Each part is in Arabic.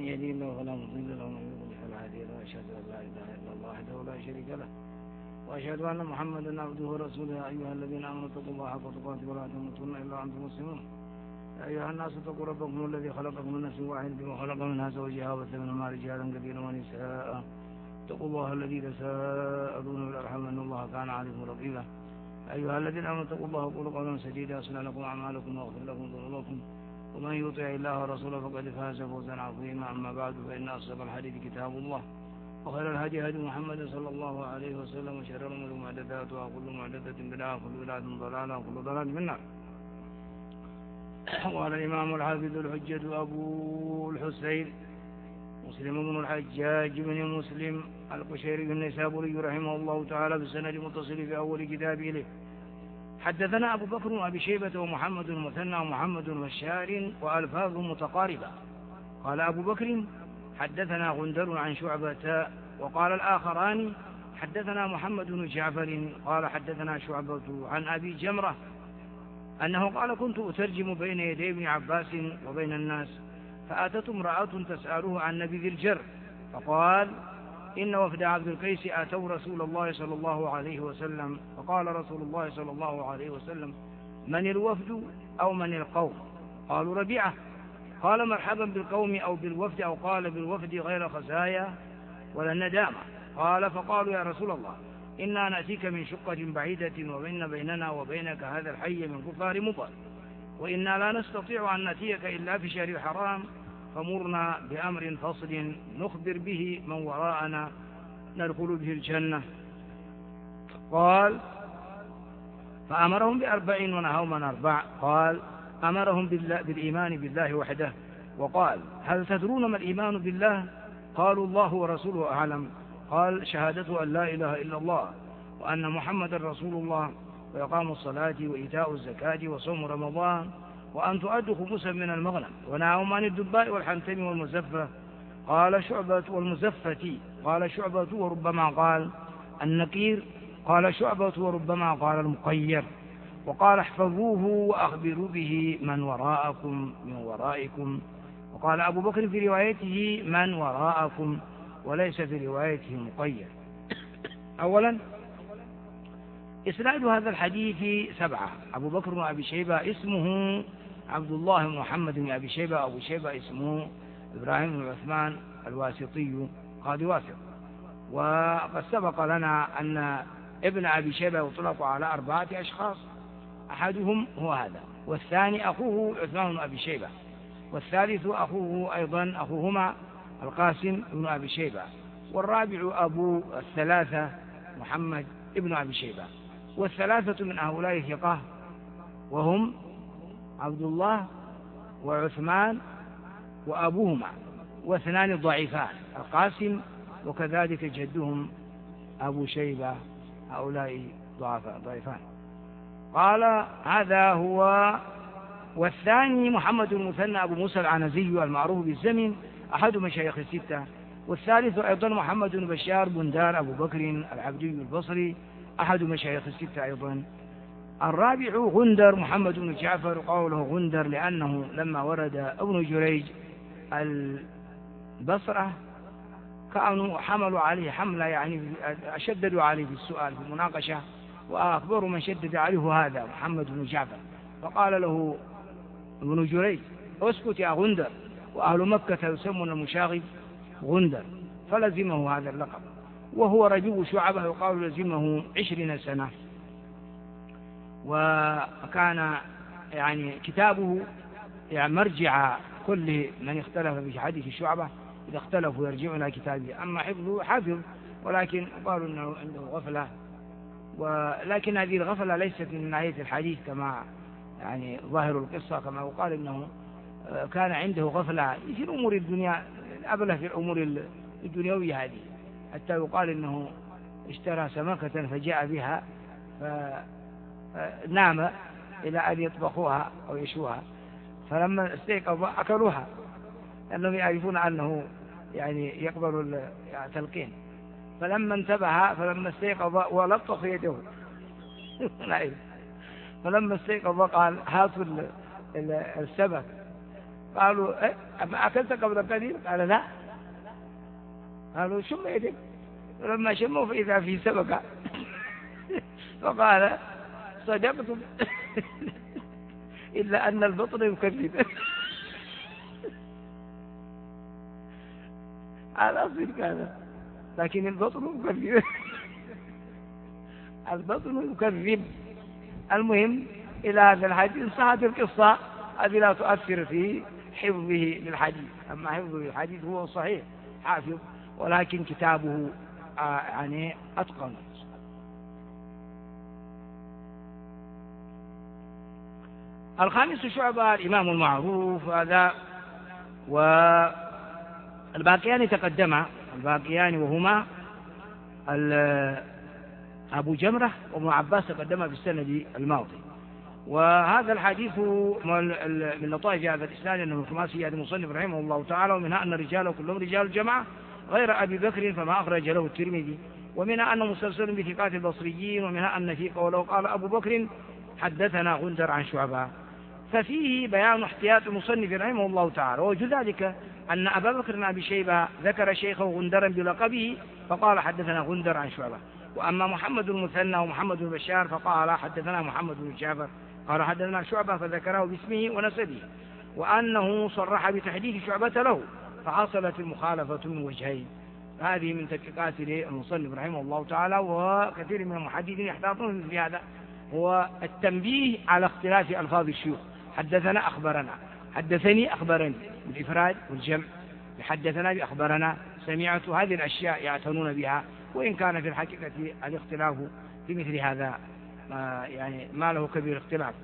من يهدي الله فلا مضل له ومن يضلل فلا هادي له وأشهد أن لا إله إلا الله وحده لا شريك له وأشهد أن محمدا عبده ورسوله. يا أيها الذين آمنوا اتقوا الله حق تقاته ولا تموتن إلا وأنتم مسلمون. يا أيها الناس اتقوا ربكم الذي خلقكم من نفس واحدة وخلق منها زوجها وبث منهما رجالا كثيرا ونساء. اتقوا الله الذي تساءلون بالأرحام إن الله كان عليكم رقيبا. يا أيها الذين آمنوا اتقوا الله وقولوا قولا سديدا يصلح لكم أعمالكم ويغفر لكم ذنوبكم ومن يطع الله ورسوله فقد فاز فوزا عظيما. أما بعد فإن أصدق الحديث كتاب الله وخير الهدي هدي محمد صلى الله عليه وسلم وشر الأمور محدثاتها وكل محدثة بدعة وكل بدعة ضلالة وكل ضلالة في النار. قال الإمام الحافظ الحجة أبو الحسين مسلم بن الحجاج بن مسلم القشيري النيسابوري رحمه الله تعالى بالسند المتصل في أول كتابه له: حدثنا أبو بكر وأبي شيبة ومحمد المثنى ومحمد بشار وألفاظ متقاربة. قال أبو بكر: حدثنا غندر عن شعبة. وقال الآخران: حدثنا محمد بن جعفر قال حدثنا شعبة عن أبي جمرة أنه قال: كنت أترجم بين يدي ابن عباس وبين الناس، فأتت امرأة تسأله عن نبي ذي الجر، فقال: إن وفد عبد القيس أتوا رسول الله صلى الله عليه وسلم، فقال رسول الله صلى الله عليه وسلم: من الوفد أو من القوم؟ قالوا: ربيعة. قال: مرحبا بالقوم أو بالوفد، أو قال: بالوفد غير خزايا ولا الندامة. قال: فقالوا: يا رسول الله، إنا نأتيك من شقة بعيدة وبين بيننا وبينك هذا الحي من كفار مضر، وإنا لا نستطيع أن نأتيك إلا في شهر الحرام، فمرنا بأمر فصل نخبر به من وراءنا ندخل به الجنة. قال: فأمرهم ب4 ونهوا من 4. قال: أمرهم بالإيمان بالله وحده، وقال: هل تدرون ما الإيمان بالله؟ قالوا: الله ورسوله أعلم. قال: شهادة أن لا إله إلا الله وأن محمد رسول الله، وإقام الصلاة وإيتاء الزكاة وصوم رمضان، وأن تؤدوا خمسا من المغنم، ونهوا عن الدباء والحنتم والمزفة. قال شعبة: والمزفة. قال شعبة: وربما قال النقير. قال شعبة: وربما قال المقير. وقال: احفظوه وأخبروا به من وراءكم من ورائكم. وقال أبو بكر في روايته: من وراءكم، وليس في روايته مقير. أولا، إسناد هذا الحديث 7. أبو بكر وأبي شيبة اسمه عبد الله بن محمد بن أبي شيبة، أبو شيبة اسمه إبراهيم بن عثمان الواسطي قاضي واسط. وقد سبق لنا أن ابن أبي شيبة يطلق على 4 أشخاص، أحدهم هو هذا، والثاني أخوه عثمان بن أبي شيبة، والثالث أخوه أيضا أخوهما القاسم بن أبي شيبة، والرابع أبو الثلاثة محمد ابن أبي شيبة. والثلاثة من هؤلاء ثقة، وهم عبد الله وعثمان وأبوهما، واثنان ضعيفان، القاسم وكذلك جدهم أبو شيبة، هؤلاء ضعيفان. قال: هذا هو. والثاني محمد المثنى أبو موسى العنزي المعروف بالزمن، أحد مشايخ 6. والثالث أيضا محمد بن بشار بندار أبو بكر العبدي البصري، أحد مشايخ 6 أيضا. الرابع غندر محمد بن جعفر، قوله غندر لأنه لما ورد ابن جريج البصرة كانوا حملوا عليه حملة، يعني شددوا عليه في السؤال في المناقشة، وأخبروا من شدد عليه هذا محمد بن جعفر، فقال له ابن جريج: اسكت يا غندر، وأهل مكة يسمون المشاغب غندر، فلزمه هذا اللقب. وهو رجل شعبة، يقال لزمه 20 سنة. وكان يعني كتابه يعني مرجع كل من اختلف في حديث شعبة، إذا اختلفوا يرجعون إلى كتابه. أما حفظه حافظ، ولكن قالوا أنه عنده غفلة، ولكن هذه الغفلة ليست من ناحية الحديث كما يعني ظاهر القصة، كما يقال أنه كان عنده غفلة في أمور الدنيا، أبله في الأمور الدنيوية هذه، حتى يقال أنه اشترى سمكة فجاء بها فنام إلى أن يطبخوها أو يشوها، فلما استيقظ أكلوها، لأنهم يعرفون أنه يعني يقبل التلقين. فلما انتبه، فلما استيقظ ولطخ يده فلما استيقظ قال: هاتوا السمك، قالوا إيه أما أكلت قبل قليل؟ قال لا. قالوا شم يدك. لما شموا فإذا في سبكة فقال صدقتم إلا أن البطن يكذب. على صدق هذا، لكن البطن يكذب. البطن يكذب. المهم إلى هذا الحديث صحت القصة هذه لا تؤثر في حفظه للحديث. أما حفظه للحديث هو صحيح حافظ، ولكن كتابه يعني أتقن. الخامس شعبة الإمام المعروف هذا، والباقيان تقدما، الباقيان وهما أبو جمرة وابن عباس تقدما في السند الماضي. وهذا الحديث من لطائف هذا الإسناد أنه الخماسي هذا المصنف رحمه الله تعالى، ومنها أن الرجال كلهم رجال الجماعة غير أبي بكر فما أخرج له الترمذي، ومنها أنه مسلسل بثقات البصريين، ومنها أن في قوله قال أبو بكر حدثنا غندر عن شعبة. ففيه بيان احتياط المصنف رحمه الله تعالى. ووجه ذلك أن أبا بكر بن أبي شيبة ذكر شيخه غندرا بلقبه فقال حدثنا غندر عن شعبة. وأما محمد المثنى ومحمد بن بشار فقال حدثنا محمد بن جعفر قال حدثنا شعبة فذكره باسمه ونسبه، وأنه صرح بتحديث شعبة له، فحصلت المخالفة من وجهين. هذه من تحقيقات المصنف رحمه الله تعالى، وكثير من المحدثين يحتاطون في هذا، هو التنبيه على اختلاف ألفاظ الشيوخ. حدثنا أخبرنا، حدثني أخبرني بالإفراد والجمع، حدثنا بأخبرنا، سمعت، هذه الأشياء يعتنون بها، وإن كان في الحقيقة الاختلاف في مثل هذا يعني ما له كبير اختلاف.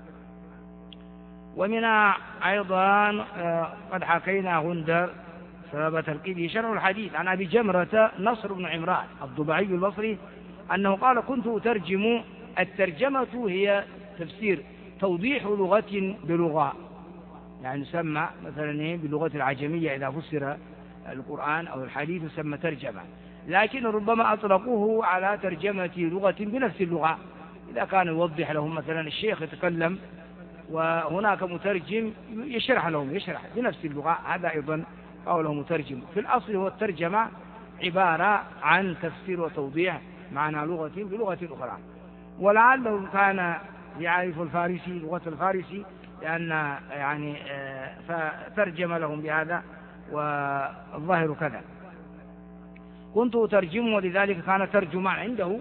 ومنها أيضا قد حكينا غندر سبب تركيبه شرح الحديث عن أبي جمرة نصر بن عمران الضبعي البصري أنه قال كنت أترجم. الترجمة هي تفسير توضيح لغة بلغة، يعني يسمى مثلا باللغة العجمية إذا فسر القرآن أو الحديث يسمى ترجمة، لكن ربما أطلقوه على ترجمة لغة بنفس اللغة، إذا كان يوضح لهم مثلا الشيخ يتكلم وهناك مترجم يشرح لهم، يشرح بنفس اللغة، هذا أيضا قوله مترجم. في الأصل هو الترجمة عبارة عن تفسير وتوضيح معنى لغة بلغة أخرى، ولعله كان يعرف الفارسي لغة الفارسي لأن يعني فترجم لهم بهذا، والظاهر كذا. كنت أترجم، ولذلك كان ترجمان عنده،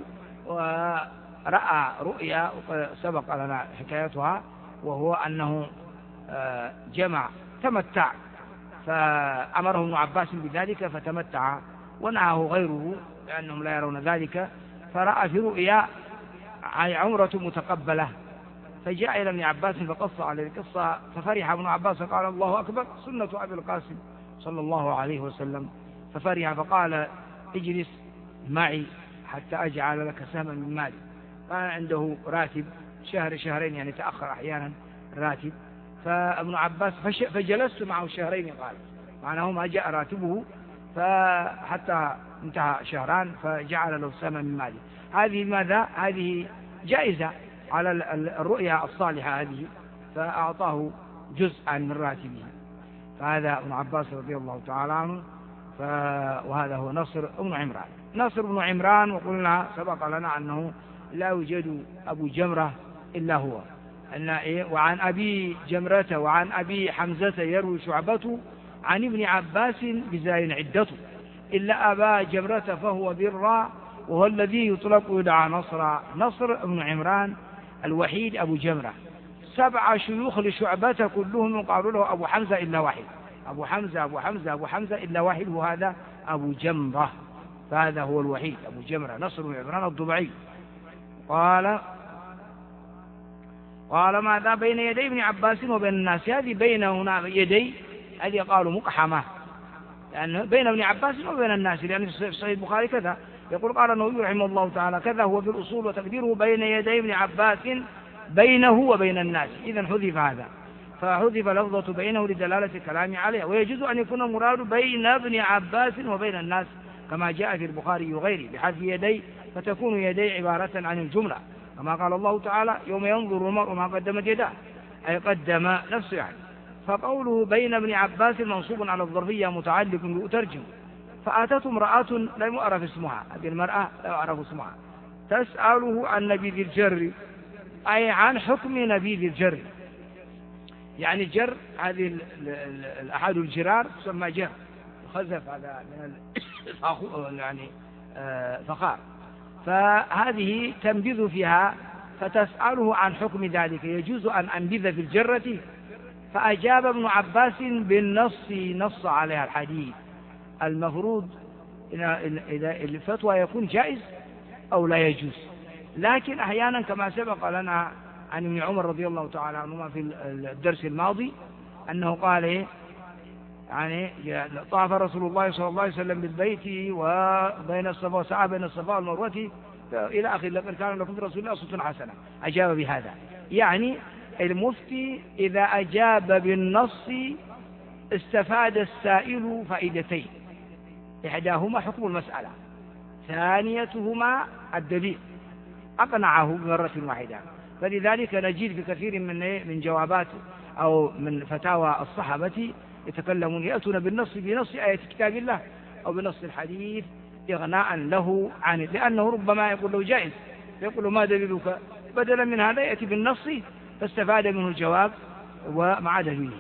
ورأى رؤيا سبق لنا حكايتها، وهو أنه جمع تمتع، فأمره ابن عباس بذلك فتمتع، ونهاه غيره لأنهم لا يرون ذلك، فرأى في رؤيا عمرة متقبلة، فجاء إلى ابن عباس فقص عليه القصة، ففرح ابن عباس فقال الله أكبر سنة أبي القاسم صلى الله عليه وسلم، ففرح فقال اجلس معي حتى أجعل لك سهما من مالي. كان عنده راتب شهر شهرين، يعني تأخر أحيانا راتب، فابن عباس فجلست معه شهرين، قال معناه ما جاء راتبه فحتى انتهى شهران فجعل له سهما من مالي. هذه ماذا؟ هذه جائزة على الرؤيا الصالحة هذه، فأعطاه جزءا من راتبه. فهذا ابن عباس رضي الله تعالى عنه. وهذا هو نصر بن عمران. نصر بن عمران، وقلنا سبق لنا أنه لا يوجد أبو جمرة إلا هو، وعن أبي جمرة وعن أبي حمزة يروي شعبة عن ابن عباس بزاين عدته، إلا أبا جمرة فهو بالراء، وهو الذي يطلق يدعى نصر بن عمران الوحيد أبو جمرة. 7 شيوخ لشعبة كلهم قالوا له أبو حمزة إلا واحد، أبو حمزة أبو حمزة أبو حمزة إلا واحد، وهذا أبو جمرة، فهذا هو الوحيد أبو جمرة نصر بن عمران الضبعي. قال ماذا بين يدي ابن عباس وبين الناس؟ هذه بين هنا يدي، هذه قالوا مقحمة، لأن بين ابن عباس وبين الناس، لأن في صحيح البخاري كذا يقول قال النووي رحمه الله تعالى كذا هو في الأصول، وتقديره بين يدي ابن عباس بينه وبين الناس، إذن حذف هذا، فحذف لفظة بينه لدلالة الكلام عليه. ويجوز أن يكون المراد بين ابن عباس وبين الناس كما جاء في البخاري وغيره بحذف يدي، فتكون يدي عبارة عن الجملة، كما قال الله تعالى يوم ينظر المرء ما قدمت يداه، أي قدم نفسه يعني. فقوله بين ابن عباس منصوب على الظرفية متعلق بأترجم. فأتته امرأة لم يعرف اسمها، هذه المرأة لا يعرف اسمها، تسأله عن نبيذ الجر، أي عن حكم نبيذ الجر. يعني الجر هذه أحد الجرار تسمى جر، يخزف هذا من يعني فخار، فهذه تنبذ فيها، فتسأله عن حكم ذلك، يجوز أن أنبذ في الجرة؟ فأجاب ابن عباس بالنص، نص عليها الحديث. المفروض إذا الفتوى يكون جائز أو لا يجوز، لكن أحيانا كما سبق لنا عن ابن عمر رضي الله تعالى عنهما في الدرس الماضي أنه قال يعني طاف رسول الله صلى الله عليه وسلم بالبيت وبين الصفا وسعى بين الصفا والمروة إلى آخر، لقد كان لكم في رسول الله أسوة حسنة، أجاب بهذا. يعني المفتي إذا أجاب بالنص استفاد السائل فائدتين، إحداهما حكم المسألة، ثانيتهما الدليل، أقنعه بمرة واحدة. فلذلك نجد في كثير من جوابات أو من فتاوى الصحابة يتكلمون يأتون بالنص بنص آية كتاب الله أو بنص الحديث إغناء له عن، لأنه ربما يقول له جائز، يقول له ما دليلك، بدلا من هذا يأتي بالنص فاستفاد منه الجواب ومع دليله.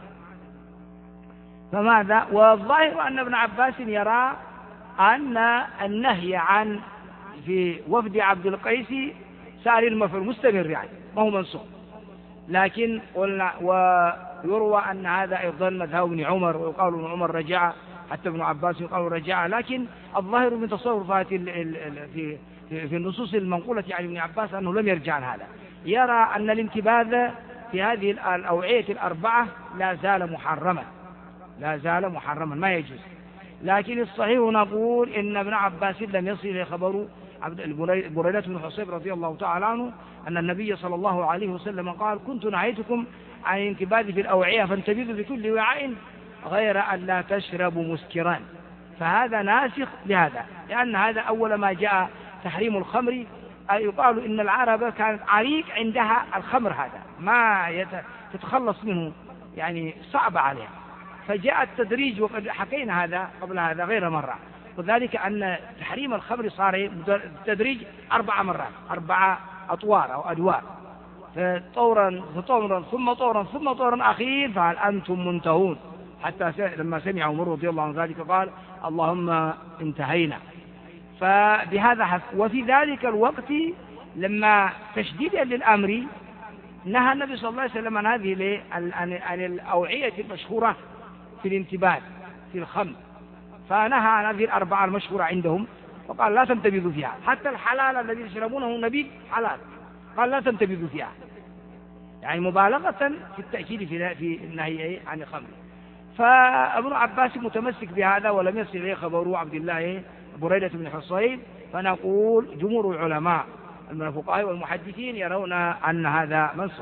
فماذا؟ والظاهر أن ابن عباس يرى أن النهي عن في وفد عبد القيس سار المفعول مستمر، يعني ما هو منسوخ، لكن قلنا ويروى أن هذا أيضا مذهب ابن عمر، ويقال ابن عمر رجع، حتى ابن عباس يقال رجع، لكن الظاهر من تصرفات في النصوص المنقولة عن ابن عباس أنه لم يرجع عن هذا، يرى أن الانتباذ في هذه الأوعية الأربعة لا زال محرما، لا زال محرما ما يجوز. لكن الصحيح نقول إن ابن عباس لم يصل إلى خبر بريدة بن حصيب رضي الله تعالى عنه أن النبي صلى الله عليه وسلم قال كنت نهيتكم عن الانتباذ في الأوعية فانتبذوا بكل وعاء غير أن لا تشربوا مسكرا. فهذا ناسخ لهذا، لأن هذا أول ما جاء تحريم الخمر، يقال إن العرب كانت عريق عندها الخمر، هذا ما تتخلص منه، يعني صعب عليها، فجاء التدريج، وقد حكينا هذا قبل هذا غير مرة، وذلك أن تحريم الخمر صار بالتدريج 4 مرات، 4 أطوار أو أدوار، فطورا ثم طورا ثم طورا أخير فهل أنتم منتهون، حتى لما سمع عمر رضي الله عنه ذلك قال اللهم انتهينا. فبهذا حسب. وفي ذلك الوقت لما تشديدا للأمر نهى النبي صلى الله عليه وسلم عن هذه عن الأوعية المشهورة في الانتباه في الخمر، فنهى عن هذه 4 المشهورة عندهم، وقال لا تنتبذوا فيها، حتى الحلال الذي يشربونه النبيذ حلال، قال لا تنتبذوا فيها، يعني مبالغة في التأكيد في النهي عن الخمر. فابن عباس متمسك بهذا ولم يصل إليه خبر عبد الله بريدة بن حصيب. فنقول جمهور العلماء من الفقهاء والمحدثين يرون أن هذا منسوخ.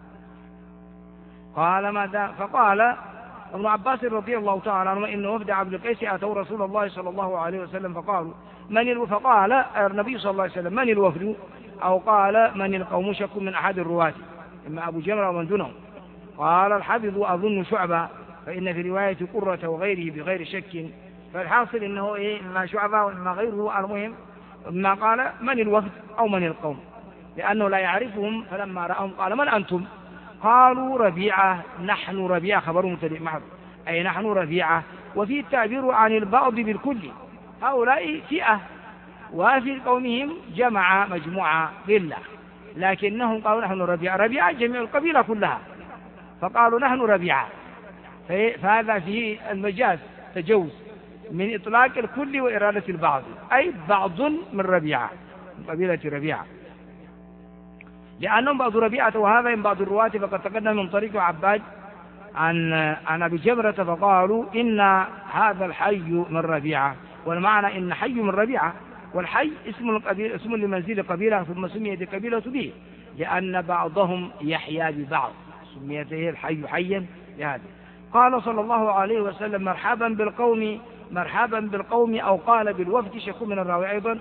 قال ماذا؟ فقال ابن عباس رضي الله تعالى عنه إن وفد عبد القيس أتوا رسول الله صلى الله عليه وسلم فقالوا فقال النبي صلى الله عليه وسلم من الوفد، أو قال من القوم، شك من أحد الرواة إما أبو جمرة ومن دونه. قال الحافظ أظن شعبة، فإن في رواية قرة وغيره بغير شك، فالحاصل إنه إما شعبة وإما غيره، المهم ما قال من الوفد أو من القوم، لأنه لا يعرفهم، فلما رأهم قال من أنتم؟ قالوا ربيعة، نحن ربيعة، خبر مبتدئ محض، أي نحن ربيعة. وفي التعبير عن البعض بالكل، هؤلاء فئة، وفي قومهم جمع مجموعة لله، لكنهم قالوا نحن ربيعة، ربيعة جميع القبيلة كلها، فقالوا نحن ربيعة، فهذا فيه المجاز تجوز من إطلاق الكل وإرادة البعض، أي بعض من ربيعة، من قبيلة ربيعة، لأنهم بعض ربيعة. وهذا من بعض الرواة فقد تقدم من طريق عباد عن أبي جمرة، فقالوا إن هذا الحي من ربيعة، والمعنى إن حي من ربيعة، والحي اسم لمنزل قبيلة، ثم سميت القبيلة به لأن بعضهم يحيا ببعض، سميت الحي حيا لهذا. قال صلى الله عليه وسلم مرحبا بالقوم، مرحبا بالقوم، أو قال بالوفد، شك من الراوي أيضا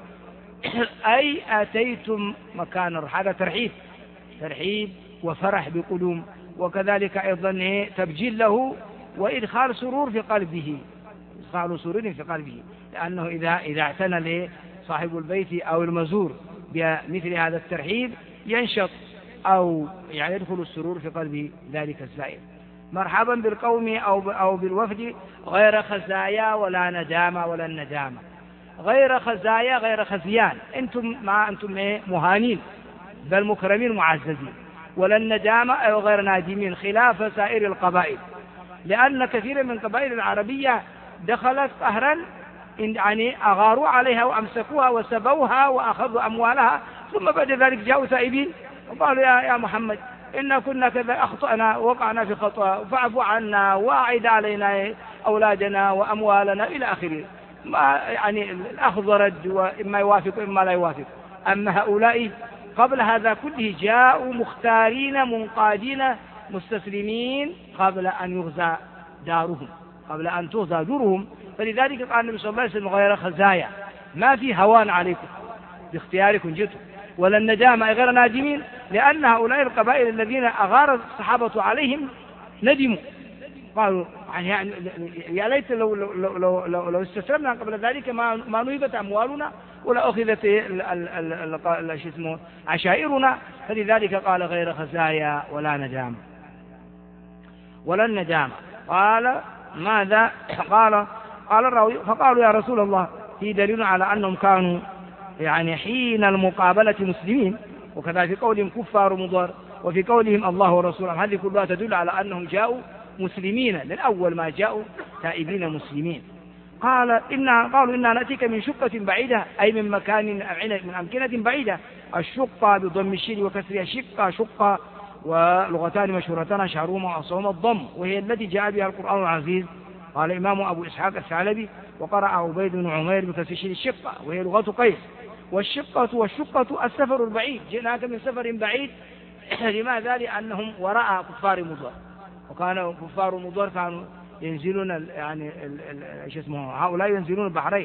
أي أتيتم مكان، هذا ترحيب وفرح بقدوم، وكذلك أيضا تبجيل له وإدخال سرور في قلبه، إدخال سرور في قلبه، لأنه إذا اعتنى صاحب البيت أو المزور بمثل هذا الترحيب ينشط أو يعني يدخل السرور في قلب ذلك الزائر. مرحبا بالقوم أو بالوفد غير خزايا ولا ندامة ولا الندامة، غير خزايا غير خزيان، أنتم مهانين بل مكرمين معززين، ولا الندامة أو غير نادمين خلاف سائر القبائل، لأن كثير من القبائل العربية دخلت قهرا يعني أغاروا عليها وأمسكوها وسبوها وأخذوا أموالها، ثم بعد ذلك جاءوا تائبين وقالوا يا محمد إنا كنا كذا أخطأنا وقعنا في خطأ فاعف عنا وأعد علينا أولادنا وأموالنا إلى آخره. ما يعني الأخذ ورد، وإما يوافق وإما لا يوافق. أما هؤلاء قبل هذا كله جاءوا مختارين منقادين مستسلمين قبل أن يغزى دارهم، قبل أن تغزى دورهم. فلذلك قال النبي صلى الله عليه وسلم غير خزايا، ما في هوان عليكم باختياركم جئتم، ولا الندامة غير نادمين، لأن هؤلاء القبائل الذين أغار الصحابة عليهم ندموا، قالوا يعني يا ليت لو استسلمنا قبل ذلك ما نهبت أموالنا ولا أخذت عشائرنا. فلذلك قال غير خزايا ولا ندامة ولا الندامة. قال ماذا؟ قال الراوي فقالوا يا رسول الله في دليل على أنهم كانوا يعني حين المقابلة مسلمين، وكذا في قولهم كفار مضر وفي قولهم الله ورسوله، هذه كلها تدل على أنهم جاءوا مسلمين من أول ما جاءوا تائبين مسلمين. قالوا إنا نأتيك من شقة بعيدة، أي من مكان من أمكنة بعيدة. الشقة بضم الشين وكسرها شقة، ولغتان مشهورتان أشهرهما وأصلهما الضم، وهي التي جاء بها القرآن العزيز. قال الإمام أبو إسحاق الثعلبي وقرأ عبيد بن عمير بكسر الشين الشقة، وهي لغة قيس. والشقة السفر البعيد، جئناك من سفر بعيد. لماذا؟ لأنهم وراء كفار مضر، وكان كفار مضر كانوا ينزلون يعني هؤلاء ينزلون البحرين.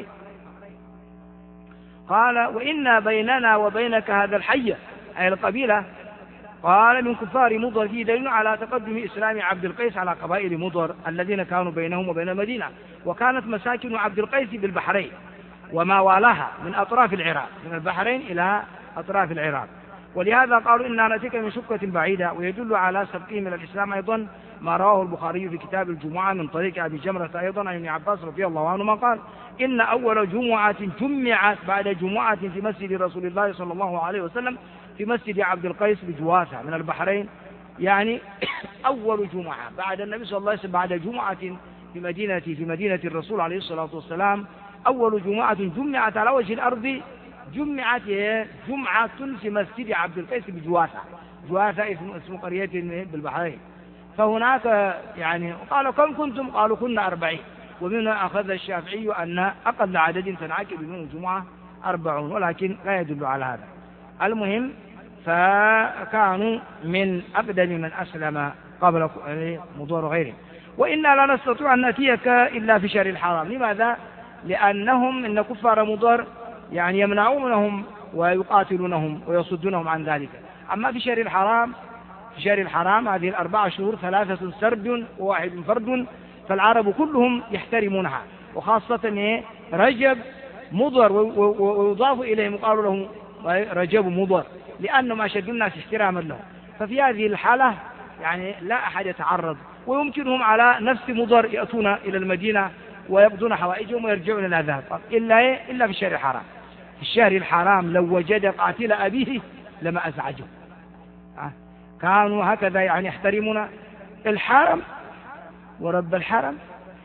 قال وإن بيننا وبينك هذا الحي، أي القبيلة، قال من كفار مضر، فيه دليل على تقدم إسلام عبد القيس على قبائل مضر الذين كانوا بينهم وبين المدينة، وكانت مساكن عبد القيس بالبحرين وما والاها من أطراف العراق، من البحرين إلى أطراف العراق. ولهذا قالوا إنا نأتيك من شقة بعيدة. ويدل على سبقهم إلى الإسلام أيضا ما رواه البخاري في كتاب الجمعة من طريق أبي جمرة أيضا عن ابن عباس رضي الله عنهما قال إن أول جمعة جمعت بعد جمعة في مسجد رسول الله صلى الله عليه وسلم في مسجد عبد القيس بجواسة من البحرين، يعني أول جمعة بعد النبي صلى الله عليه وسلم بعد جمعة في مدينة الرسول عليه الصلاة والسلام، أول جمعة جمعت على وجه الأرض جمعة في مسجد عبد القيس بجواسة. جواسة اسم قرية بالبحرين. فهناك يعني قالوا كم كنتم؟ قالوا كنا 40، ومنها أخذ الشافعي أن أقل عدد تنعقد منه الجمعة 40، ولكن لا يدل على هذا. المهم فكانوا من أقدم من أسلم قبل مضر غيره. وإنا لا نستطيع أن نأتيك إلا في شهر الحرام. لماذا؟ لأنهم إن كفار مضر يعني يمنعونهم ويقاتلونهم ويصدونهم عن ذلك. أما في شهر الحرام هذه 4 شهور 3 سرد وواحد فرد، فالعرب كلهم يحترمونها، وخاصة رجب مضر، ويضاف إليهم قالوا لهم رجب مضر لأنهم أشد الناس احتراما له. ففي هذه الحالة يعني لا أحد يتعرض، ويمكنهم على نفس مضر يأتون إلى المدينة ويقضون حوائجهم ويرجعون إلى ذهب إلا في الشهر الحرام. في الشهر الحرام لو وجد قاتل أبيه لما أزعجه. كانوا هكذا يعني يحترمون الحرم ورب الحرم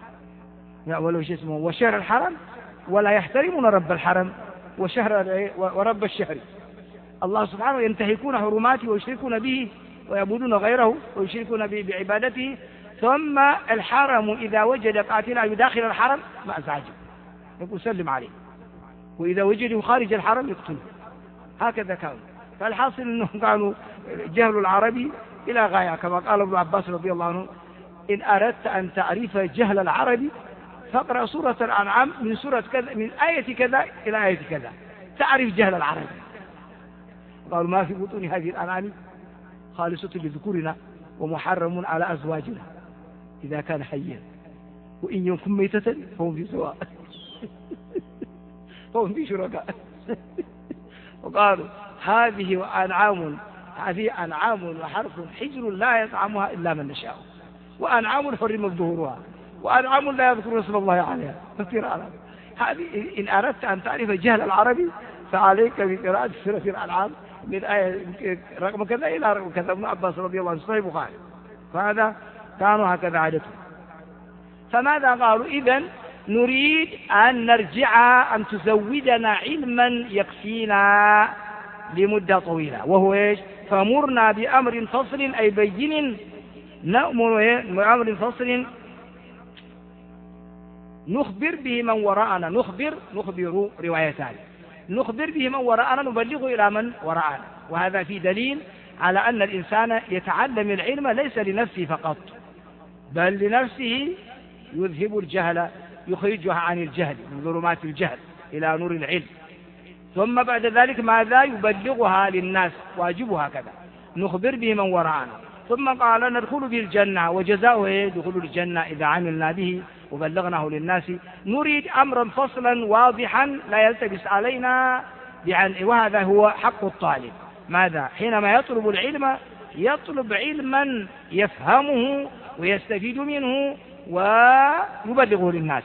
وشهر الحرم، ولا يحترمون رب الحرم ورب الشهر. الله سبحانه ينتهكون حرماته ويشركون به ويعبدون غيره ويشركون به بعبادته. ثم الحرم إذا وجد قاتلا يداخل الحرم ما أزعجه، يقول سلم عليه، وإذا وجده خارج الحرم يقتله. هكذا كانوا. فالحاصل أنهم كانوا جهل العربي إلى غاية، كما قال ابن عباس رضي الله عنه إن أردت أن تعرف جهل العربي فاقرأ سورة الأنعام من سورة كذا من آية كذا إلى آية كذا تعرف جهل العربي. قالوا ما في بطون هذه الأنعام خالصة لذكورنا ومحرم على أزواجنا إذا كان حيا، وإن يكن ميتة فهم في سواء فهم في شركاء وقالوا هذه أنعام وحرث حجر لا يطعمها إلا من نشاء، وأنعام حرم ظهورها، وأنعام لا يذكر اسم الله عليها. هذه إن أردت أن تعرف جهل العربي فعليك بقراءة سورة الأنعام من آية رقم كذا إلى رقم كذا. ابن عباس رضي الله عنه صحيح البخاري. فهذا كانوا هكذا عادتهم. فماذا قالوا؟ إذن نريد أن نرجع أن تزودنا علما يكفينا لمدة طويلة، وهو إيش؟ فمرنا بأمر فصل أي بين، نأمر بأمر فصل نخبر به من وراءنا. نخبر روايتان، نخبر به من وراءنا، نبلغه إلى من وراءنا. وهذا في دليل على أن الإنسان يتعلم العلم ليس لنفسه فقط، بل لنفسه يذهب الجهل، يخرجها عن الجهل من ظلمات الجهل إلى نور العلم، ثم بعد ذلك ماذا؟ يبلغها للناس، واجبها كذا. نخبر به من وراءنا. ثم قال ندخل به الجنة، وجزاؤه دخول الجنة إذا عملنا به وبلغناه للناس. نريد أمرا فصلا واضحا لا يلتبس علينا وهذا هو حق الطالب. ماذا؟ حينما يطلب العلم يطلب علما يفهمه ويستفيد منه ويبلغه للناس.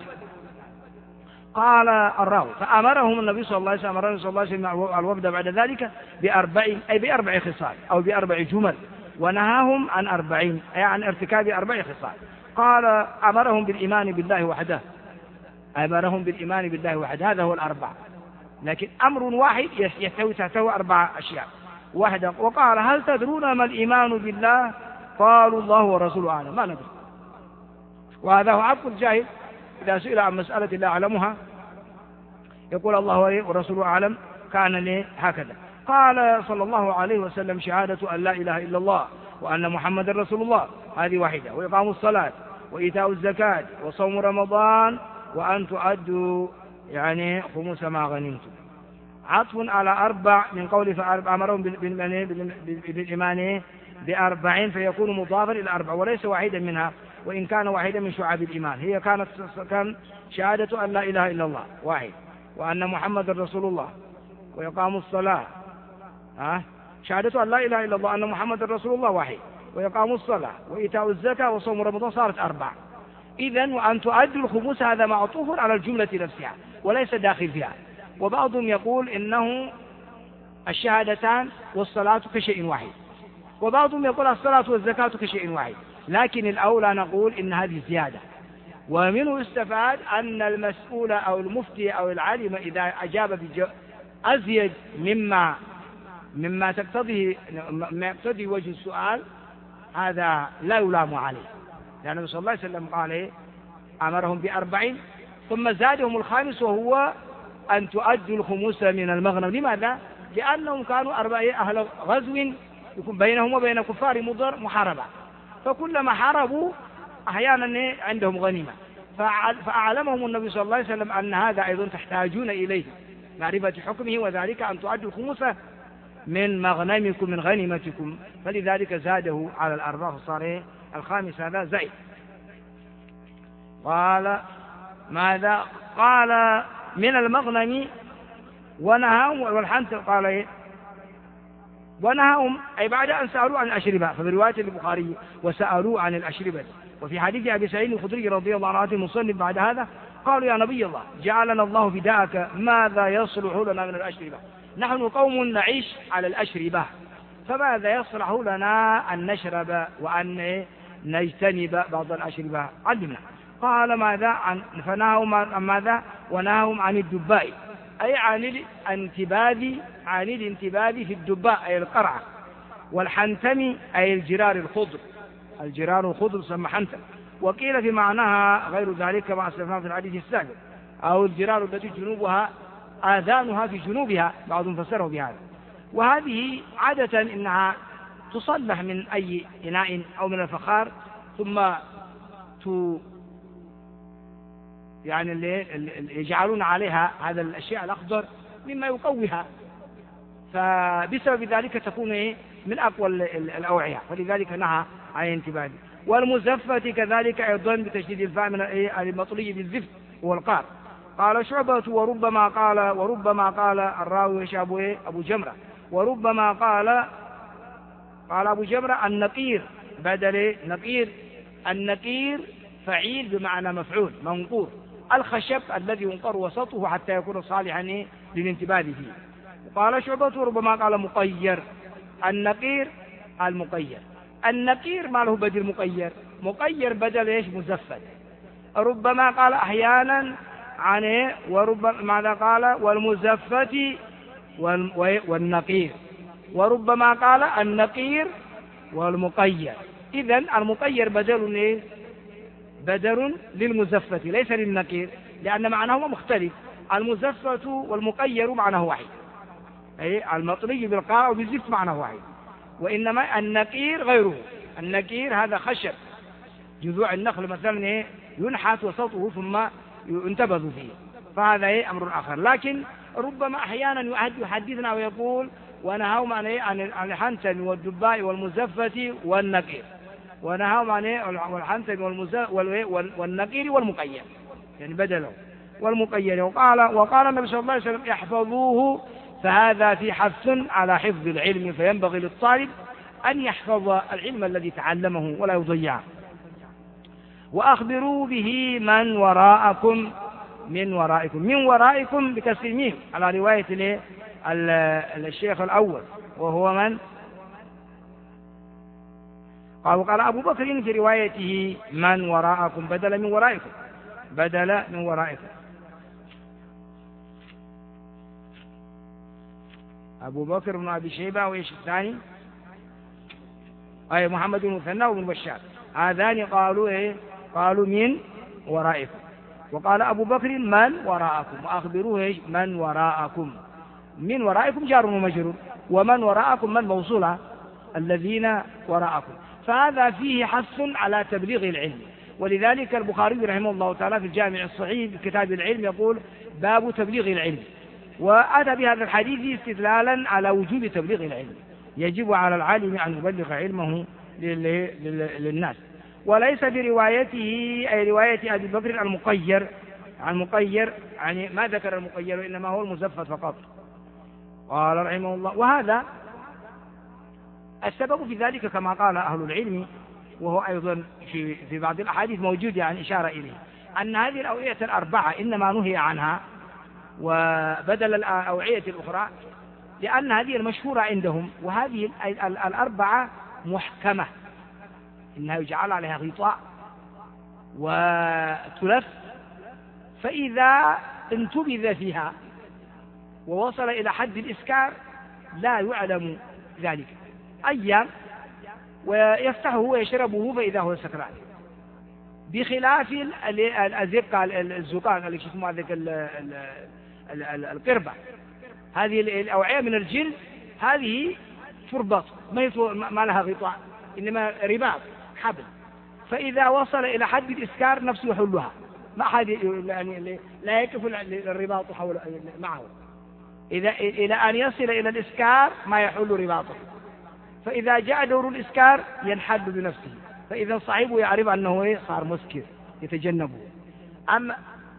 قال الراوي فأمرهم النبي صلى الله عليه وسلم الوفد بعد ذلك بأربع خصال أو بأربع جمل، ونهاهم عن 40 أي عن ارتكاب 4 خصال. قال أمرهم بالإيمان بالله وحده، أمرهم بالإيمان بالله وحده، هذا هو الأربع، لكن أمر واحد يحتوي تحته 4 أشياء وحده. وقال هل تدرون ما الإيمان بالله؟ قالوا الله ورسوله أعلم. ما ندري. وهذا هو عفو الجاهل إذا سئل عن مسألة لا أعلمها يقول الله ورسوله أعلم، كان لي هكذا. قال صلى الله عليه وسلم شهادة أن لا إله إلا الله وأن محمد رسول الله، هذه واحدة. وإقام الصلاة وإيتاء الزكاة وصوم رمضان وأن تؤدوا خمس ما غنمتم. عطف على 4 من قول فأمرهم بالإيمان ب40 فيكون مضافا إلى 4 وليس واحدا منها، وإن كان واحدا من شعب الإيمان. هي كان شهادة أن لا إله إلا الله واحد، وأن محمد رسول الله، ويقام الصلاة شهادة أن لا إله إلا الله أن محمد رسول الله واحد، ويقام الصلاة وإيتاء الزكاة وصوم رمضان، صارت 4. إذن وأن تؤدوا الخمس هذا معطوف على الجملة نفسها وليس داخل فيها. وبعضهم يقول إنه الشهادتان والصلاة كشيء واحد، وبعضهم يقول الصلاة والزكاة كشيء واحد، لكن الأولى نقول إن هذه زيادة. ومنه استفاد أن المسؤول أو المفتي أو العالم إذا أجاب أزيد مما يقتضي وجه السؤال هذا لا يلام عليه، لأن النبي صلى الله عليه وسلم قال أمرهم ب40 ثم زادهم الخامس وهو أن تؤدوا الخمس من المغنم. لماذا؟ لأنهم كانوا 4 أهل غزو يكون بينهم وبين كفار مضر محاربة، فكلما حاربوا أحيانا عندهم غنيمة، فأعلمهم النبي صلى الله عليه وسلم أن هذا أيضا تحتاجون إليه معرفة حكمه، وذلك أن تؤدوا الخمس من مغنمكم من غنيمتكم، فلذلك زاده على 4 فصار الخامس هذا زائد. قال ماذا؟ قال من المغنم ونهاهم والحنث. قال ونهاهم أي بعد أن سألوا عن الأشربة، ففي رواية البخاري وسألوا عن الأشربة. وفي حديث أبي سعيد الخدري رضي الله عنه المصنف بعد هذا قالوا يا نبي الله جعلنا الله فداءك ماذا يصلح لنا من الأشربة؟ نحن قوم نعيش على الأشربة، فماذا يصلح لنا أن نشرب وأن نجتنب بعض الأشربة؟ علمنا. قال ماذا؟ فنهاهم عن ماذا؟ ونهاهم عن الدباء أي عن الانتباذ في الدباء أي القرعة، والحنتم أي الجرار الخضر سمى حنتم، وقيل في معناها غير ذلك كما أسلفنا في الحديث السابق، أو الجرار التي جنوبها آذانها في جنوبها، بعضهم فسره بهذا. وهذه عادة إنها تصلح من أي إناء أو من الفخار، ثم يجعلون عليها هذا الأشياء الأخضر مما يقويها، فبسبب ذلك تكون من أقوى الأوعية، فلذلك نهى عن انتباهه. والمزفة كذلك أيضا بتشديد الفاء من المطلي بالزفت والقار. قال شعبة وربما قال الراوي أبو جمرة، وربما قال أبو جمرة النقير بدل نقير. النقير فعيل بمعنى مفعول منقور، الخشب الذي ينقر وسطه حتى يكون صالحا للانتباه فيه. قال شعبة وربما قال مقير. النقير المقير. النقير ما له بدل مقير، مقير بدل ايش؟ مزفت. ربما قال احيانا عن وربما ماذا قال؟ والمزفة والنقير. وربما قال النقير والمقير. اذن المقير بدل للمزفة ليس للنقير، لأن معناه مختلف. المزفة والمقير معناه واحد، أي المطلي بالقاء وبالزفت معناه واحد، وإنما النقير غيره. النقير هذا خشب جذوع النخل مثلا ينحت وسطه ثم ينتبذ فيه، فهذا أمر آخر. لكن ربما أحيانا يحدثنا ويقول ونهاهم عن الحنتم والدباء والمزفة والنقير، ونهاهم عن الحنتم والنقير والمقير، يعني بدله والمقير. وقال النبي صلى الله عليه وسلم احفظوه، فهذا في حث على حفظ العلم، فينبغي للطالب أن يحفظ العلم الذي تعلمه ولا يضيعه. وأخبروا به من وراءكم من ورائكم بكسر الميم على رواية الشيخ الأول، وهو من قال أبو بكر في روايته من وراءكم بدل من ورائكم. أبو بكر بن أبي شيبة وإيش الثاني؟ أي محمد بن مثنى وابن بشار، هذان قالوا من ورائكم. وقال أبو بكر من وراءكم، وأخبروه من وراءكم. من ورائكم جار ومجرور، ومن وراءكم من موصولة الذين وراءكم، فهذا فيه حث على تبليغ العلم. ولذلك البخاري رحمه الله تعالى في الجامع الصحيح في كتاب العلم يقول باب تبليغ العلم، وأتى بهذا الحديث استدلالا على وجوب تبليغ العلم. يجب على العالم أن يبلغ علمه للناس. وليس بروايته أي رواية أبي بكر المقير يعني ما ذكر المقير، إنما هو المزفت فقط. قال رحمه الله وهذا السبب في ذلك كما قال أهل العلم، وهو أيضا في بعض الأحاديث موجود يعني إشارة إليه، أن هذه الأوعية الأربعة إنما نهي عنها وبدل الأوعية الأخرى لأن هذه المشهورة عندهم، وهذه الأربعة محكمة، إنها يجعل عليها غطاء وتلف، فإذا انتبذ فيها ووصل إلى حد الإسكار لا يعلم ذلك أيام، ويفتحه ويشربه فإذا هو سكران، بخلاف الزقة الزقاق اللي اسمها ذيك القربة. هذه الأوعية من الجلد هذه تربط ما لها غطاء، إنما رباط حبل، فإذا وصل إلى حد الإسكار نفسه يحلها، ما حد يعني لا يكف الرباط معه، إلى أن يصل إلى الإسكار ما يحل رباطه، فإذا جاء دور الإسكار ينحد بنفسه، فإذا صاحبه يعرف أنه صار مسكر يتجنبه. أما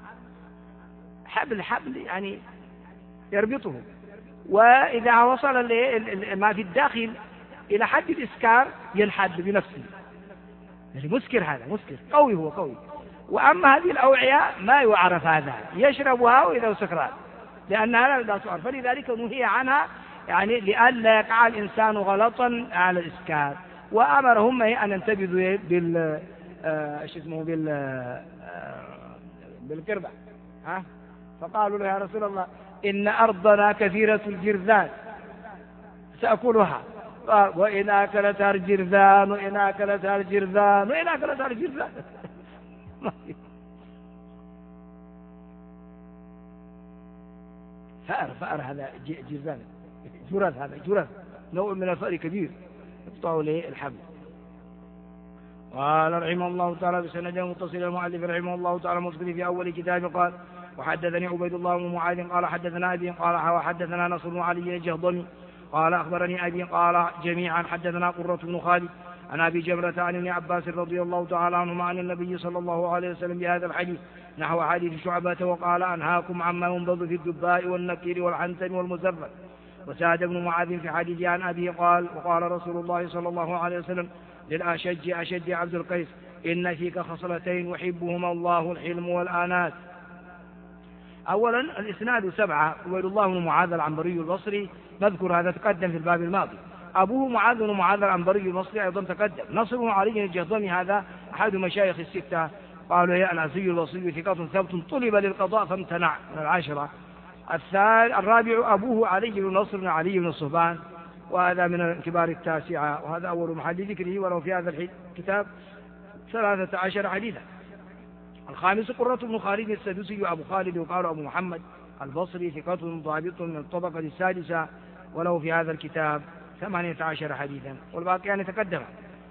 حبل يعني يربطه، وإذا وصل ما في الداخل إلى حد الإسكار ينحد بنفسه، يعني مسكر، هذا مسكر قوي، هو قوي. وأما هذه الأوعية ما يعرف هذا، يشربها وإذا سكران، لأنها لا تعرف، فلذلك نهي عنها يعني لئلا يقع الإنسان غلطا على الإسكار. وأمرهم أن ينتبذوا بالقربة، فقالوا له يا رسول الله إن أرضنا كثيرة الجرذان سأكلها، وإن أكلتها الجرذان وإن أكلتها الجرذان وإن أكلتها الجرذان. فأر هذا جرذان، جرذ، هذا جرذ نوع من الفأر كبير يقطع له الحبل. قال رحمه الله تعالى بسند متصل المؤلف رحمه الله تعالى مذكر في أول كتاب قال وحدثني عبيد الله بن معاذ قال حدثنا أبي قال وحدثنا نصر بن علي الجهضمي قال أخبرني أبي قال جميعا حدثنا قرة بن خالد عن أبي جمرة عن ابن عباس رضي الله تعالى عنهما عن النبي صلى الله عليه وسلم بهذا الحديث نحو حديث شعبة وقال أنهاكم عما ينبض في الدباء والنكير والحنتم والمزفت. وسعد بن معاذ في حديث عن أبيه قال وقال رسول الله صلى الله عليه وسلم للأشج عبد القيس إن فيك خصلتين يحبهما الله الحلم والآنات. أولا الإسناد 7 عبيد الله بن معاذ العنبري البصري مذكور هذا تقدم في الباب الماضي. أبوه معاذ بن معاذ العنبري البصري أيضا تقدم. نصر بن علي الجهضمي هذا أحد مشايخ الستة قالوا يا العزي البصري ثقة ثبت طلب للقضاء فامتنع من العاشرة. الرابع أبوه علي بن نصر بن علي بن الصهبان وهذا من كبار التاسعة وهذا أول محل ذكره ولو في هذا الكتاب 13 حديثا. الخامس قرة بن خالد السدوسي أبو خالد وقال أبو محمد البصري ثقة ضابط من الطبقة السادسة وله في هذا الكتاب 18 حديثا والباقيان تقدم.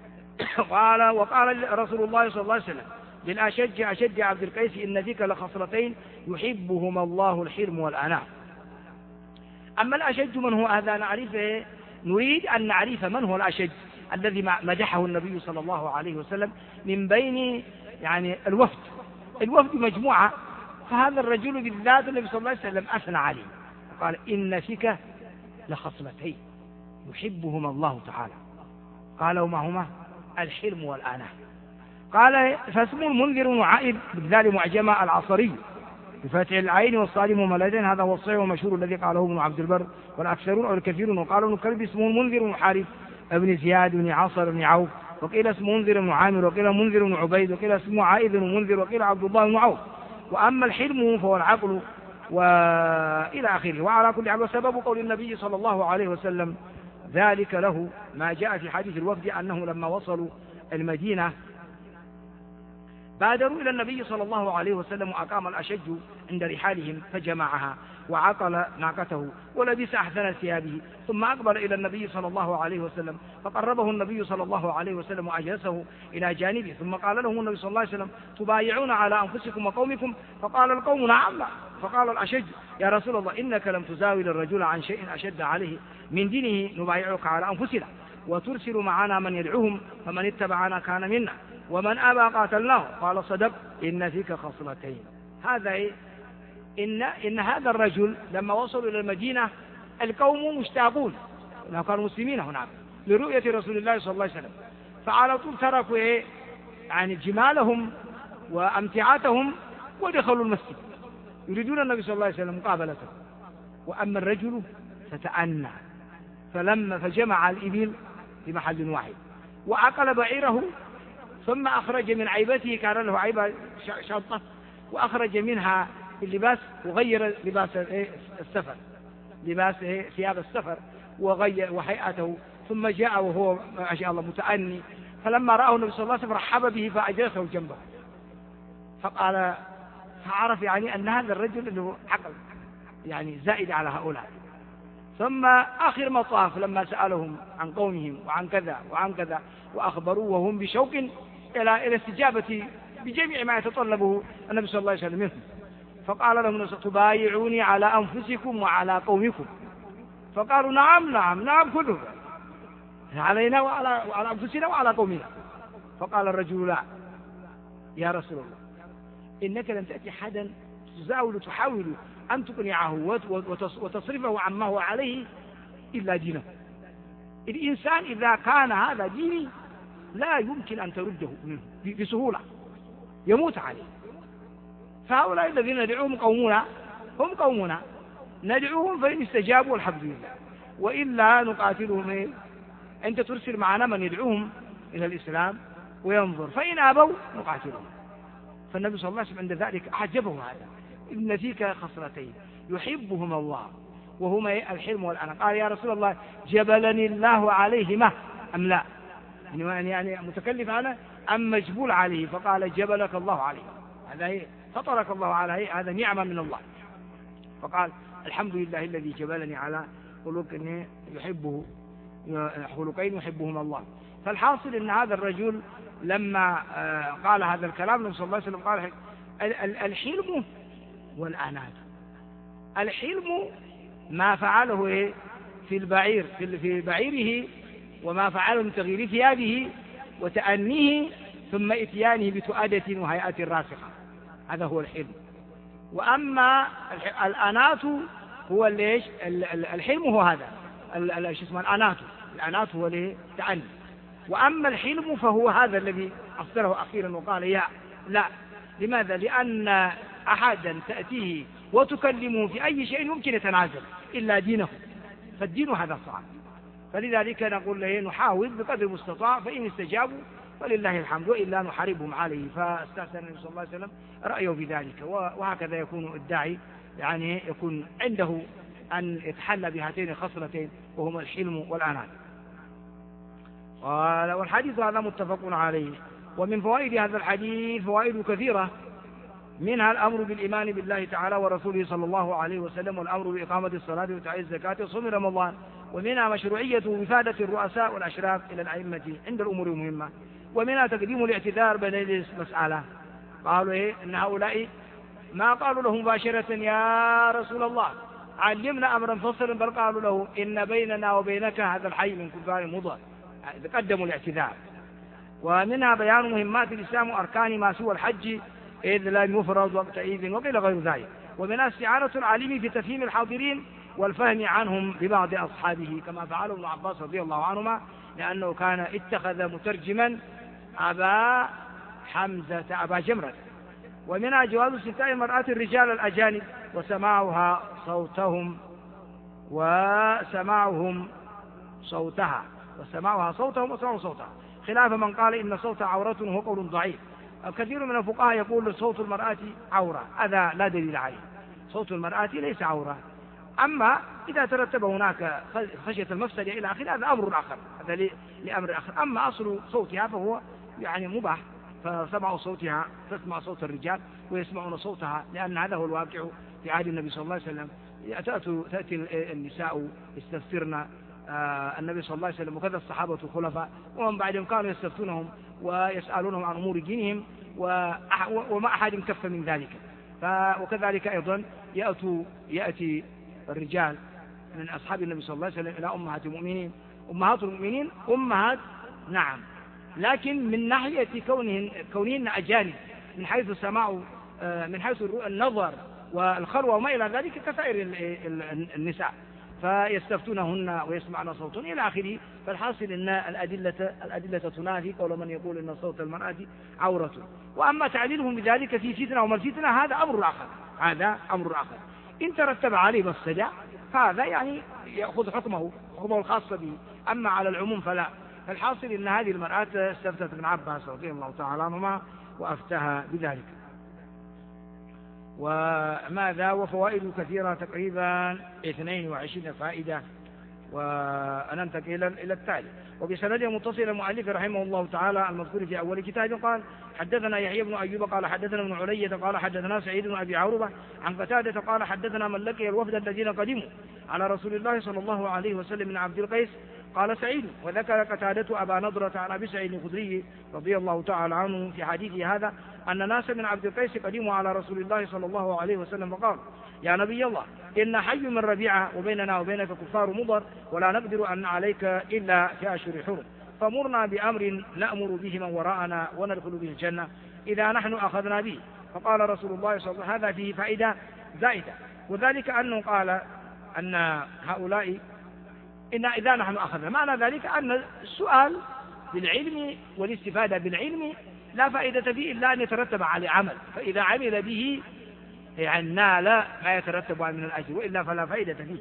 وقال رسول الله صلى الله عليه وسلم للأشج عبد القيس إن فيك لخصلتين يحبهما الله الحلم والأناة. أما الأشج من هو هذا نعرفه، نريد أن نعرف من هو الأشج الذي مدحه النبي صلى الله عليه وسلم من بين يعني الوفد مجموعة، فهذا الرجل بالذات النبي صلى الله عليه وسلم أثنى عليه قال إن فيك لخصلتين يحبهما الله تعالى. قال وما هما؟ الحلم والآناة. قال فاسمه المنذر وعائد بالذال معجمة العصري بفتح العين والصاد مملتين، هذا هو الصحيح والمشهور الذي قاله ابن عبد البر والأكثرون أو الكثيرون. وقال ابن كلب اسمه المنذر بن حارث ابن زياد بن عاصر بن عوف، وقيل اسمه منذر بن عامر، وقيل منذر بن عبيد، وقيل اسمه عائد بن منذر، وقيل عبد الله بن عوف. وأما الحلم فهو العقل وإلى آخره. وعلى كل حال وسبب قول النبي صلى الله عليه وسلم ذلك له ما جاء في حديث الوفد أنه لما وصلوا المدينة بادروا إلى النبي صلى الله عليه وسلم وأقام الأشج عند رحالهم فجمعها وعقل ناقته ولبس أحسن ثيابه ثم أقبل إلى النبي صلى الله عليه وسلم فقربه النبي صلى الله عليه وسلم وأجلسه إلى جانبه ثم قال لهم النبي صلى الله عليه وسلم تبايعون على أنفسكم وقومكم؟ فقال القوم نعم. فقال الأشج يا رسول الله إنك لم تزاول الرجل عن شيء أشد عليه من دينه نبايعك على أنفسنا وترسل معنا من يدعوهم فمن اتبعنا كان منا ومن أبى قاتلناه. قال صدق إن فيك خصلتين. هذا إن هذا الرجل لما وصلوا إلى المدينة القوم مشتاقون لأنهم كانوا مسلمين هناك لرؤية رسول الله صلى الله عليه وسلم، فعلى طول تركوا يعني جمالهم وأمتعاتهم ودخلوا المسجد يريدون النبي صلى الله عليه وسلم مقابلته. وأما الرجل فتأنى فجمع الإبل في محل واحد وعقل بعيره ثم أخرج من عيبته، كان له عيبة شنطة وأخرج منها اللباس وغير لباس السفر، لباس ثياب السفر وغير وهيئته، ثم جاء وهو ما شاء الله متأني، فلما رآه النبي صلى الله عليه وسلم رحب به فأجلسه جنبه فقال فعرف يعني أن هذا الرجل له عقل يعني زائد على هؤلاء. ثم آخر مطاف لما سألهم عن قومهم وعن كذا وعن كذا وأخبروه وهم بشوق إلى الاستجابة بجميع ما يتطلبه النبي صلى الله عليه وسلم منهم، فقال لهم تبايعوني على أنفسكم وعلى قومكم؟ فقالوا نعم كله علينا وعلى أنفسنا وعلى قومنا. فقال الرجل لا يا رسول الله إنك لم تأتي حدا تحاول أن تقنعه وتصرفه عما هو عليه إلا دينه. الإنسان إذا كان هذا ديني لا يمكن أن ترده منه بسهولة يموت عليه. فهؤلاء الذين ندعوهم قومنا هم قومنا ندعوهم فإن استجابوا الحمد لله وإلا نقاتلهم. أنت ترسل معنا من يدعوهم إلى الإسلام وينظر فإن أبوا نقاتلهم. فالنبي صلى الله عليه وسلم عند ذلك أعجبه هذا إن فيك خصلتين يحبهما الله وهما الحلم والأناة. قال يا رسول الله جبلني الله عليهما أم لا؟ يعني متكلف أنا أم مجبول عليه؟ فقال جبلك الله عليه، هذا فطرك الله عليه، هذا نعمة من الله. فقال الحمد لله الذي جبلني على خلق يحبه خلقين يحبهما الله. فالحاصل أن هذا الرجل لما قال هذا الكلام النبي صلى الله عليه وسلم قال الحلم والأناة. الحلم ما فعله في البعير في بعيره وما فعله من تغيير ثيابه وتأنيه ثم إتيانه بتؤدة وهيئة راسخة، هذا هو الحلم. وأما الأنات هو ليش الحلم هو هذا شو اسمه الأنات هو التأني. وأما الحلم فهو هذا الذي أصدره أخيرا وقال يا لا. لماذا؟ لأن أحدا تأتيه وتكلمه في أي شيء يمكن يتنازل إلا دينه، فالدين هذا صعب. فلذلك نقول له نحاول بقدر المستطاع، فإن استجابوا ولله الحمد، وإلا نحاربهم عليه. فاستحسن النبي صلى الله عليه وسلم رأيه بذلك. وهكذا يكون الداعي يعني يكون عنده أن يتحلى بهاتين الخصلتين وهما الحلم والعناد. قال والحديث هذا متفق عليه. ومن فوائد هذا الحديث فوائد كثيرة، منها الأمر بالإيمان بالله تعالى ورسوله صلى الله عليه وسلم، والأمر بإقامة الصلاة وإيتاء الزكاة وصوم رمضان. ومنها مشروعية وفادة الرؤساء والأشراف إلى الأئمة عند الأمور المهمة. ومنها تقديم الاعتذار بين المسألة. قالوا إن هؤلاء ما قالوا له مباشرة يا رسول الله علمنا أمرا فصلا، بل قالوا له إن بيننا وبينك هذا الحي من كفار مضر، قدموا الاعتذار. ومنها بيان مهمات الإسلام وأركان ما سوى الحج إذ لم يفرض وقتئذ، وقيل غير ذلك. ومنها استعانة العالم في تفهيم الحاضرين والفهم عنهم ببعض أصحابه، كما فعله ابن عباس رضي الله عنهما، لأنه كان اتخذ مترجما أبا جمرة. ومنها جواز استفتاء المرأة الرجال الأجانب وسماعهم صوتها خلاف من قال إن صوت عورة وهو قول ضعيف. الكثير من الفقهاء يقول صوت المرأة عورة، هذا لا دليل عليه، صوت المرأة ليس عورة. أما إذا ترتب هناك خشية المفسدة إلى آخره هذا أمر آخر، هذا لأمر آخر. أما أصل صوتها فهو يعني مباح، فسمع صوتها تسمع صوت الرجال ويسمعون صوتها، لأن هذا هو الواقع في عهد النبي صلى الله عليه وسلم. تأتي النساء يستفسرن النبي صلى الله عليه وسلم، وكذا الصحابة الخلفاء ومن بعدهم كانوا يستفتونهم ويسألونهم عن أمور دينهم، وما أحد كف من ذلك. وكذلك أيضا يأتي الرجال من أصحاب النبي صلى الله عليه وسلم إلى أمهات المؤمنين أمهات نعم، لكن من ناحية كونهن أجانب من حيث السماع، من حيث النظر والخلوة وما إلى ذلك كسائر النساء، فيستفتونهن ويسمعن صوتهن إلى آخره. فالحاصل أن الأدلة تنافي قول من يقول أن صوت المرأة عورة. وأما تعليلهم بذلك في فتنة وما الفتنة هذا أمر آخر. إن ترتب عليه مفسدة هذا يعني يأخذ حكمه الخاص به، أما على العموم فلا. فالحاصل أن هذه المرأة استفتت ابن عباس رضي الله تعالى عنهما وأفتها بذلك. وماذا وفوائد كثيرة تقريبا 22 فائدة، وننتقل إلى التالي. وبسند متصل المؤلف رحمه الله تعالى المذكور في أول كتاب قال حدثنا يحيى بن أيوب قال حدثنا ابن علية قال حدثنا سعيد بن أبي عروبة عن قتادة قال حدثنا من لقي الوفد الذين قدموا على رسول الله صلى الله عليه وسلم من عبد القيس. قال سعيد وذكر قتادة أبا نضرة عن أبي سعيد الخدري رضي الله تعالى عنه في حديثه هذا أن ناس من عبد القيس قدموا على رسول الله صلى الله عليه وسلم فقال يا نبي الله إن حي من ربيعة وبيننا وبينك كفار مضر ولا نقدر أن عليك إلا في أشهر حرم، فمرنا بأمر نأمر به من وراءنا وندخل به الجنة إذا نحن أخذنا به. فقال رسول الله صلى الله عليه وسلم هذا فيه فائدة زائدة، وذلك أنه قال أن هؤلاء إن إذا نحن أخذنا، معنى ذلك أن السؤال بالعلم والاستفادة بالعلم لا فائدة فيه إلا أن يترتب على عمل، فإذا عمل به يعني نال ما يترتب من الأجر، وإلا فلا فائدة فيه.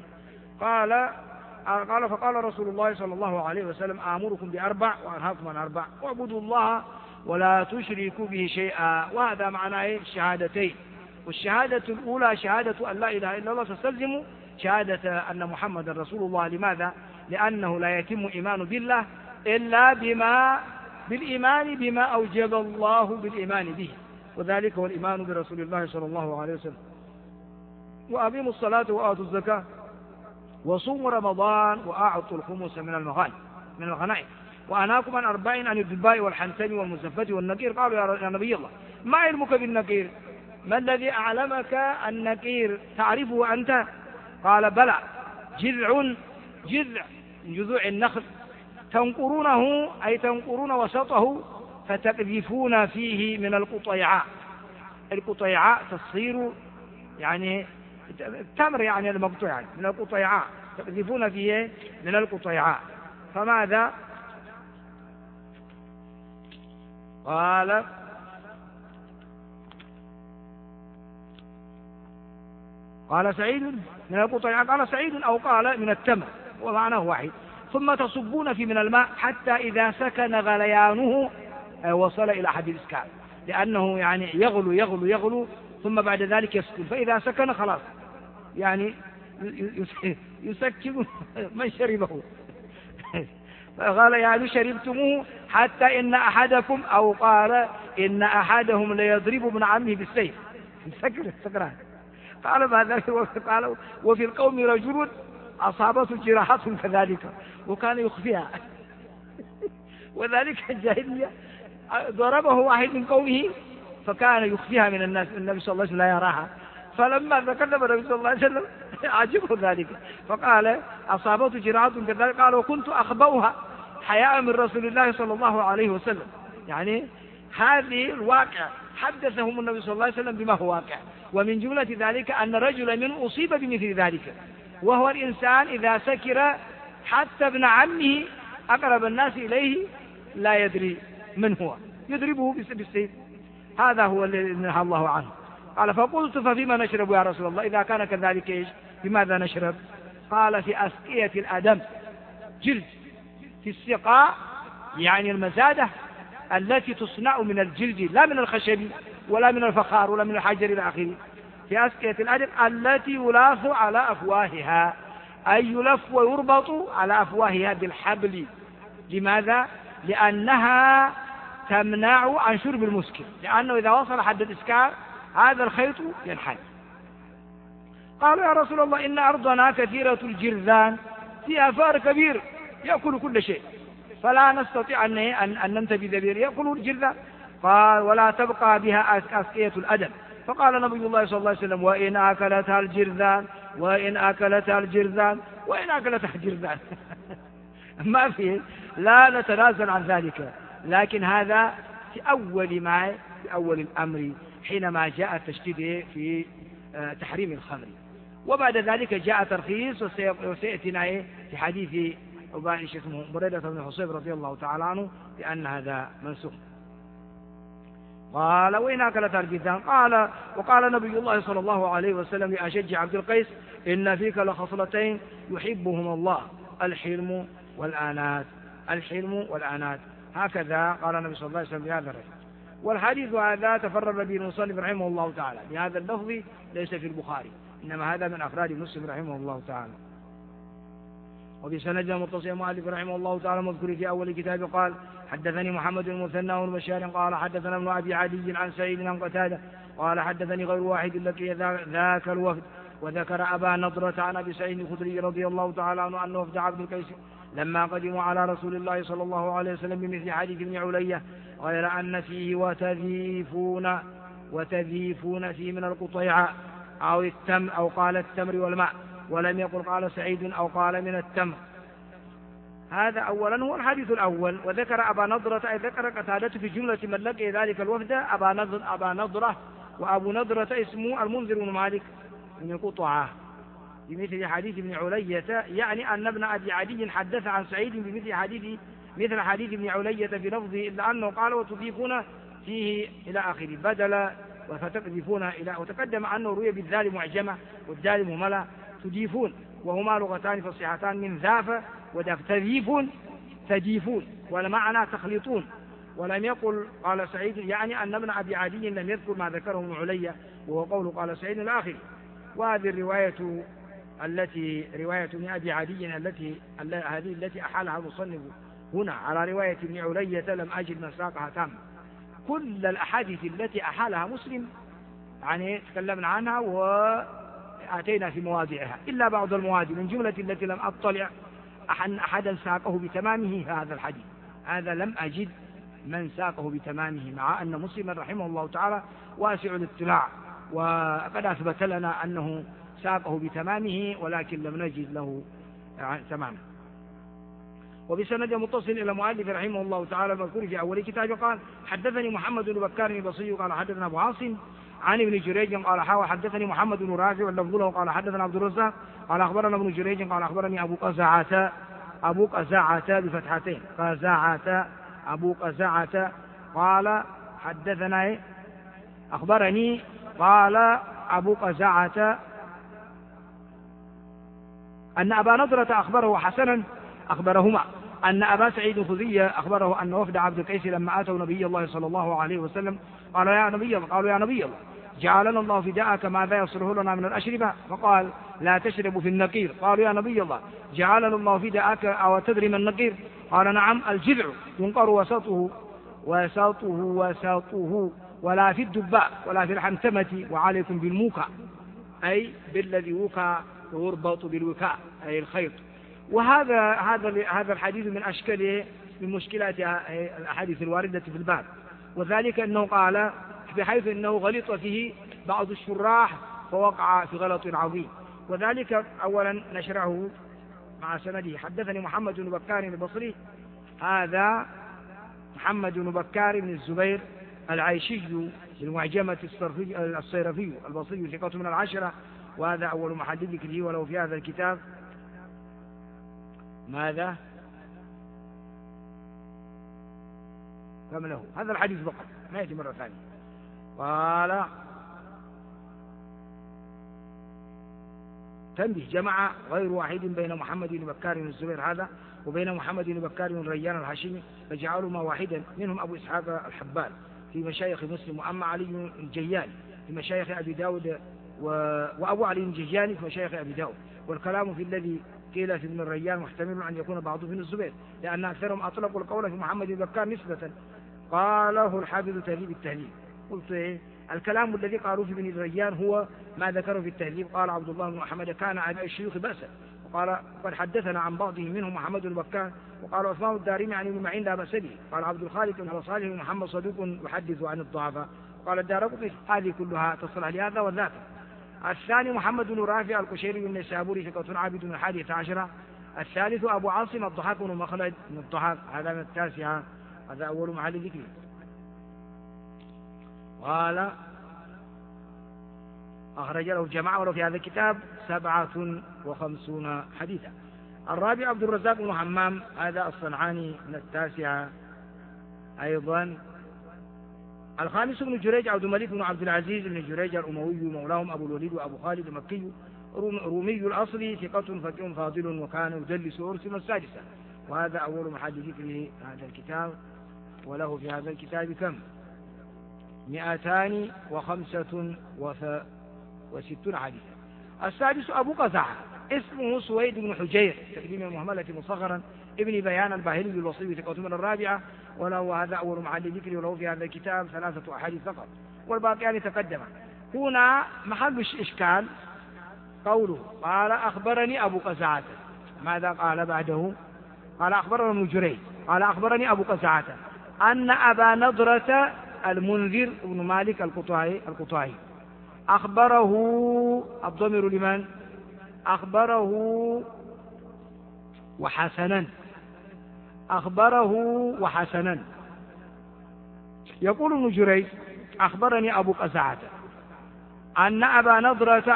فقال رسول الله صلى الله عليه وسلم آمركم بأربع وأنهاكم عن أربع واعبدوا الله ولا تشركوا به شيئا. وهذا معناه الشهادتين، والشهادة الأولى شهادة أن لا إله إلا الله تستلزم شهادة أن محمد رسول الله. لماذا؟ لأنه لا يتم إيمان بالله إلا بالإيمان بما أوجب الله بالإيمان به، وذلك هو الإيمان برسول الله صلى الله عليه وسلم. وأقيموا الصلاة وآتوا الزكاة وصوموا رمضان وأعطوا الخمس من الغنائم وأنهاكم عن أربع عن الدباء والحنتم والمزفة والنقير. قالوا يا نبي الله ما علمك بالنقير؟ ما الذي أعلمك النقير تعرفه أنت؟ قال بلى جذع من جذوع النخل تنقرونه أي تنقرون وسطه فتقذفون فيه من القطيعاء. القطيعاء تصير يعني التمر يعني المقطوع يعني من القطيعاء، تقذفون فيه من القطيعاء. فماذا قال سعيد من القطيعاء، قال سعيد أو قال من التمر ومعناه واحد. ثم تصبون في من الماء حتى إذا سكن غليانه وصل إلى حد الإسكان، لأنه يعني يغلو يغلو يغلو ثم بعد ذلك يسكن، فإذا سكن خلاص يعني يسكن من شربه. فقال يعني شربتموه حتى إن أحدكم أو قال إن أحدهم ليضرب ابن عمه بالسيف سكران. قال بعد ذلك قال وفي القوم رجل أصابته جراحات كذلك وكان يخفيها. وذلك الجاهلية ضربه واحد من قومه فكان يخفيها من الناس، النبي صلى الله عليه وسلم لا يراها. فلما تكلم النبي صلى الله عليه وسلم عجبه ذلك فقال أصابته جراحات كذلك، قال وكنت أخبأها حياء من رسول الله صلى الله عليه وسلم. يعني هذه الواقع حدثهم النبي صلى الله عليه وسلم بما هو واقع، ومن جملة ذلك أن رجلا منه أصيب بمثل ذلك، وهو الإنسان إذا سكر حتى ابن عمه أقرب الناس إليه لا يدري من هو يضربه بالسيف. هذا هو الذي نهى الله عنه. قال فقلت ففيما نشرب يا رسول الله؟ إذا كان كذلك إيش بماذا نشرب؟ قال في أسقية الأدم، جلد في السقاء يعني المزادة التي تصنع من الجلد لا من الخشب ولا من الفخار ولا من الحجر إلى آخره. في أسقية الأدم التي يلاف على أفواهها، أي يلف ويربط على أفواهها بالحبل. لماذا؟ لأنها تمنع عن شرب المسكر، لأنه إذا وصل حد الإسكار هذا الخيط ينحل. قالوا يا رسول الله إن أرضنا كثيرة الجرذان فيها فار كبير يأكل كل شيء فلا نستطيع أن ننتبه ذبير يأكل الجرذان. قال ولا تبقى بها أسقية الأدم. فقال نبي الله صلى الله عليه وسلم وإن أكلتها الجرذان وإن أكلتها الجرذان وإن أكلتها الجرذان. ما فيه، لا نتنازل عن ذلك. لكن هذا في أول الأمر حينما جاء التشديد في تحريم الخمر، وبعد ذلك جاء ترخيص وسيأتينا في حديث اسمه بريدة بن حصيب رضي الله تعالى عنه بأن هذا منسوخ. قال وإن أكلتها الجرذان. قال وقال نبي الله صلى الله عليه وسلم لأشج عبد القيس إن فيك لخصلتين يحبهما الله الحلم والآنات. الحلم والآنات هكذا قال النبي صلى الله عليه وسلم بهذا الرجل. والحديث هذا تفرد به المصنف رحمه الله تعالى بهذا اللفظ ليس في البخاري، إنما هذا من أفراد مسلم رحمه الله تعالى. وبسند متصل المؤلف رحمه الله تعالى مذكور في أول كتاب قال حدثني محمد بن المثنى والبشار قال حدثنا ابن أبي عدي عن سعيد عن قتادة قال حدثني غير واحد لقي ذاك الوفد وذكر أبا نضرة عن أبي سعيد الخدري رضي الله تعالى عنه أن وفد عبد القيس لما قدموا على رسول الله صلى الله عليه وسلم بمثل حديث ابن علية غير أن فيه وتذيفون فيه من القطيعة أو التمر أو قال التمر والماء، ولم يقل قال سعيد أو قال من التمر. هذا أولا هو الحديث الأول. وذكر أبا نضرة أي ذكر قتادة في جملة من لقي ذلك الوفد أبا نضرة، وأبو نضرة اسمه المنذر بن مالك من القطعة بمثل حديث ابن علية، يعني أن ابن أبي عدي حدث عن سعيد بمثل حديث ابن علية بلفظه إلا أنه قال وتضيفون فيه إلى آخره بدل وفتقذفون إلى. وتقدم أنه روي بالذال معجمة والدال مهملة تضيفون، وهما لغتان فصيحتان من ذاف ودف. تضيفون والمعنى تخلطون. ولم يقل قال سعيد، يعني أن ابن أبي عدي لم يذكر ما ذكره ابن علية وهو قول قال سعيد الآخر. وهذه الرواية رواية ابن أبي عدي التي أحالها المصنف هنا على رواية ابن علية لم أجد من ساقها تام. كل الأحاديث التي أحالها مسلم يعني تكلمنا عنها وأتينا في مواضعها إلا بعض المواضع من جملة التي لم أطلع أحدا ساقه بتمامه هذا الحديث. هذا لم أجد من ساقه بتمامه، مع أن مسلم رحمه الله تعالى واسع الاطلاع وقد أثبت لنا أنه ساقه بتمامه، ولكن لم نجد له تماما. وبسند متصل إلى مؤلف رحمه الله تعالى المذكور في أول كتابه قال حدثني محمد بن بكار البصري قال حدثنا أبو عاصم عن ابن جريج قال حدثني محمد بن رافع واللفظ له قال حدثنا عبد الرزاق قال أخبرنا ابن جريج قال أخبرني أبو قزاعة بفتحتين قزاعة أبو قزاعة قال حدثنا أخبرني قال أبو قزاعة أن أبا نضرة أخبره حسنا أخبرهما أن أبا سعيد الخدري أخبره أن وفد عبد القيس لما أتوا نبي الله صلى الله عليه وسلم قالوا يا نبي الله جعلنا الله فداءك ماذا يصله لنا من الأشربة فقال لا تشربوا في النقير قالوا يا نبي الله جعلنا الله فداءك أو تدري ما النقير قال نعم الجذع ينقر وسطه ولا في الدباء ولا في الحنتمة وعليكم بالموكى أي بالذي وكى يربط بالوكاء أي الخيط. وهذا الحديث من أشكاله من مشكلات الأحاديث الواردة في الباب وذلك أنه قال بحيث أنه غلط فيه بعض الشراح فوقع في غلط عظيم وذلك أولا نشرعه مع سنده حدثني محمد بن بكار البصري هذا محمد بن بكار بن الزبير العيشي بالمعجمة الصيرفي البصري ثقة من العشرة وهذا أول محدد ذكره ولو في هذا الكتاب ماذا كم له هذا الحديث فقط ما يأتي مرة ثانية قال تنبه جمع غير واحد بين محمد بن بكار بن الزبير هذا وبين محمد بن بكار بن ريان الهاشمي فجعلهما واحدا منهم أبو إسحاق الحبال في مشايخ مسلم وأما علي الجياني في مشايخ أبي داود وأبو علي الجياني في مشايخ أبي داود والكلام في الذي قيل في ابن الريان محتمل أن يكون بعضه من الزبير لأن أكثرهم أطلقوا القول في محمد بن بكار نسبة قاله الحافظ تهذيب التهذيب قلت إيه الكلام الذي قالوا في ابن الريان هو ما ذكره في التهذيب قال عبد الله بن محمد كان أباء الشيوخ بأسا وقال قد حدثنا عن بعضهم منهم محمد بن بكار وقال عثمان الدارمي عن ابن معين لا بأس به قال عبد الخالق بن صالح بن محمد صدوق يحدث عن الضعفاء قال الدارقطني هذه كلها تصلح لهذا وذاك. الثاني محمد بن رافع القشيري النيسابوري ثقة عابد من 11. الثالث أبو عاصم الضحاك بن مخلد من الضحاك هذا من 9 هذا أول محل ذكره قال أخرج له الجماعة ولو في هذا الكتاب 57 حديثا. الرابع عبد الرزاق بن حمام هذا الصنعاني من 9 أيضا. الخامس بن جريج عبد الملك بن عبد العزيز بن جريج الأموي مولاهم أبو الوليد وأبو خالد المكي رومي الأصل ثقة فقيه فاضل وكان يدلس أرسم 6 وهذا أول محل ذكره هذا الكتاب وله في هذا الكتاب كم 265 حديثا. السادس أبو قزعة اسمه سويد بن حجير تقديم المهملة مصغرا ابن بيان الباهلي الوصي ثقة من 4 وله هذا أول محل ذكر وله في هذا الكتاب 3 أحاديث فقط والباقيان تقدم. هنا محل إشكال قوله قال أخبرني أبو قزعة ماذا قال بعده قال أخبرنا ابن جريج قال أخبرني أبو قزعة أن أبا نضرة المنذر بن مالك القطعي أخبره الضمير لمن أخبره وحسنا يقول ابن جريج أخبرني أبو قزعة أن أبا نضرة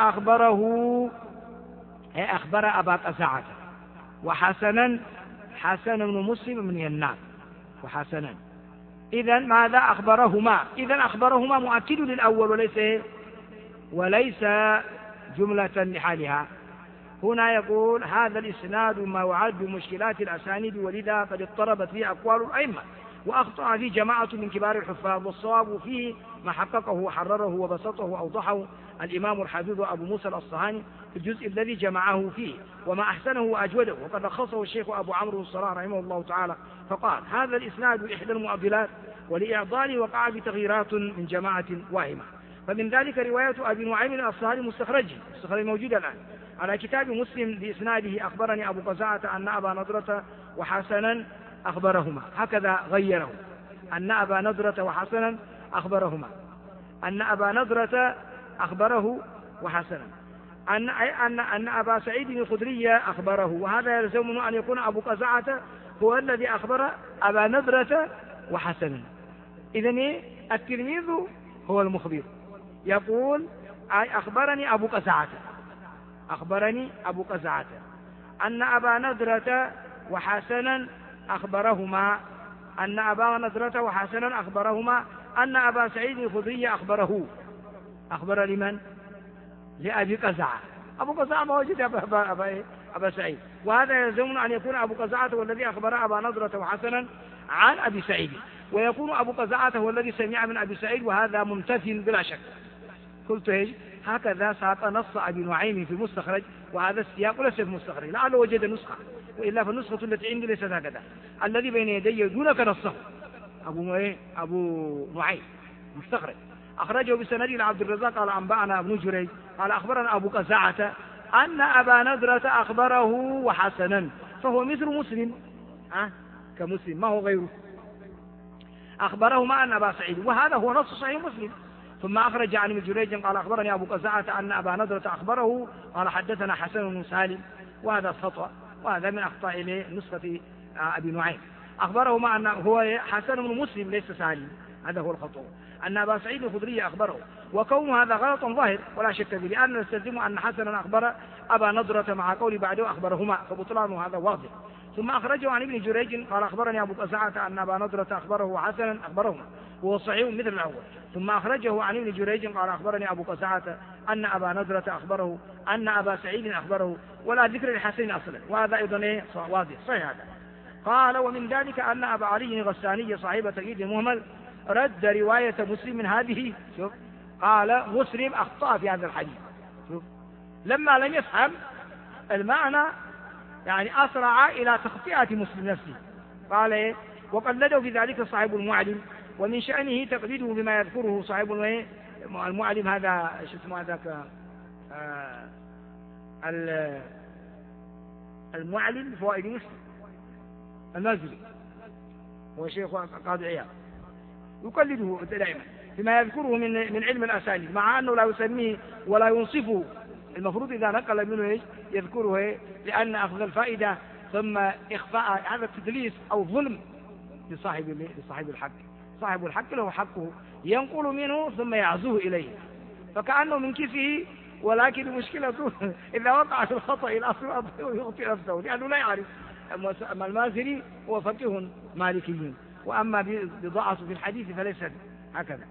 أخبر أبا قزعة وحسنا حسن بن مسلم من ينام وحسنا إذن ماذا أخبرهما أخبرهما مؤكد للأول وليس جملة لحالها. هنا يقول هذا الإسناد ما وعد بمشكلات الأسانيد ولذا قد اضطربت فيه أقوال الأئمة وأخطأ فيه جماعة من كبار الحفاظ والصواب فيه ما حققه وحرره وبسطه وأوضحه الإمام الحافظ أبو موسى الأصفهاني في الجزء الذي جمعه فيه وما أحسنه وأجوده وقد لخصه الشيخ أبو عمرو الصلاح رحمه الله تعالى فقال هذا الإسناد إحدى المعضلات ولإعضاله وقع بتغييرات من جماعة واهمة. فمن ذلك رواية أبي نعيم الأصفهاني مستخرج موجود الآن على كتاب مسلم بإسناده أخبرني أبو قزعة أن أبا نضرة وحسنا أخبرهما هكذا غيره أن أبا نضرة وحسنا أخبرهما أن أبا نضرة أخبره وحسنا أن أبا سعيد الخدري أخبره وهذا يلزم أن يكون أبو قزعة هو الذي أخبر أبا نضرة وحسنا. إذن التلميذ هو المخبر، يقول أخبرني أبو قزعة، أخبرني أبو قزعة أن أبا نضرة وحسنا أخبرهما، أن أبا نضرة وحسنا أخبرهما أن أبا سعيد الخدري أخبره. أخبر لمن؟ لأبي قزعة. أبو قزعة ما وجد أبا سعيد، وهذا يلزمنا أن يكون أبو قزعة هو الذي أخبر أبا نضرة وحسنا عن أبي سعيد، ويكون أبو قزعة هو الذي سمع من أبي سعيد، وهذا ممتثل بلا شك. قلت ايش؟ هكذا ساق نص أبي نعيم في المستخرج، وهذا السياق ليس في المستخرج، لعله وجد نسخة، وإلا فالنسخة التي عندي ليست هكذا. الذي بين يدي دونك نصه أبو نعيم مستخرج، أخرجه بسند إلى عبد الرزاق قال أنبأنا ابن جريج قال أخبرنا أبو قزعة أن أبا نضرة أخبره وحسنا، فهو مثل مسلم كمسلم ما هو غيره، أخبره ما أن أبا سعيد، وهذا هو نص صحيح مسلم. ثم أخرج عن ابن جريج قال أخبرني أبو قزعة أن أبا نضرة أخبره قال حدثنا حسن بن سالم، وهذا خطأ، وهذا من أخطاء نسخة أبي نعيم. أخبره ما أن هو حسن بن مسلم ليس سالم، هذا هو الخطأ، أن أبا سعيد الخدري أخبره، وكون هذا غلط ظاهر ولا شك فيه، لأن نستلزم أن حسنا أخبر أبا نضرة مع قول بعده أخبرهما، فبطلان هذا واضح. ثم أخرجه عن ابن جريج قال أخبرني أبو قزعة أن أبا نضرة أخبره وحسنا أخبرهما، وهو صحيح مثل الأول. ثم أخرجه عن ابن جريج قال أخبرني أبو قزعة أن أبا نضرة أخبره أن أبا سعيد أخبره، ولا ذكر لحسن أصلا، وهذا أيضا واضح صحيح هذا. قال ومن ذلك أن أبا علي الغساني صاحب تقييد المهمل رد رواية مسلم من هذه. شوف قال مسلم أخطأ في هذا الحديث، شوف لما لم يفهم المعنى يعني أسرع إلى تخطئة مسلم نفسه. قال إيه؟ وقلده في ذلك صاحب المعلم، ومن شأنه تقليده بما يذكره صاحب المعلم، هذا شو اسمه هذاك المعلم فوائد مسلم المازري، هو شيخ قاضي عياض، يقلده دائما فيما يذكره من علم الأسانيد، مع أنه لا يسميه ولا ينصفه، المفروض إذا نقل منه إيش يذكره، لأن أخذ الفائدة ثم إخفاء هذا التدليس أو ظلم لصاحب الحق. صاحب الحق له حقه ينقل منه ثم يعزوه إليه، فكأنه من كيفه، ولكن المشكلة إذا وقع في الخطأ الأصل يخطئ نفسه لأنه لا يعرف. أما المازري هو فقيه مالكي، وأما بضاعته في الحديث فليس هكذا.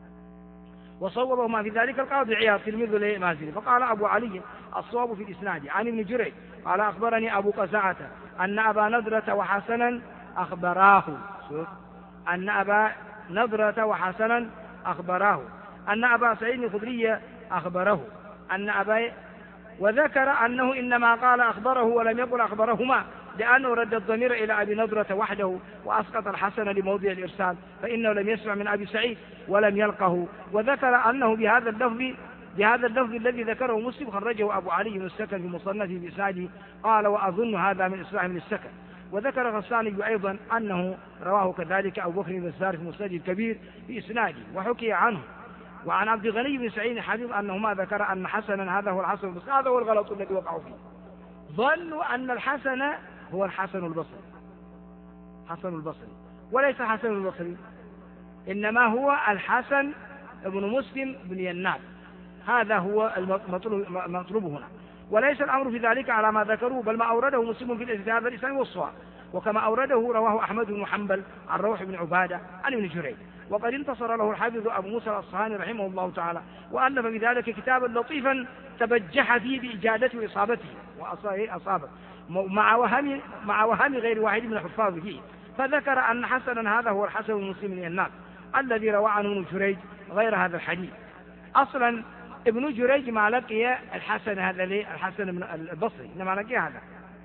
وصوبه ما في ذلك القاضي عياض تلميذ المازري. فقال أبو علي الصواب في الإسناد عن ابن جريج قال أخبرني أبو قزعة أن أبا نضرة وحسنا أخبراه، أن أبا نضرة وحسنا أخبراه أن أبا سعيد الخدري أخبره أن أبا، وذكر أنه إنما قال أخبره ولم يقل أخبرهما، لأنه رد الضمير إلى أبي نضرة وحده، وأسقط الحسن لموضع الإرسال، فإنه لم يسمع من أبي سعيد ولم يلقه. وذكر أنه بهذا اللفظ الذي ذكره مسلم خرجه أبو علي بن السكن في مصنفه بإسناده. قال وأظن هذا من إصلاح من السكن. وذكر غساني أيضا أنه رواه كذلك أبو بكر بن الزار في مسنده الكبير بإسناده، وحكي عنه. وعن عبد الغني بن سعيد حديث أنه ما ذكر أن حسنا هذا هو الحسن البصري، هذا هو الغلط الذي وقعوا فيه، ظنوا أن الحسن هو الحسن البصري، حسن البصري، وليس حسن البصري، إنما هو الحسن ابن مسلم بن يناد، هذا هو المطلوب هنا، وليس الأمر في ذلك على ما ذكروه، بل ما أورده مسلم في هذا الإسلام والصواب، وكما أورده رواه أحمد بن حنبل عن روح بن عبادة عن ابن جريج. وقد انتصر له الحافظ أبو موسى الأصفهاني رحمه الله تعالى، وألف بذلك كتابا لطيفا تبجح فيه بإجادته وإصابته وأصابه مع وهم غير واحد من الحفاظ فيه، فذكر أن حسنا هذا هو الحسن المسلم بن يناد الذي روى عنه ابن جريج غير هذا الحديث. أصلا ابن جريج ما لقي الحسن هذا الحسن البصري، إنما لقي هذا.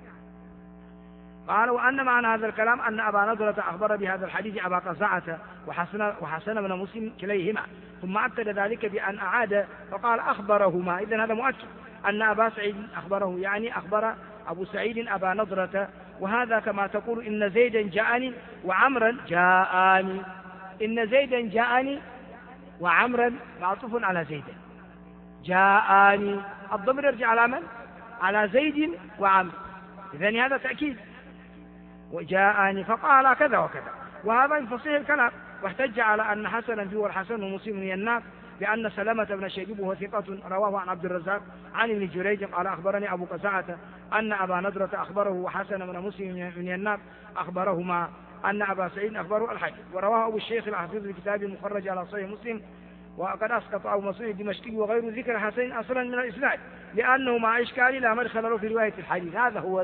قال وأن معنى هذا الكلام أن أبا نضرة أخبر بهذا الحديث أبا قزعة وحسن بن مسلم كليهما، ثم أكد ذلك بأن أعاد فقال أخبرهما، إذن هذا مؤكد أن أبا سعيد أخبره، يعني أخبر أبو سعيد أبا نضرة، وهذا كما تقول إن زيدا جاءني وعمرا جاءني، إن زيدا جاءني وعمرا معطوف على زيدا، جاءني الضمير يرجع على من؟ على زيد وعمر، إذن هذا تأكيد. وجاءني فقال كذا وكذا، وهذا من فصيح الكلام. واحتج على أن حسنا فيه والحسن ومسلم ينام بأن سلمة بن شيبوب هو ثقة رواه عن عبد الرزاق عن ابن جريج قال أخبرني أبو قزعة أن أبا نضرة أخبره وحسن بن مسلم من ينام أخبرهما أن أبا سعيد أخبره الحج. ورواه أبو الشيخ الحفيظ في كتابه المخرج على صحيح مسلم. وقد أسقط أبو مسعود الدمشقي وغير ذكر حسين أصلا من الإسناد لأنه مع إشكال لا مدخل له في رواية الحديث. هذا هو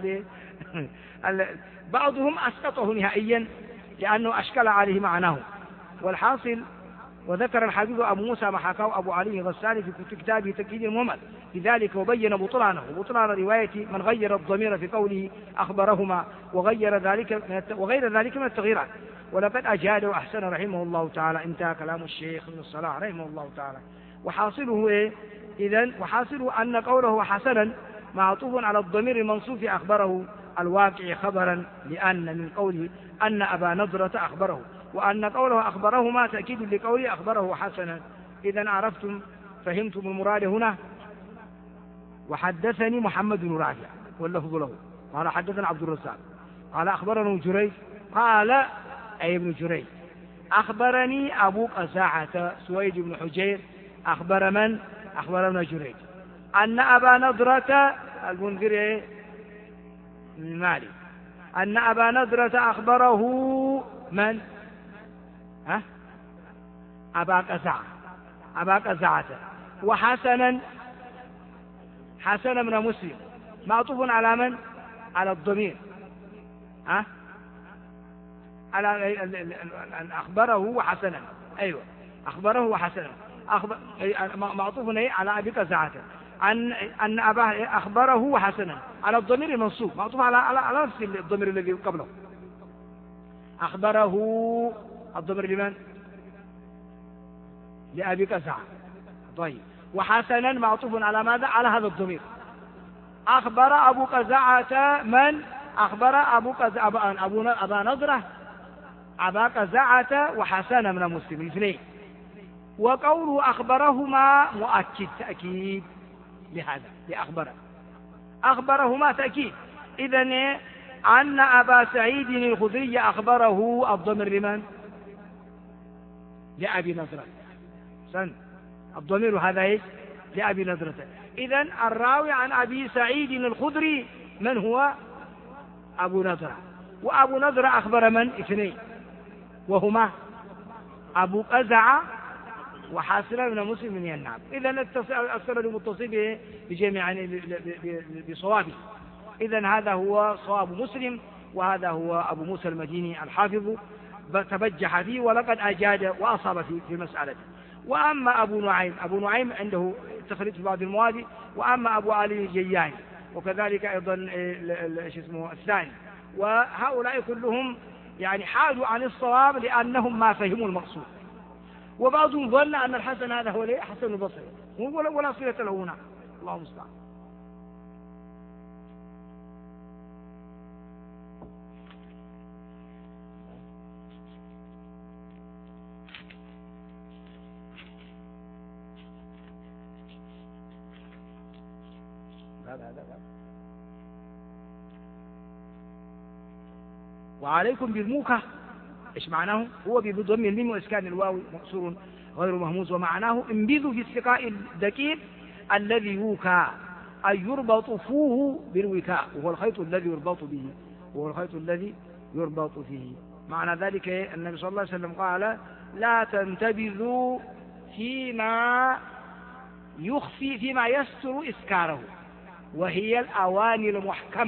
بعضهم أسقطه نهائيا لأنه أشكل عليه معناه. والحاصل وذكر الحديث أبو موسى ما حكاه أبو علي الغساني في كتابه تكييد المهمل لذلك وبين بطلانه وبطلان رواية من غير الضمير في قوله أخبرهما وغير ذلك من التغييرات. ولقد أجاد وأحسن رحمه الله تعالى. انتهى كلام الشيخ ابن الصلاح رحمه الله تعالى. وحاصله إيه؟ إذن وحاصله أن قوله حسنا معطوف على الضمير المنصوب أخبره الواقع خبرا لأن من قوله أن أبا نضرة أخبره وأن قوله أخبرهما تأكيد لقوله أخبره حسنا. إذن عرفتم فهمتم المراد هنا. وحدثني محمد بن رافع واللفظ له قال حدثنا عبد الرزاق قال أخبرنا جريج قال أي ابن جريج أخبرني أبو قزعة سويد بن حجير أخبر من؟ أخبر ابن جريج أن أبا نضرة المنذر من مالي أن أبا نضرة أخبره من؟ أبا قزعة وحسنا حسن بن مسلم معطوف على من؟ على الضمير على أخبره وحسنا. أيوة أخبره وحسنا معطوف على أبي قزعة أن أباه أخبره وحسنا على الضمير المنصوب معطوف على نفس الضمير الذي قبله. أخبره الضمير لمن؟ لأبي قزعة. طيب وحسنا معطوف على ماذا؟ على هذا الضمير. أخبر أبو قزعة من؟ أخبر أبا نضرة أبا قزعة وحسن بن مسلم الاثنين. وقوله أخبرهما مؤكد تأكيد لهذا أخبرهما تأكيد. إذن أن أبا سعيد الخدري أخبره الضمير لمن؟ لأبي نضرة. الضمير هذا إيش؟ لأبي نضرة. إذن الراوي عن أبي سعيد الخدري من هو؟ أبو نضرة. وأبو نضرة أخبر من؟ اثنين وهما أبو قزعة وحاسن بن مسلم من ينام. إذن السند متصل بجميع بصوابه. إذن هذا هو صواب مسلم وهذا هو أبو موسى المديني الحافظ تبجح فيه ولقد أجاد وأصاب في مسألته. وأما أبو نعيم عنده تخريج في بعض المواد. وأما أبو علي الجياني وكذلك أيضا الثاني. وهؤلاء كلهم يعني حادوا عن الصواب لأنهم ما فهموا المقصود. وبعضهم ظن أن الحسن هذا هو حسن البصري ولا صلة له هنا. الله المستعان. وعليكم بالموكة إيش معناه؟ هو بضم الميم وإسكان الواو مقصور غير مهموز. ومعناه انبذوا في السقاء الدقيق الذي يوكى أي يربط فوه بالوكاء وهو الخيط الذي يربط فيه. معنى ذلك النبي صلى الله عليه وسلم قال لا تنتبذوا فيما يستر إسكاره وهي الأواني المحكمة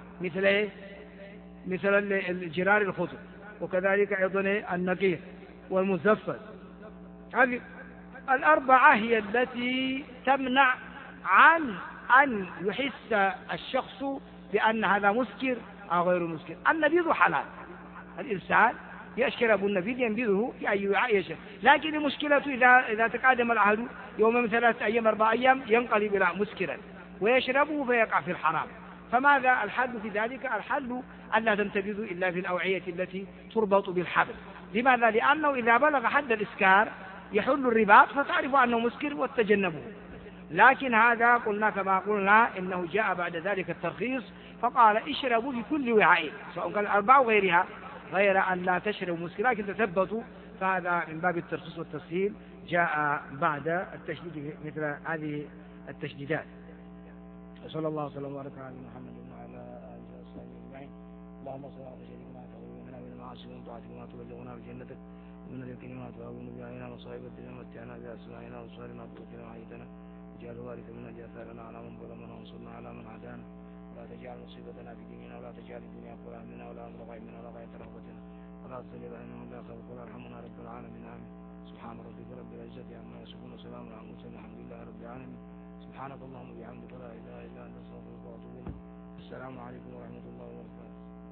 مثل الجرار الخضر وكذلك أيضا النقير والمزفر. هذه الأربعة هي التي تمنع عن أن يحس الشخص بأن هذا مسكر أو غير مسكر. النبيذ حلال، الإنسان يشرب النبيذ ينبذه في أي وعاء يشرب، لكن المشكلة إذا تقادم العهد يوم من 3 أيام 4 أيام ينقلب إلى مسكرا ويشربه فيقع في الحرام. فماذا الحل في ذلك؟ الحل ألا تنتبذوا إلا في الأوعية التي تربط بالحبل. لماذا؟ لأنه إذا بلغ حد الإسكار يحل الرباط فتعرف أنه مسكر وتتجنبه. لكن هذا قلنا كما قلنا إنه جاء بعد ذلك الترخيص فقال اشربوا في كل وعاء، سواء كان 4 أو غيرها، غير أن لا تشربوا مسكرا، لكن تثبتوا. فهذا من باب الترخيص والتسهيل جاء بعد التشديد مثل هذه التشديدات. وصلى الله وسلم وبارك على محمد وعلى آله وصحبه أجمعين. اللهم صل على سيدنا وتقومنا من المعاصي ومن طاعتك ما تبلغنا بجنتك ومن اليقين ما تهون به علينا مصائب الدنيا ومتعنا بأسماعنا وأبصارنا وقوتنا وحياتنا، واجعل وارث منا جاثارنا على من ظلمنا وانصرنا على من عادانا، ولا تجعل مصيبتنا في ديننا، ولا تجعل الدنيا أكبر همنا ولا مبلغ علمنا ولا غاية رغبتنا، ولا تصل بيننا ولا خلق ولا ارحمنا رب العالمين. آمين. سبحان ربك رب العزة عما يصفون وسلام على المرسلين الحمد لله رب العالمين. سبحانك اللهم وبحمدك لا إله إلا أنت أستغفرك وأتوب إليك. السلام عليكم ورحمة الله وبركاته.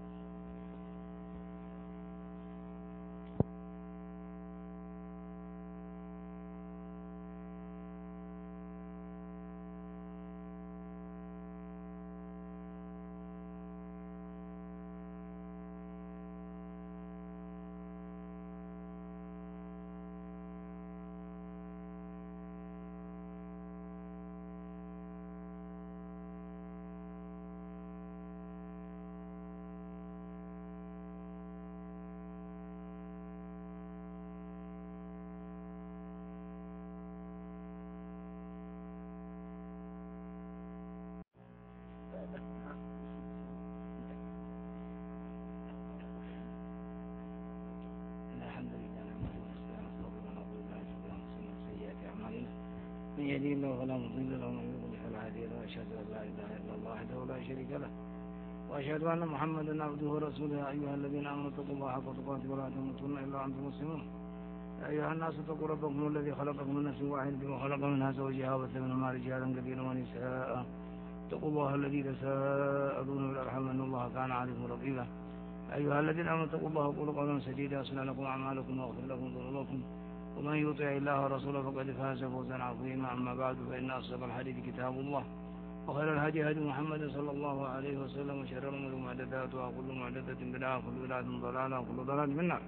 من يهدي الله فلا مضل له ومن يضلل فلا هادي له، واشهد ان لا اله الا الله وحده لا شريك له، واشهد ان محمدا عبده ورسوله. يا ايها الذين امنوا اتقوا الله حق تقاته ولا تموتن الا وانتم مسلمون. يا ايها الناس اتقوا ربكم الذي خلقكم من نفس واحده وخلق منها زوجها وبث منهما رجالا كثيرا ونساء. اتقوا الله الذي تساءلون بالارحام ان الله كان عليكم رقيبا. يا ايها الذين امنوا اتقوا الله وقولوا قولا سديدا يصلح لكم اعمالكم ويغفر لكم ذنوبكم، ومن يطع الله ورسوله فقد فاز فوزا عظيما. اما بعد، فان اصدق الحديث كتاب الله، وخير الهدي هدي محمد صلى الله عليه وسلم، وشر الامور محدثاتها، وكل محدثة بدعة، وكل بدعة ضلالة، وكل ضلالة في النار.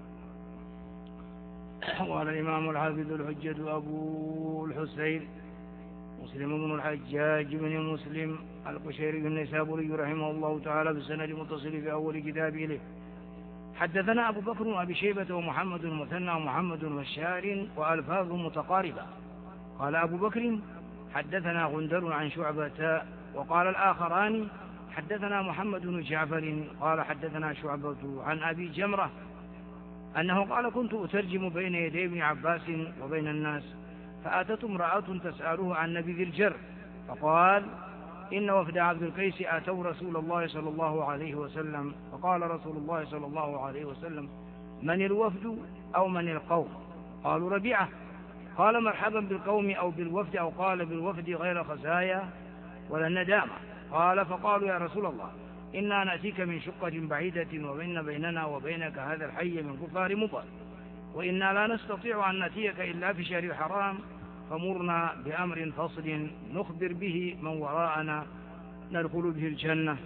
قال الامام الحافظ الحجة ابو الحسين مسلم بن الحجاج بن مسلم القشيري النيسابوري رحمه الله تعالى بالسند المتصل في اول كتاب اليه: حدثنا أبو بكر وأبي شيبة ومحمد المثنى ومحمد بشار وألفاظ متقاربة. قال أبو بكر: حدثنا غندر عن شعبة. وقال الآخران: حدثنا محمد بن جعفر قال حدثنا شعبة عن أبي جمرة أنه قال: كنت أترجم بين يدي ابن عباس وبين الناس، فأتت امرأة تسأله عن نبي ذي الجر، فقال: إن وفد عبد القيس آتوا رسول الله صلى الله عليه وسلم، فقال رسول الله صلى الله عليه وسلم: من الوفد أو من القوم؟ قالوا: ربيعة. قال: مرحبا بالقوم أو بالوفد، أو قال: بالوفد غير خزايا ولا الندامة. قال: فقالوا: يا رسول الله، إنا نأتيك من شقة بعيدة، وبين بيننا وبينك هذا الحي من كفار مضر، وإنا لا نستطيع أن نأتيك إلا في شهر الحرام، فمرنا بأمر فصل نخبر به من وراءنا ندخل به الجنة.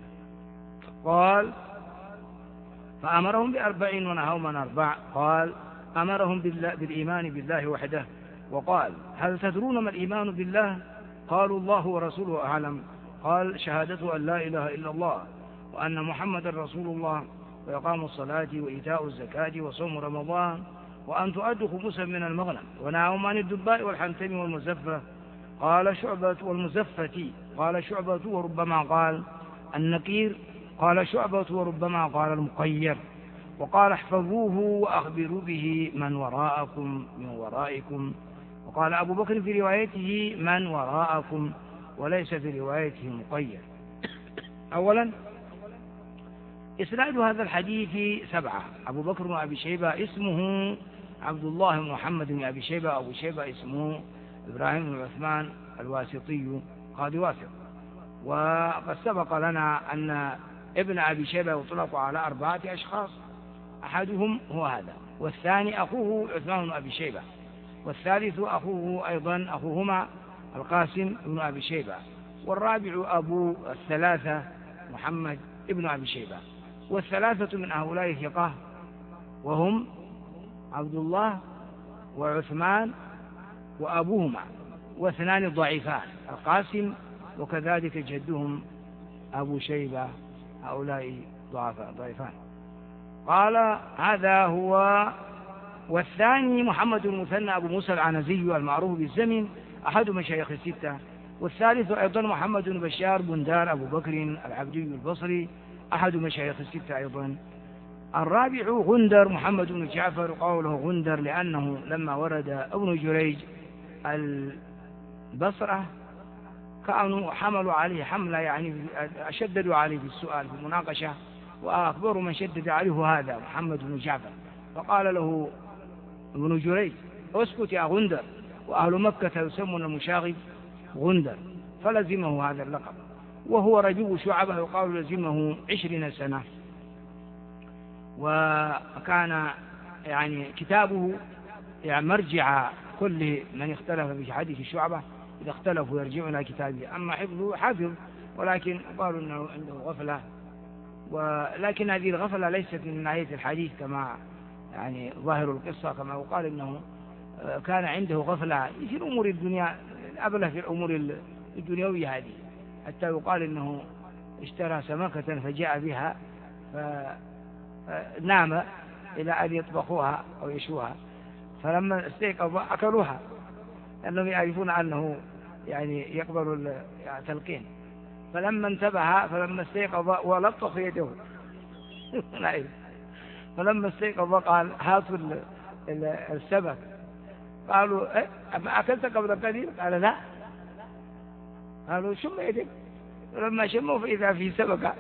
قال: فأمرهم ب4 ونهوا عن 4. قال: أمرهم بالإيمان بالله وحده، وقال: هل تدرون ما الإيمان بالله؟ قالوا: الله ورسوله أعلم. قال: شهادة أن لا إله إلا الله وأن محمد رسول الله، وإقام الصلاة وإيتاء الزكاة وصوم رمضان، وأن تؤدوا خمسا من المغنم، ونهاهم عن الدباء والحنتم والمزفة. قال شعبة: والمزفة. قال شعبة: وربما قال النقير. قال شعبة: وربما قال المقير. وقال: احفظوه وأخبروا به من وراءكم من ورائكم. وقال أبو بكر في روايته: من وراءكم، وليس في روايته مقير. أولا، إسناد هذا الحديث 7. أبو بكر بن أبي شيبة اسمه عبد الله بن محمد بن أبي شيبة، أبو شيبة اسمه إبراهيم بن عثمان الواسطي قاضي واسط. وقد سبق لنا أن ابن أبي شيبة يطلق على 4 أشخاص، أحدهم هو هذا، والثاني أخوه عثمان بن أبي شيبة، والثالث أخوه أيضا أخوهما القاسم بن أبي شيبة، والرابع أبو الثلاثة محمد ابن أبي شيبة. والثلاثة من هؤلاء ثقة، وهم عبد الله وعثمان وأبوهما، واثنان ضعيفان، القاسم وكذلك جدهم أبو شيبة، هؤلاء ضعيفان. قال هذا هو. والثاني محمد المثنى أبو موسى العنزي المعروف بالزمن أحد مشايخ الستة. والثالث أيضا محمد بن بشار بندار أبو بكر العبدي البصري أحد مشايخ الستة أيضا. الرابع غندر محمد بن جعفر، قوله غندر لأنه لما ورد ابن جريج البصرة كانوا حملوا عليه حملة، يعني شددوا عليه في السؤال في المناقشة، وأخبر من شدد عليه هذا محمد بن جعفر، فقال له ابن جريج اسكت يا غندر، وأهل مكة يسمون المشاغب غندر، فلزمه هذا اللقب. وهو رجل شعبة يقال لزمه 20 سنة. وكان يعني كتابه يعني مرجع كل من اختلف في حديث الشعبة، إذا اختلفوا يرجعون إلى كتابه. أما حفظه حافظ، ولكن قالوا أنه عنده غفلة، ولكن هذه الغفلة ليست من ناحية الحديث كما يعني ظاهر القصة، كما يقال أنه كان عنده غفلة في الأمور الدنيا، أبله في الأمور الدنيوية هذه، حتى يقال أنه اشترى سمكة فجاء بها فنام إلى أن يطبخوها أو يشوها، فلما استيقظ أكلوها لأنهم يعرفون أنه يعني يقبل التلقين. فلما انتبه فلما استيقظ ولطخ يده فلما استيقظ قال هاتوا السمك. قالوا أما أكلت قبل قليل؟ قال لا. قالوا شم يدك. فلما شموا فإذا في سمكة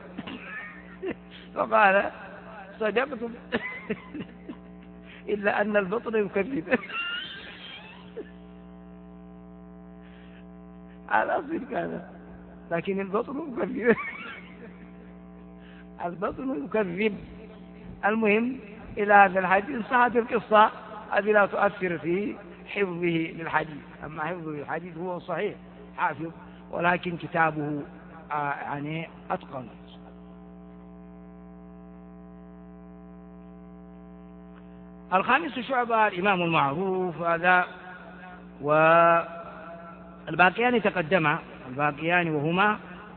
فقال صدقتم إلا أن البطن يكذب. على أصل كذا، لكن البطن يكذب. البطن يكذب. المهم إلى هذا الحديث صحت القصة، هذه لا تؤثر في حفظه للحديث. أما حفظه للحديث هو صحيح حافظ، ولكن كتابه يعني أتقن. الخامس شعبة الإمام المعروف هذا. والباقيان تقدما، الباقيان وهما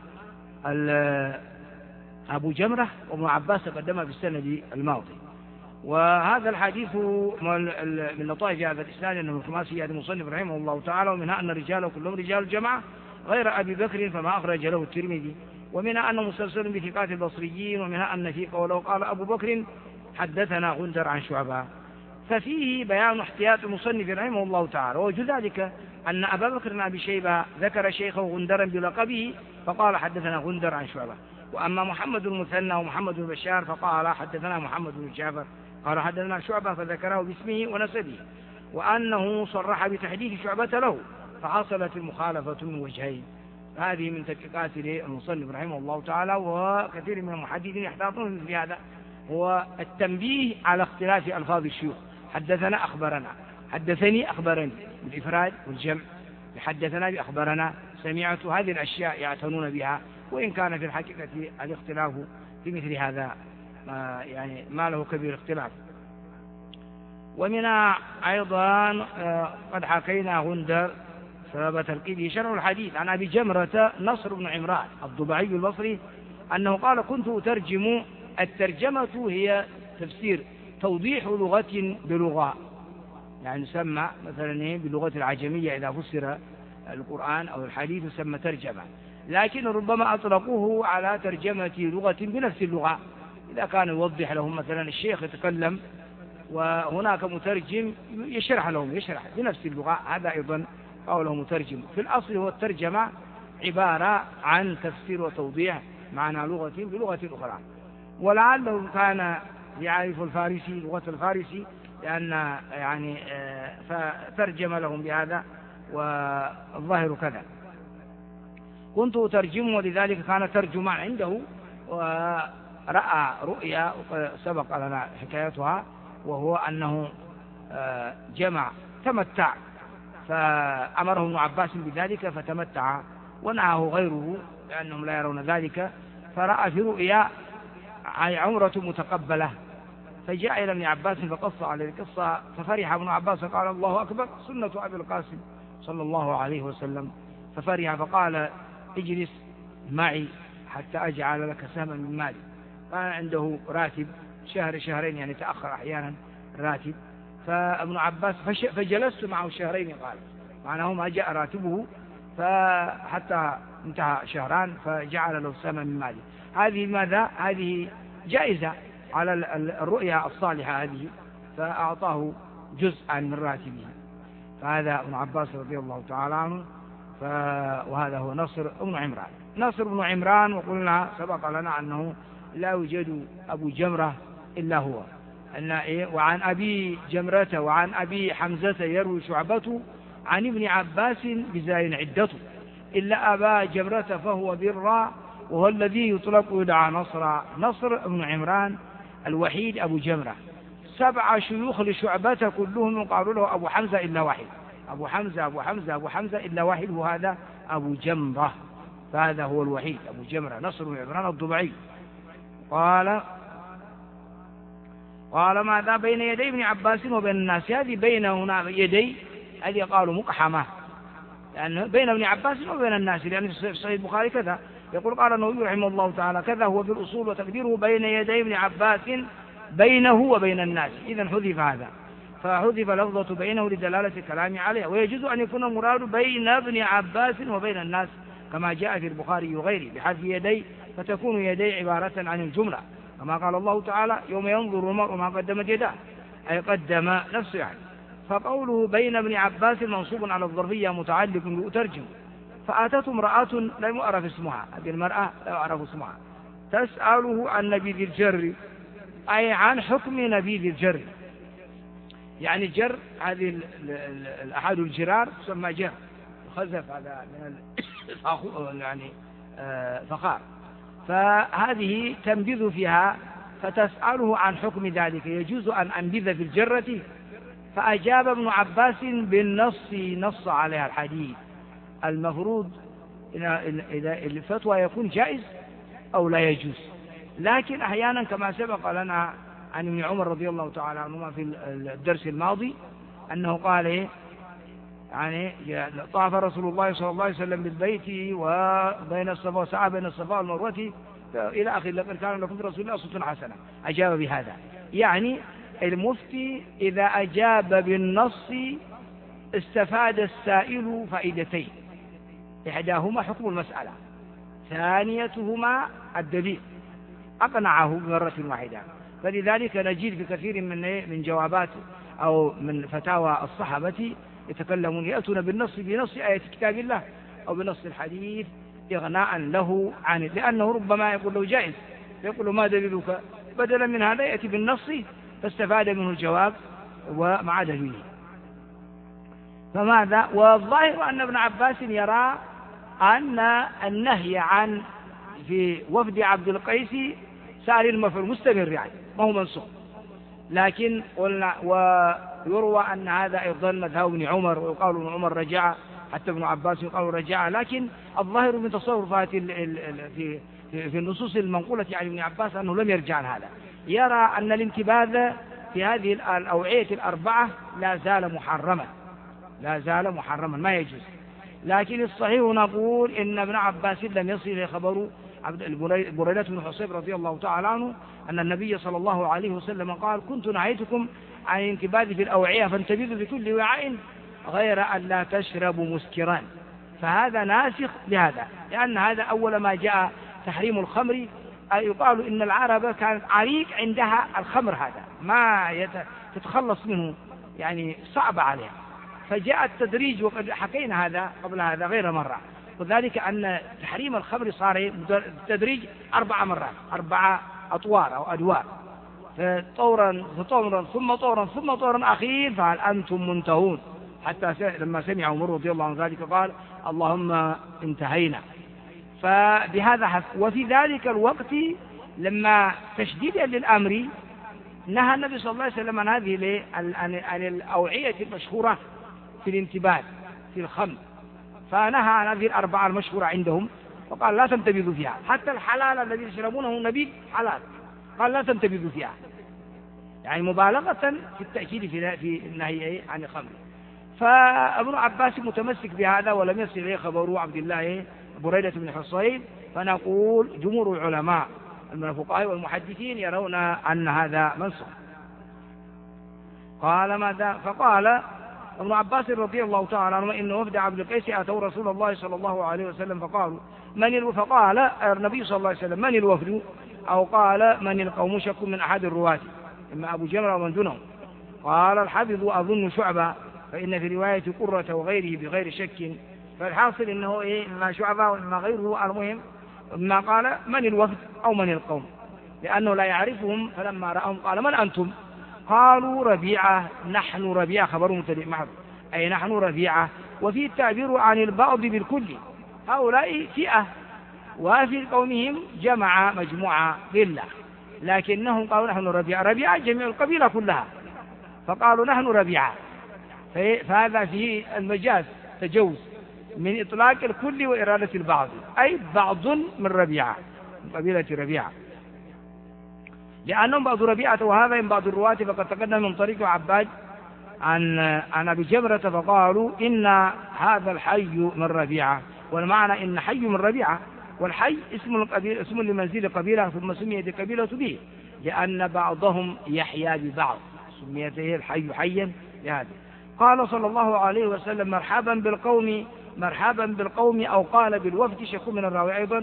أبو جمرة وابن عباس تقدما في السند الماضي. وهذا الحديث من لطائف هذا الإسناد أنه الخماسي المصنف رحمه الله تعالى، ومنها أن الرجال كلهم رجال الجماعة غير أبي بكر فما أخرج له الترمذي، ومنها أنه مسلسل بثقات البصريين، ومنها أن في قوله قال أبو بكر حدثنا غندر عن شعبة. ففيه بيان احتياط المصنف رحمه الله تعالى. ووجه ذلك أن أبا بكر بن أبي شيبة ذكر شيخه غندرا بلقبه فقال حدثنا غندر عن شعبة. وأما محمد المثنى ومحمد بن بشار فقال حدثنا محمد بن جعفر قال حدثنا شعبة فذكره باسمه ونسبه، وأنه صرح بتحديث شعبة له، فحصلت المخالفة من وجهين. هذه من تدقيقات المصنف رحمه الله تعالى، وكثير من المحدثين يحتاطون في هذا، هو التنبيه على اختلاف ألفاظ الشيوخ. حدثنا أخبرنا، حدثني أخبرني بالإفراد والجمع، حدثنا بأخبرنا، سمعت، هذه الأشياء يعتنون بها، وإن كان في الحقيقة الاختلاف في مثل هذا يعني ما له كبير اختلاف. ومنها أيضا قد حكينا غندر سبب تركيبه شرح الحديث عن أبي جمرة نصر بن عمران الضبعي البصري أنه قال كنت أترجم. الترجمة هي تفسير توضيح لغة بلغة، يعني يسمى مثلا باللغة العجمية إذا فسر القرآن أو الحديث يسمى ترجمة، لكن ربما أطلقوه على ترجمة لغة بنفس اللغة، إذا كان يوضح لهم مثلا الشيخ يتكلم وهناك مترجم يشرح لهم، يشرح بنفس اللغة، هذا أيضا قوله مترجم. في الأصل هو الترجمة عبارة عن تفسير وتوضيح معنى لغة بلغة أخرى. ولعله كان يعرف الفارسي لغة الفارسي لأن يعني فترجم لهم بهذا، والظاهر كذا. كنت أترجم، ولذلك كان ترجما عنده، ورأى رؤيا سبق لنا حكايتها، وهو أنه جمع تمتع، فأمره ابن عباس بذلك فتمتع، ونهاه غيره لأنهم لا يرون ذلك، فرأى في رؤيا عمرة متقبلة، فجاء إلى ابن عباس فقص عليه القصة، ففرح ابن عباس قال الله أكبر سنة أبي القاسم صلى الله عليه وسلم، ففرح فقال اجلس معي حتى أجعل لك سهما من مالي. كان عنده راتب شهر شهرين، يعني تأخر أحيانا الراتب، فابن عباس فجلست معه شهرين، قال معناه ما جاء راتبه فحتى انتهى شهران فجعل له سهما من مالي. هذه ماذا؟ هذه جائزة على الرؤيا الصالحة هذه، فأعطاه جزءا من راتبه. فهذا ابن عباس رضي الله تعالى عنه. وهذا هو نصر بن عمران. نصر بن عمران، وقلنا سبق لنا أنه لا يوجد أبو جمرة إلا هو، وعن أبي جمرة وعن أبي حمزة يروي شعبة عن ابن عباس بزاين عدته، إلا أبا جمرة فهو بالراء وهو الذي يطلق يدعى نصر. نصر بن عمران الوحيد أبو جمرة. 7 شيوخ لشعبة كلهم قالوا له أبو حمزة إلا واحد، أبو حمزة أبو حمزة أبو حمزة إلا واحد، وهذا أبو جمرة، فهذا هو الوحيد أبو جمرة نصر بن عمران الضبعي. قال ماذا بين يدي ابن عباس وبين الناس؟ هذه بين هنا يدي، هذه قالوا مقحمة، لأن بين ابن عباس وبين الناس، لأن في صحيح البخاري كذا يقول قال النووي رحمه الله تعالى كذا هو في الأصول، وتقديره بين يدي ابن عباس بينه وبين الناس، إذن حذف هذا، فحذف لفظة بينه لدلالة الكلام عليه. ويجوز أن يكون المراد بين ابن عباس وبين الناس كما جاء في البخاري وغيره بحذف يدي، فتكون يدي عبارة عن الجملة، كما قال الله تعالى يوم ينظر المرء ما قدمت يداه، أي قدم نفسه يعني. فقوله بين ابن عباس منصوب على الظرفية متعلق بأترجم. فأتت امرأة لا يعرف اسمها، هذه المرأة لا يعرف اسمها، تسأله عن نبيذ الجر، أي عن حكم نبيذ الجر، يعني الجر هذه أحد الجرار تسمى جر، خزف هذا من يعني فخار، فهذه تنبذ فيها، فتسأله عن حكم ذلك، يجوز أن أنبذ في الجرة؟ فأجاب ابن عباس بالنص، نص عليها الحديث. المفروض إذا الفتوى يكون جائز أو لا يجوز، لكن أحيانا كما سبق لنا عن ابن عمر رضي الله تعالى عنهما في الدرس الماضي أنه قال يعني طاف رسول الله صلى الله عليه وسلم بالبيت وبين الصفا وسعى بين الصفا والمروة إلى آخر، لقد كان لكم في رسول الله أسوة حسنة، أجاب بهذا. يعني المفتي إذا أجاب بالنص استفاد السائل فائدتين، إحداهما حكم المسألة، ثانيتهما الدليل، أقنعه بمرة واحدة. فلذلك نجد في كثير من جوابات أو من فتاوى الصحابة يتكلمون يأتون بالنص بنص آية كتاب الله أو بنص الحديث إغناء له عنه، لأنه ربما يقول له جائز، يقول له ما دليلك، بدلا من هذا يأتي بالنص فاستفاد منه الجواب ومع دليله. فماذا؟ والظاهر أن ابن عباس يرى أن النهي عن في وفد عبد القيس ساري المفعول مستمر، يعني ما هو منسوخ، لكن قلنا ويروى أن هذا أيضا مذهب ابن عمر، ويقال ابن عمر رجع، حتى ابن عباس يقال رجع، لكن الظاهر من تصرفات في النصوص المنقولة عن ابن عباس أنه لم يرجع عن هذا، يرى أن الانتباذ في هذه الأوعية الأربعة لا زال محرما ما يجوز. لكن الصحيح نقول إن ابن عباس لم يصل إلى خبر بريدة بن حصيب رضي الله تعالى عنه أن النبي صلى الله عليه وسلم قال كنت نهيتكم عن الانتباذ في الأوعية فانتبذوا بكل وعاء غير أن لا تشربوا مسكرا، فهذا ناسخ لهذا، لأن هذا أول ما جاء تحريم الخمر. يقال إن العرب كانت عريق عندها الخمر، هذا ما تتخلص منه، يعني صعب عليها، فجاء التدريج، وقد حكينا هذا قبل هذا غير مرة، وذلك أن تحريم الخمر صار بالتدريج 4 مرات، 4 أطوار أو أدوار، فطورا ثم طورا ثم طورا أخير فهل أنتم منتهون، حتى لما سمع عمر رضي الله عنه ذلك قال اللهم انتهينا. فبهذا حث. وفي ذلك الوقت لما تشديدا للأمر نهى النبي صلى الله عليه وسلم عن هذه عن الأوعية المشهورة في الانتباه في الخمر، فنهى عن هذه 4 المشهورة عندهم، وقال لا تنتبذوا فيها، حتى الحلال الذي يشربونه النبيذ حلال، قال لا تنتبذوا فيها، يعني مبالغة في التأكيد في النهي عن الخمر. فابن عباس متمسك بهذا ولم يصل إليه خبر عبد الله بريدة بن حصيب فنقول جمهور العلماء من الفقهاء والمحدثين يرون أن هذا منسوخ. قال ماذا؟ فقال ابن عباس رضي الله تعالى عنه إن وفد عبد القيس أتوا رسول الله صلى الله عليه وسلم فقالوا فقال النبي صلى الله عليه وسلم من الوفد؟ أو قال من القوم؟ شك من أحد الرواة إما أبو جمرة ومن دونه. قال الحافظ أظن شعبة، فإن في رواية قرة وغيره بغير شك، فالحاصل إنه إما شعبة وإما غيره، المهم ما قال من الوفد أو من القوم، لأنه لا يعرفهم. فلما رأهم قال من أنتم؟ قالوا ربيعة. نحن ربيعة خبر مبتدئ محذوف، أي نحن ربيعة. وفي التعبير عن البعض بالكل، هؤلاء فئة، وفي قومهم جمع مجموعة لله، لكنهم قالوا نحن ربيعة. ربيعة جميع القبيلة كلها، فقالوا نحن ربيعة، فهذا فيه المجاز تجوز من إطلاق الكل وإرادة البعض، أي بعض من ربيعة، من قبيلة ربيعة، لأنهم بعض ربيعة. وهذا من بعض الرواة فقد تقدم من طريق عباد عن أبي جمرة فقالوا إن هذا الحي من ربيعة، والمعنى إن حي من ربيعة، والحي اسم لمنزل قبيلة ثم سميت قبيلة به لأن بعضهم يحيا ببعض، سميت الحي حيا لهذا. قال صلى الله عليه وسلم مرحبا بالقوم، مرحبا بالقوم، أو قال بالوفد، شك من الراوي أيضا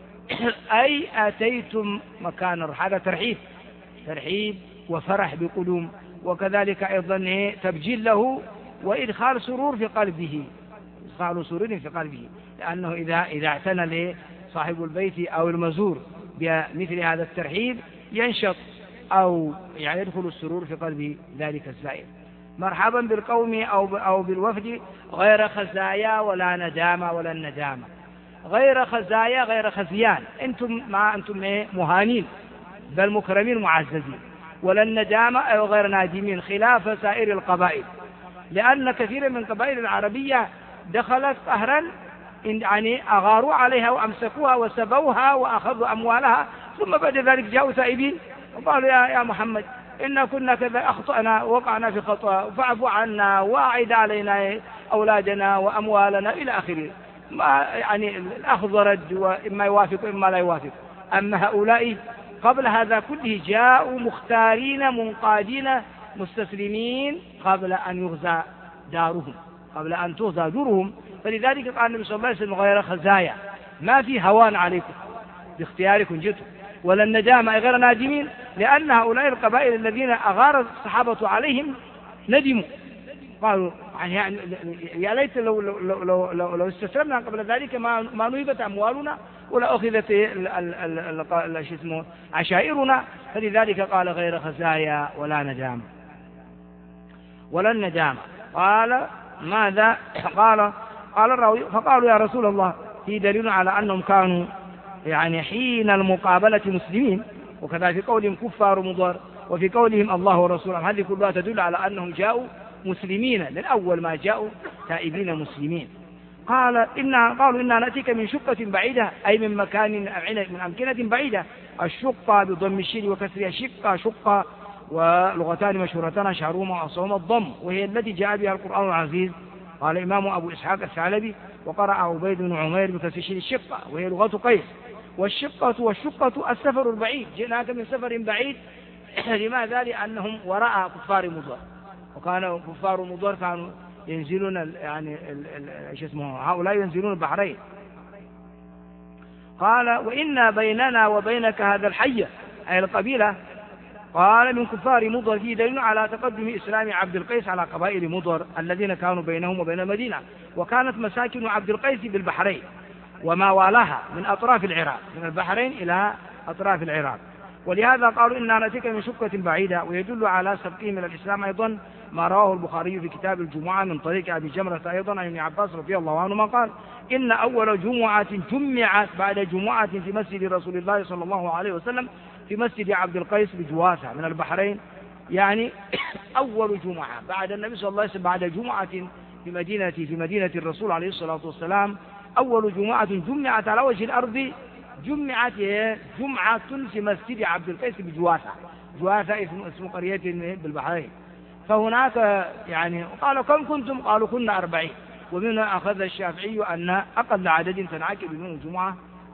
أي أتيتم مكان. هذا ترحيب وفرح بقدوم، وكذلك أيضا تبجيل له وإدخال سرور في قلبه، إدخال سرور في قلبه، لأنه إذا اعتنى صاحب البيت أو المزور بمثل هذا الترحيب ينشط أو يعني يدخل السرور في قلب ذلك الزائر. مرحبا بالقوم أو بالوفد غير خزايا ولا ندامة ولا الندامة، غير خزايا غير خزيان، أنتم مهانين بل مكرمين معززين، ولا الندامة أي غير نادمين، خلاف سائر القبائل، لأن كثير من القبائل العربية دخلت قهرا يعني أغاروا عليها وأمسكوها وسبوها وأخذوا أموالها، ثم بعد ذلك جاءوا تائبين وقالوا يا محمد إنا كنا كذا أخطأنا وقعنا في خطأ فاعف عنا وأعد علينا أولادنا وأموالنا إلى آخره. ما يعني الأخذ رد، وإما يوافق وإما لا يوافق. أما هؤلاء قبل هذا كله جاءوا مختارين منقادين مستسلمين قبل أن يغزى دارهم، قبل أن تغزى دورهم. فلذلك قال النبي صلى الله عليه وسلم غير خزايا، ما في هوان عليكم باختياركم جئتم، ولا الندامة غير نادمين، لأن هؤلاء القبائل الذين أغار الصحابة عليهم ندموا، قالوا يعني يا ليت لو استسلمنا قبل ذلك ما نهبت أموالنا ولا أخذت عشائرنا. فلذلك قال غير خزايا ولا ندامة ولا الندامة. قال ماذا؟ قال الراوي فقالوا يا رسول الله في دليل على أنهم كانوا يعني حين المقابلة مسلمين، وكذا في قولهم كفار مضر، وفي قولهم الله ورسوله، هذه كلها تدل على أنهم جاءوا مسلمين من أول ما جاءوا تائبين مسلمين. قالوا إنا نأتيك من شقة بعيدة، أي من مكان من أمكنة بعيدة. الشقة بضم الشين وكسرها شقة، ولغتان مشهورتان أشهرهما وأصلهما الضم، وهي التي جاء بها القرآن العزيز. قال الإمام أبو إسحاق الثعلبي وقرأ عبيد بن عمير بكسر الشين الشقة، وهي لغة قيس. والشقة السفر البعيد، جئناك من سفر بعيد. لماذا؟ لأنهم وراء كفار مضر، وكان كفار مضر كانوا ينزلون يعني هؤلاء ينزلون البحرين. قال وإن بيننا وبينك هذا الحي، أي القبيلة. قال من كفار مضر، فيه دليل على تقدم إسلام عبد القيس على قبائل مضر الذين كانوا بينهم وبين المدينة، وكانت مساكن عبد القيس بالبحرين وما والاها من أطراف العراق، من البحرين إلى أطراف العراق. ولهذا قالوا إنا نأتيك من شقة بعيدة. ويدل على سبقهم من الإسلام أيضا ما رواه البخاري في كتاب الجمعة من طريق أبي جمرة أيضا عن ابن عباس رضي الله عنهما قال إن أول جمعة جمعت بعد جمعة في مسجد رسول الله صلى الله عليه وسلم في مسجد عبد القيس بجواسة من البحرين، يعني أول جمعة بعد النبي صلى الله عليه وسلم بعد جمعة في مدينة الرسول عليه الصلاة والسلام، أول جمعة جمعت على وجه الأرض، جمعت جمعة في مسجد عبد القيس بجواسة. جواسة اسم قرية بالبحرين. فهناك يعني قالوا كم كنتم؟ قالوا كنا 40. ومنها أخذ الشافعي أن أقل عدد تنعقد منه الجمعة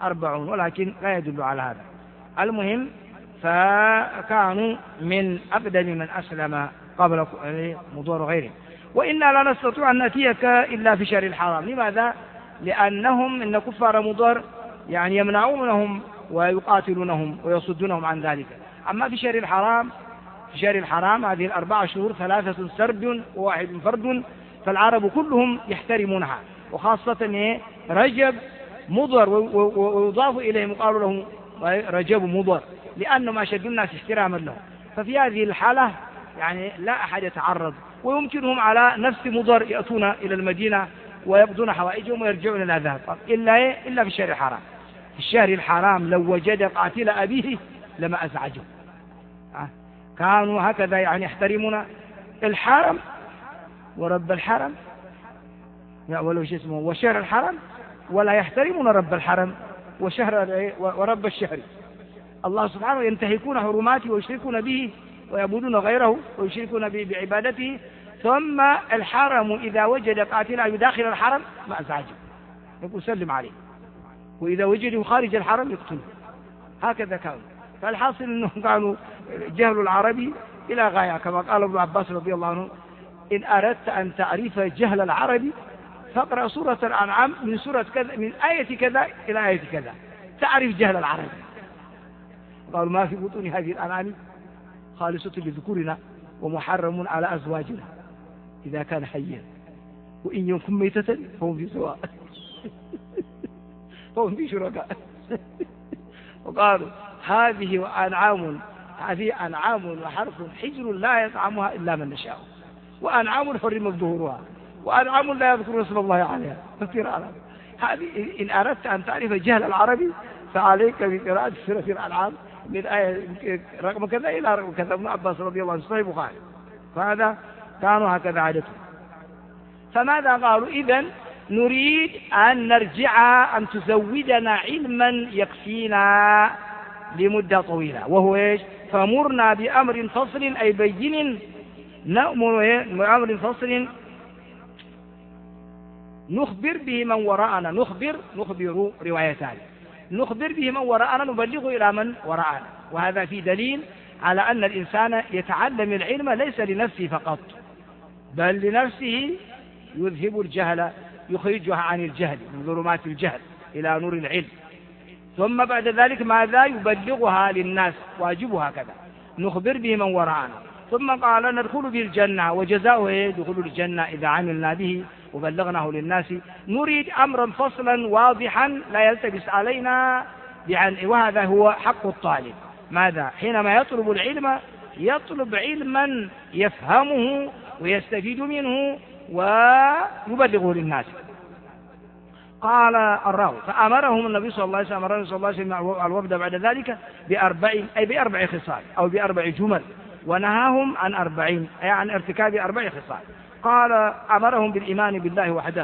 40 ولكن لا يدل على هذا. المهم فكانوا من أقدم من أسلم قبل مضر غيره. وإنا لا نستطيع أن نأتيك إلا في شهر الحرام. لماذا؟ لأنهم إن كفار مضر يعني يمنعونهم ويقاتلونهم ويصدونهم عن ذلك. أما في شهر الحرام، في شهر الحرام هذه 4 شهور 3 سرد وواحد فرد، فالعرب كلهم يحترمونها، وخاصة رجب مضر، ويضاف إليهم قالوا لهم رجب مضر لأنهم أشد الناس احتراما له. ففي هذه الحالة يعني لا أحد يتعرض، ويمكنهم على نفس مضر يأتون إلى المدينة ويقضون حوائجهم ويرجعون إلى ذهب إلا في الشهر الحرام. في الشهر الحرام لو وجد قاتل أبيه لما أزعجه. كانوا هكذا يعني يحترمون الحرم ورب الحرم ولو شو اسمه وشهر الحرم، ولا يحترمون رب الحرم ورب الشهر. الله سبحانه ينتهكون حرماته ويشركون به ويعبدون غيره ويشركون به بعبادته، ثم الحرم إذا وجد قاتلا يداخل الحرم ما أزعجه، يقول سلم عليه، وإذا وجده خارج الحرم يقتله. هكذا كانوا. فالحاصل أنهم كانوا جهل العربي إلى غاية، كما قال ابن عباس رضي الله عنه: إن أردت أن تعرف جهل العربي فاقرأ سورة الأنعام من سورة كذا من آية كذا إلى آية كذا تعرف جهل العربي. قالوا: ما في بطون هذه الأنعام خالصة لذكورنا ومحرم على أزواجنا إذا كان حيا وإن يكن ميتة فهم في سواء فهم في شركاء. وقالوا: هذه أنعام وحرف حجر لا يطعمها إلا من نشاء، وأنعام حرم ظهورها، وأنعام لا يذكر اسم الله عليها. هذه إن أردت أن تعرف جهل العربي فعليك بقراءة سورة الأنعام من آية رقم كذا إلى رقم كذا. ابن عباس رضي الله عنه صحيح البخاري. فهذا كانوا هكذا عادتهم. فماذا قالوا؟ إذن نريد أن نرجع أن تزودنا علما يكفينا لمدة طويلة، وهو إيش؟ فمرنا بأمر فصل أي بين، نأمر بأمر فصل نخبر به من وراءنا. نخبر روايتان: نخبر به من وراءنا، نبلغ إلى من وراءنا. وهذا في دليل على أن الإنسان يتعلم العلم ليس لنفسه فقط، بل لنفسه يذهب الجهل، يخرجها عن الجهل من ظلمات الجهل إلى نور العلم، ثم بعد ذلك ماذا؟ يبلغها للناس، واجبها كذا. نخبر به من وراءنا. ثم قال: ندخل به الجنة، وجزاؤه دخول الجنة إذا عملنا به وبلغناه للناس. نريد أمرا فصلا واضحا لا يلتبس علينا، وهذا هو حق الطالب. ماذا؟ حينما يطلب العلم يطلب علما يفهمه ويستفيد منه ويبلغه للناس. قال الراوي: فأمرهم النبي صلى الله عليه وسلم الوفد بعد ذلك بأربع خصال أو ب4 جمل، ونهاهم عن 40 أي عن ارتكاب 4 خصال. قال: أمرهم بالإيمان بالله وحده،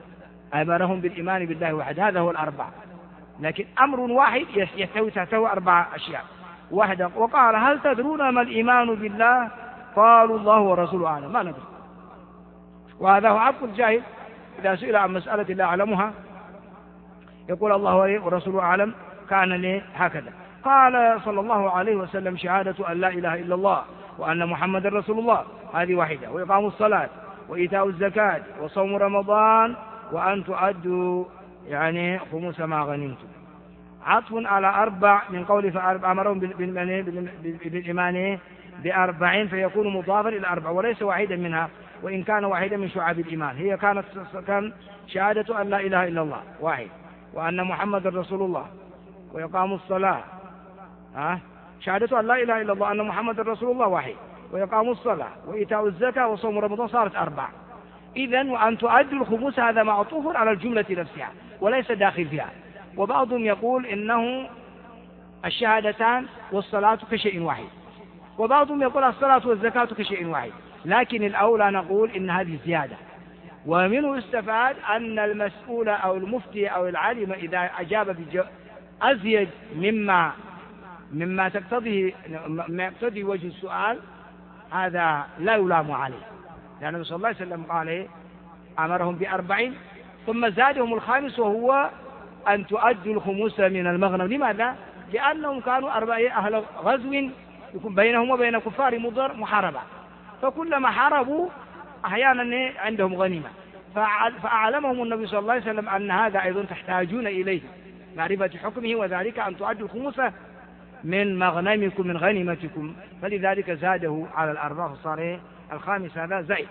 هذا هو 4، لكن أمر واحد يحتوي تحته 4 أشياء وحده. وقال: هل تدرون ما الإيمان بالله؟ قالوا: الله ورسوله أعلم. ما ندري. وهذا هو عبد الجاهل إذا سئل عن مسألة لا أعلمها يقول: الله ورسوله أعلم. كان لي هكذا. قال صلى الله عليه وسلم: شهادة أن لا إله إلا الله وأن محمد رسول الله، هذه واحدة. وإقام الصلاة وإيتاء الزكاة وصوم رمضان وأن تؤدوا يعني خمس ما غنمتم. عطف على 4 من قول فأمرهم بالإيمان ب40 فيكون مضافا إلى 4 وليس واحدا منها، وإن كان واحدا من شعاب الإيمان. هي كان شهادة أن لا إله إلا الله واحد، وأن محمد رسول الله، ويقام الصلاة شهادة أن لا إله إلا الله أن محمد رسول الله واحد، ويقام الصلاة وإيتاء الزكاة وصوم رمضان، صارت 4. إذن وأن تؤدوا الخمس هذا معطوف على الجملة نفسها وليس داخل فيها. وبعضهم يقول إنه الشهادتان والصلاة كشيء واحد، وبعضهم يقول الصلاة والزكاة كشيء واحد، لكن الأولى نقول إن هذه زيادة. ومنه استفاد أن المسؤول أو المفتي أو العالم إذا أجاب أزيد مما يقتضي وجه السؤال هذا لا يلام عليه، لأن النبي صلى الله عليه وسلم قال: أمرهم ب40 ثم زادهم الخامس وهو أن تؤدوا الخمس من المغنم. لماذا؟ لأنهم كانوا أهل غزو يكون بينهم وبين كفار مضر محاربة، فكلما حاربوا أحيانا عندهم غنيمة، فأعلمهم النبي صلى الله عليه وسلم أن هذا أيضا تحتاجون إليه معرفة حكمه، وذلك أن تؤدوا الخمس من مغنمكم من غنيمتكم، فلذلك زاده على الأربعة فصار الخامس هذا زائد.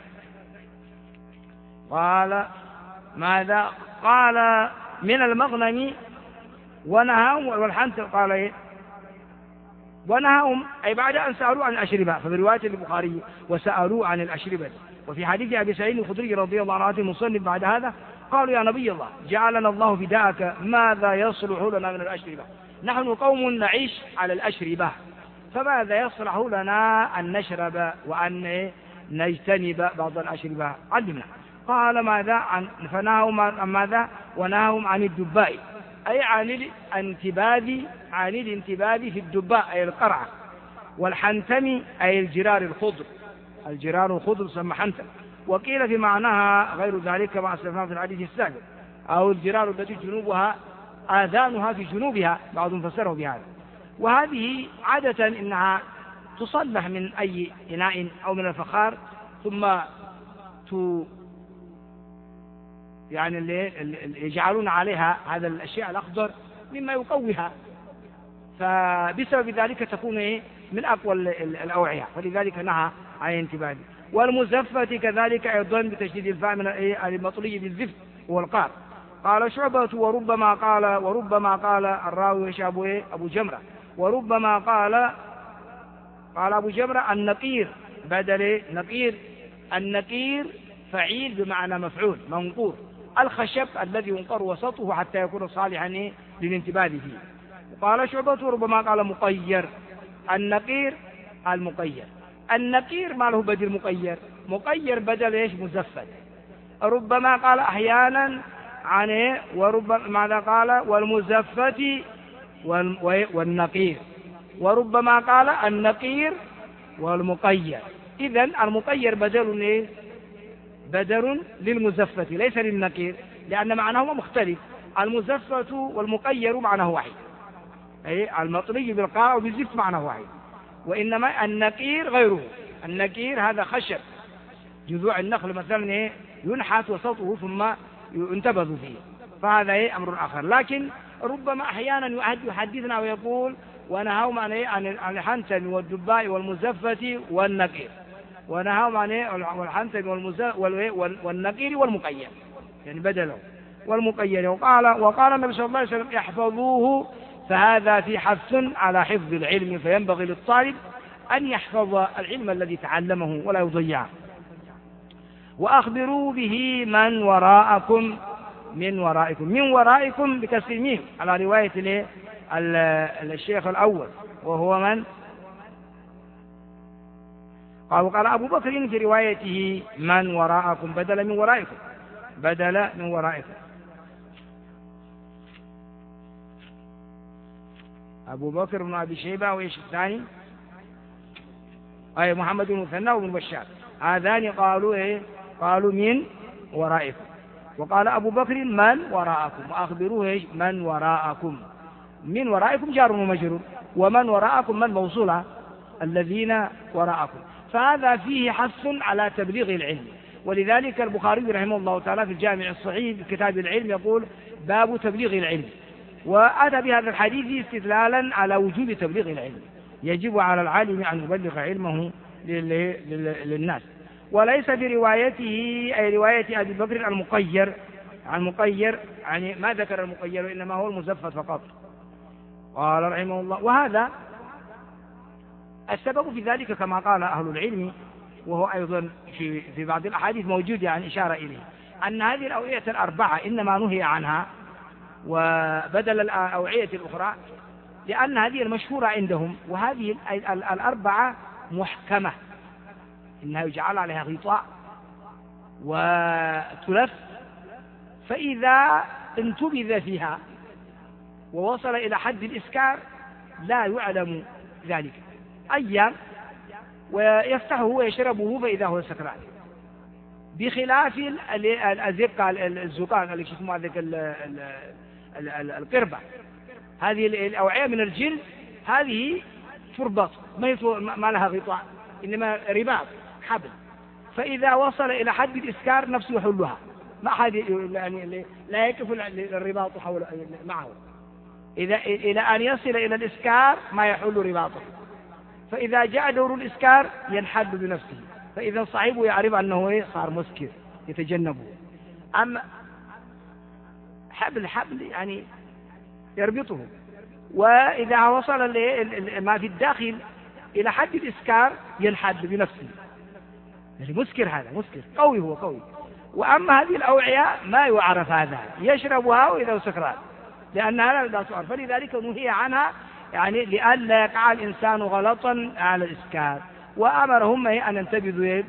قال ماذا؟ قال من المغنم ونهاهم والحنث. قال إيه؟ ونهاهم أي بعد أن سألوا عن الأشربة، ففي رواية البخاري وسألوا عن الأشربة. وفي حديث أبي سعيد الخدري رضي الله عنه المصنف بعد هذا قالوا يا نبي الله جعلنا الله فداءك ماذا يصلح لنا من الأشربة؟ نحن قوم نعيش على الأشربة، فماذا يصلح لنا أن نشرب وأن نجتنب بعض الأشربة؟ علمنا. قال ماذا؟ فنهاهم عن ماذا؟ ونهاهم عن الدباء أي عن الانتباذ في الدباء أي القرعة، والحنتم أي الجرار الخضر، الجرار الخضر سمى حنتم، وقيل في معناها غير ذلك مع استثناء في الحديث السابق، أو الجرار التي جنوبها آذانها في جنوبها، بعضهم فسره بهذا. وهذه عادة إنها تصلح من أي إناء أو من الفخار، ثم يعني اللي يجعلون عليها هذا الأشياء الأخضر مما يقويها، فبسبب ذلك تكون من أقوى الأوعية، فلذلك نهى عن الانتباه. والمزفة كذلك أيضا بتشديد الفاء من المطلي بالزفت والقار. قال شعبة وربما قال الراوي أبو جمرة، وربما قال أبو جمرة النقير بدل نقير. النقير فعيل بمعنى مفعول منقور، الخشب الذي ينقر وسطه حتى يكون صالحا للانتباه فيه. قال شعبة وربما قال مقير. النقير المقير. النقير ما له بدل مقير، مقير بدل مزفت. ربما قال أحيانا عن وربما ماذا قال؟ والمزفة والنقير. وربما قال النقير والمقير. إذن المقير بدل للمزفة ليس للنقير، لأن معناهما مختلف. المزفة والمقير معناه واحد، أي المطلي بالقاء وبالزفت معناه واحد، وإنما النقير غيره. النقير هذا خشب جذوع النخل مثلا ينحت وسطه ثم ينتبذ فيه، فهذا أمر آخر. لكن ربما أحيانا يحدثنا ويقول ونهاهم عن الحنتم والدباء والمزفة والنقير، ونهاهم عن الحنتم والنقير والمقير، يعني بدله والمقير. وقال النبي صلى الله عليه وسلم احفظوه، فهذا في حث على حفظ العلم، فينبغي للطالب أن يحفظ العلم الذي تعلمه ولا يضيعه. وأخبروا به من وراءكم من ورائكم بكسر الميم على رواية الشيخ الأول، وهو من؟ قال أبو بكر في روايته من وراءكم بدل من ورائكم. أبو بكر بن أبي شيبة وإيش الثاني؟ أي محمد بن مثنى وابن بشار، هذان قالوا من ورائكم. وقال أبو بكر من وراءكم، وأخبروه من وراءكم. من ورائكم جار ومجرور، ومن وراءكم من موصولة الذين وراءكم، فهذا فيه حث على تبليغ العلم. ولذلك البخاري رحمه الله تعالى في الجامع الصحيح في كتاب العلم يقول باب تبليغ العلم، وأتى بهذا الحديث استدلالا على وجوب تبليغ العلم، يجب على العالم أن يبلغ علمه للناس. وليس بروايته أي رواية أبي بكر المقير يعني ما ذكر المقير، إنما هو المزفت فقط. قال رحمه الله وهذا السبب في ذلك كما قال أهل العلم، وهو أيضا في بعض الأحاديث موجود يعني إشارة إليه، أن هذه الأوعية الأربعة إنما نهي عنها وبدل الأوعية الأخرى لأن هذه المشهورة عندهم، وهذه الأربعة محكمة، إنها يجعل عليها غطاء وتلف، فإذا انتبذ فيها ووصل إلى حد الإسكار لا يعلم ذلك أيام، ويفتحه ويشربه فإذا هو سكران، بخلاف الزقة الزقاق اللي اسمه ذاك القربة. هذه الأوعية من الجلد، هذه تربط، ما لها غطاء، إنما رباط حبل، فإذا وصل إلى حد الإسكار نفسه يحلها، ما حد يعني لا يكف الرباط حول معه، إلى أن يصل إلى الإسكار ما يحل رباطه، فإذا جاء دور الإسكار ينحل بنفسه، فإذا صاحبه يعرف أنه صار مسكر يتجنبه. أما حبل يعني يربطه، وإذا وصل ما في الداخل إلى حد الإسكار ينحل بنفسه، يعني مسكر، هذا مسكر قوي، هو قوي. وأما هذه الأوعية ما يعرف هذا، يشربها وإذا سكران، لأنها لا تعرف، فلذلك نهي عنها، يعني لئلا يقع الإنسان غلطا على الإسكار. وأمرهم أن ينتبذوا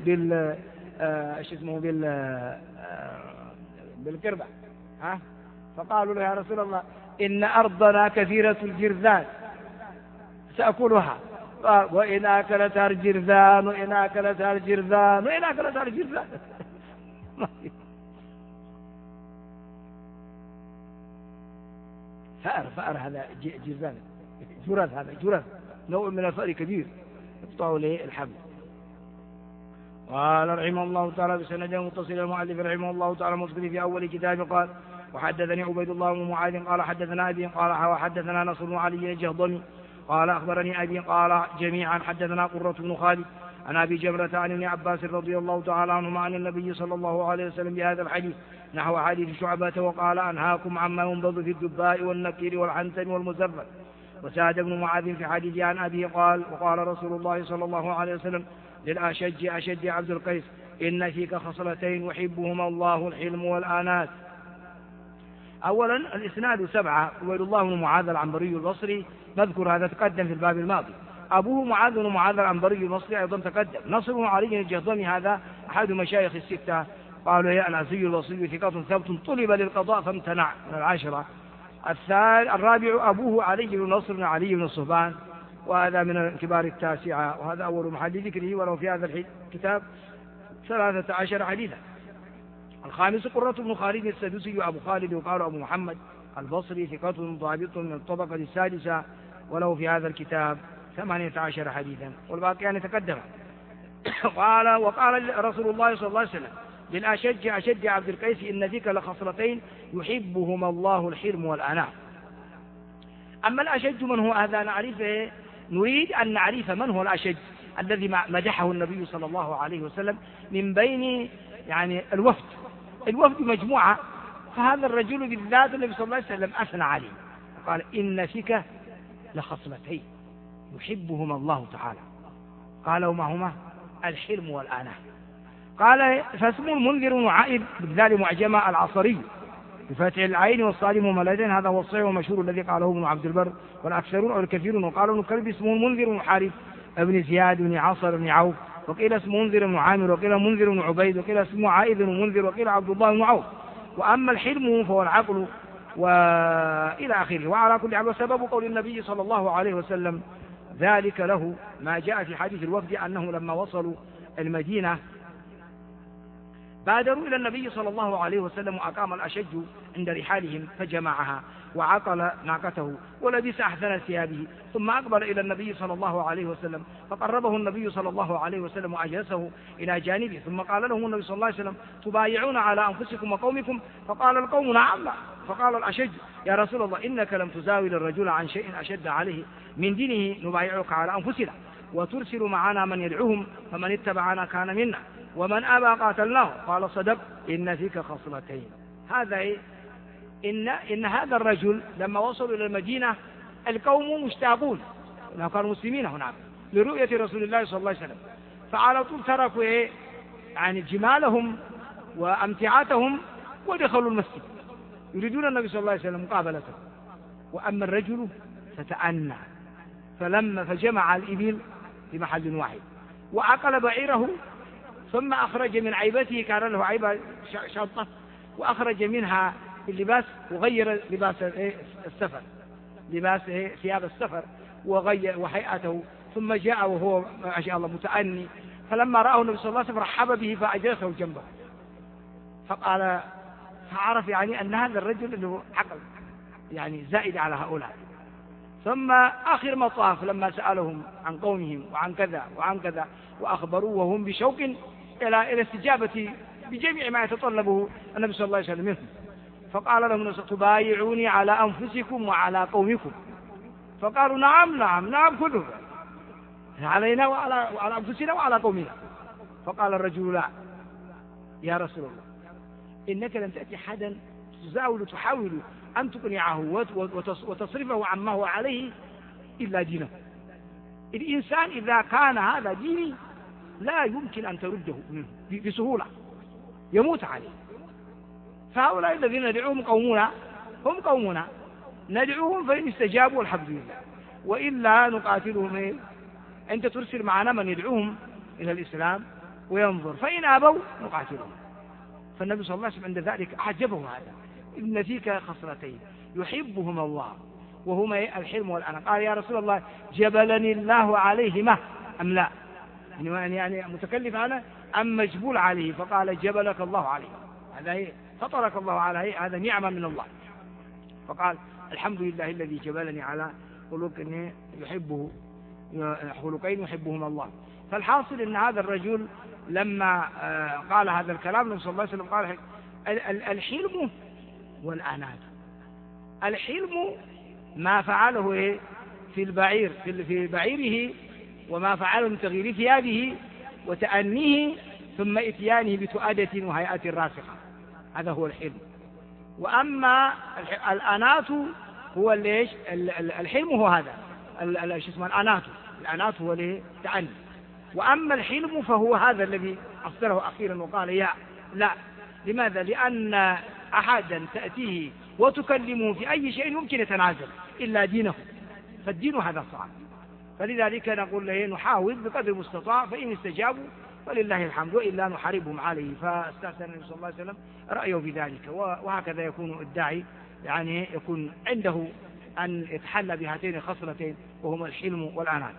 بالقربة، فقالوا له يا رسول الله إن أرضنا كثيرة الجرذان سأكلها، وإن أكلتها الجرذان وإن أكلتها الجرذان وإن أكلتها الجرذان. فأر هذا جرذان، جرذ، هذا جرذ نوع من الفأر كبير يقطع له الحبل. قال رحمه الله تعالى بسند متصل المؤلف رحمه الله تعالى مذكر في أول كتاب قال وحدثني عبيد الله بن معاذ قال حدثنا أبي قال وحدثنا نصر بن علي الجهضمي قال أخبرني أبي قال جميعا حدثنا قرة بن خالد عن أبي جبرة عن ابن عباس رضي الله تعالى عنهما عن النبي صلى الله عليه وسلم بهذا الحديث نحو حديث شعبة، وقال أنهاكم عما ينبض في الدباء والنكير والعنتم والمزفر. وساد بن معاذ في حديث عن أبي قال وقال رسول الله صلى الله عليه وسلم للأشج عبد القيس إن فيك خصلتين يحبهما الله الحلم والآنات. أولا الإسناد 7، عبيد الله بن معاذ العنبري البصري مذكور، هذا تقدم في الباب الماضي. أبوه معاذ بن معاذ العنبري البصري أيضا تقدم. نصر بن علي الجهضمي هذا أحد مشايخ الستة، قالوا يا العزي البصري ثقة ثبت طلب للقضاء فامتنع من العاشرة. الرابع أبوه علي بن نصر بن علي بن الصهبان، وهذا من كبار التاسعة، وهذا أول محل ذكره، ولو في هذا الكتاب 13 حديثا. الخامس قرة بن خالد السدوسي أبو خالد وقال أبو محمد البصري ثقة ضابط من الطبقة السادسة، ولو في هذا الكتاب 18 حديثا، والباقيان تقدم. وقال رسول الله صلى الله عليه وسلم للأشج عبد القيس إن فيك لخصلتين يحبهما الله الحلم والأناة. أما الأشج من هو هذا نعرفه، نريد أن نعرف من هو الأشج الذي مدحه النبي صلى الله عليه وسلم من بين يعني الوفد مجموعة، فهذا الرجل بالذات النبي صلى الله عليه وسلم أثنى عليه قال إن فيك لخصلتين يحبهما الله تعالى، قال وما هما؟ الحلم والآناة. قال فاسم المنذر وعائد بالذال معجمة العصري بفتح العين والصاد مملتين، هذا هو الصحيح والمشهور الذي قاله ابن عبد البر والأكثرون أو الكثيرون. وقالوا ابن كلب اسمه المنذر بن حارث ابن زياد بن عاصر بن عوف، وقيل اسمه منذر بن عامر، وقيل منذر بن عبيد، وقيل اسمه عائد بن منذر، وقيل عبد الله بن عوف. وأما الحلم فهو العقل وإلى آخره. وعلى كل حال وسبب قول النبي صلى الله عليه وسلم ذلك له ما جاء في حديث الوفد أنه لما وصلوا المدينة بادروا إلى النبي صلى الله عليه وسلم، وأقام الأشج عند رحالهم فجمعها وعقل ناقته ولبس أحسن ثيابه، ثم أقبل إلى النبي صلى الله عليه وسلم فقربه النبي صلى الله عليه وسلم وأجلسه إلى جانبه، ثم قال له النبي صلى الله عليه وسلم تبايعون على أنفسكم وقومكم؟ فقال القوم نعم. فقال الأشج يا رسول الله إنك لم تزاول الرجل عن شيء أشد عليه من دينه نبايعك على أنفسنا، وترسل معنا من يدعوهم، فمن اتبعنا كان منا ومن أبى قاتلناه. قال صدق إن فيك خصلتين. هذا إن هذا الرجل لما وصلوا إلى المدينة القوم مشتاقون، لو كانوا مسلمين هناك، لرؤية رسول الله صلى الله عليه وسلم، فعلى طول تركوا يعني جمالهم وأمتعتهم ودخلوا المسجد يريدون النبي صلى الله عليه وسلم مقابلته. وأما الرجل فتأنى فجمع الإبل في محل واحد وعقل بعيره، ثم أخرج من عيبته، كان له عيبة شنطة، وأخرج منها اللباس وغير لباس السفر، لباس ثياب السفر، وغير وهيئته، ثم جاء وهو ما شاء الله متأني، فلما رآه النبي صلى الله عليه وسلم رحب به فأجلسه جنبه، فعرف يعني أن هذا الرجل له عقل يعني زائدة على هؤلاء. ثم آخر مطاف لما سألهم عن قومهم وعن كذا وعن كذا وأخبروه وهم بشوق إلى استجابة بجميع ما يتطلبه النبي صلى الله عليه وسلم منهم، فقال لهم تبايعوني على أنفسكم وعلى قومكم، فقالوا نعم نعم نعم كلنا علينا وعلى أنفسنا وعلى قومنا. فقال الرجل لا يا رسول الله، إنك لن تأتي حدا تحاول أن تقنعه وتصرفه عما هو عليه إلا دينه. الإنسان إذا كان هذا ديني لا يمكن أن ترده منه بسهولة، يموت عليه. فهؤلاء الذين ندعوهم قومنا هم قومنا، ندعوهم فإن استجابوا الحمد لله، وإلا نقاتلهم. أنت ترسل معنا من يدعوهم إلى الإسلام وينظر، فإن أبوا نقاتلهم. فالنبي صلى الله عليه وسلم عند ذلك أعجبه هذا، إن فيك خصلتين يحبهما الله وهما الحلم والأناة. قال يا رسول الله جبلني الله عليهما أم لا؟ يعني متكلف أنا أم مجبول عليه؟ فقال جبلك الله عليه، هذا فطرك الله عليه، هذا نعمة من الله. فقال الحمد لله الذي جبلني على خلقين يحبهما الله. فالحاصل أن هذا الرجل لما قال هذا الكلام النبي صلى الله عليه وسلم قال الحلم والأنات. الحلم ما فعله في البعير في بعيره، وما فعله من تغيير ثيابه وتأنيه ثم إتيانه بتؤدة وهيئة راسخة، هذا هو الحلم. وأما الأنات هو ليش الحلم هو هذا الأنات هو التأني. وأما الحلم فهو هذا الذي أصدره أخيرا وقال يا لا. لماذا؟ لأن أحدا تأتيه وتكلمه في أي شيء يمكن يتنازل إلا دينه، فالدين هذا صعب. فلذلك نقول له نحاول بقدر المستطاع، فإن استجابوا فلله الحمد، وإلا نحاربهم عليه. فاستحسن النبي صلى الله عليه وسلم رأيه بذلك. وهكذا يكون الداعي، يعني يكون عنده أن يتحلى بهاتين الخصلتين وهما الحلم والأنات.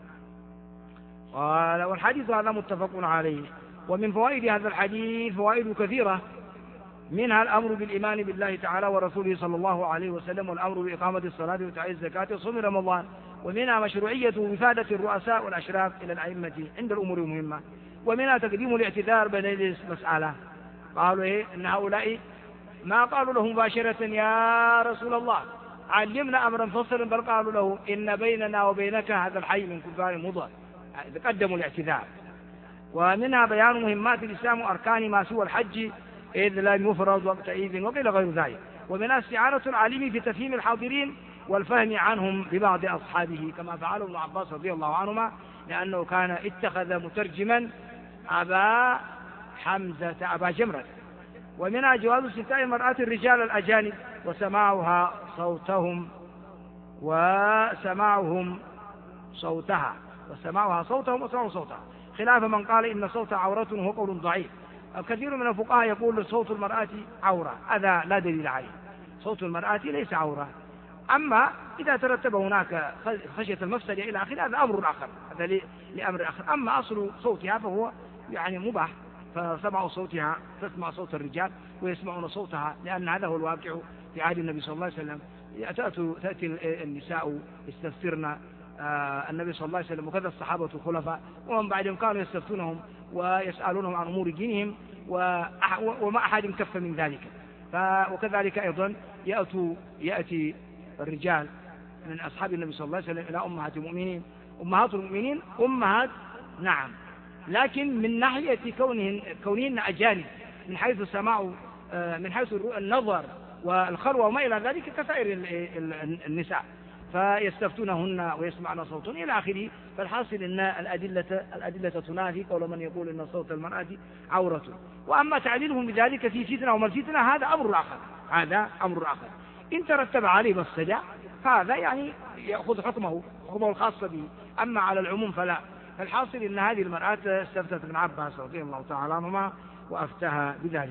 قال والحديث هذا متفق عليه. ومن فوائد هذا الحديث فوائد كثيرة، منها الأمر بالإيمان بالله تعالى ورسوله صلى الله عليه وسلم، والأمر بإقامة الصلاة وإيتاء الزكاة وصوم رمضان. ومنها مشروعية وفادة الرؤساء والأشراف إلى الأئمة عند الأمور المهمة. ومنها تقديم الاعتذار بين المسألة. قالوا إن هؤلاء ما قالوا له مباشرة يا رسول الله علمنا أمرا فصلا، بل قالوا له إن بيننا وبينك هذا الحي من كفار مضى، قدموا الاعتذار. ومنها بيان مهمات الإسلام وأركان ما سوى الحج إذ لم يفرض وقت إذن وقيل غير ذلك. ومنها استعانة العالم في تفهيم الحاضرين والفهم عنهم ببعض أصحابه، كما فعله ابن عباس رضي الله عنهما، لأنه كان اتخذ مترجما أبا جمرة. ومنها جواز استفتاء المرأة الرجال الأجانب وسماعها صوتهم وسماعهم صوتها خلاف من قال إن صوت عورة وهو قول ضعيف. الكثير من الفقهاء يقول صوت المرأة عورة، هذا لا دليل عليه، صوت المرأة ليس عورة. أما إذا ترتب هناك خشية المفسدة إلى آخره هذا أمر آخر، هذا لأمر آخر. أما أصل صوتها فهو يعني مباح، فسمع صوتها تسمع صوت الرجال ويسمعون صوتها، لأن هذا هو الواقع في عهد النبي صلى الله عليه وسلم. تأتي النساء يستفسرن النبي صلى الله عليه وسلم، وكذا الصحابة الخلفاء ومن بعدهم كانوا يستفتونهم ويسألونهم عن أمور دينهم، وما أحد كف من ذلك. وكذلك أيضا يأتي الرجال من أصحاب النبي صلى الله عليه وسلم إلى أمهات المؤمنين أمهات نعم، لكن من ناحية كونهن أجانب من حيث السماع، من حيث النظر والخلوة وما إلى ذلك كسائر النساء، فيستفتونهن ويسمعن صوتهن إلى آخره. فالحاصل أن الأدلة تنافي قول من يقول أن صوت المرأة عورة. وأما تعليلهم بذلك في فتنة وما الفتنة هذا أمر آخر. إن ترتب عليه مفسدة هذا يعني يأخذ حكمه الخاص به، أما على العموم فلا. فالحاصل أن هذه المرأة استفتت ابن عباس رضي الله تعالى عنهما وأفتها بذلك.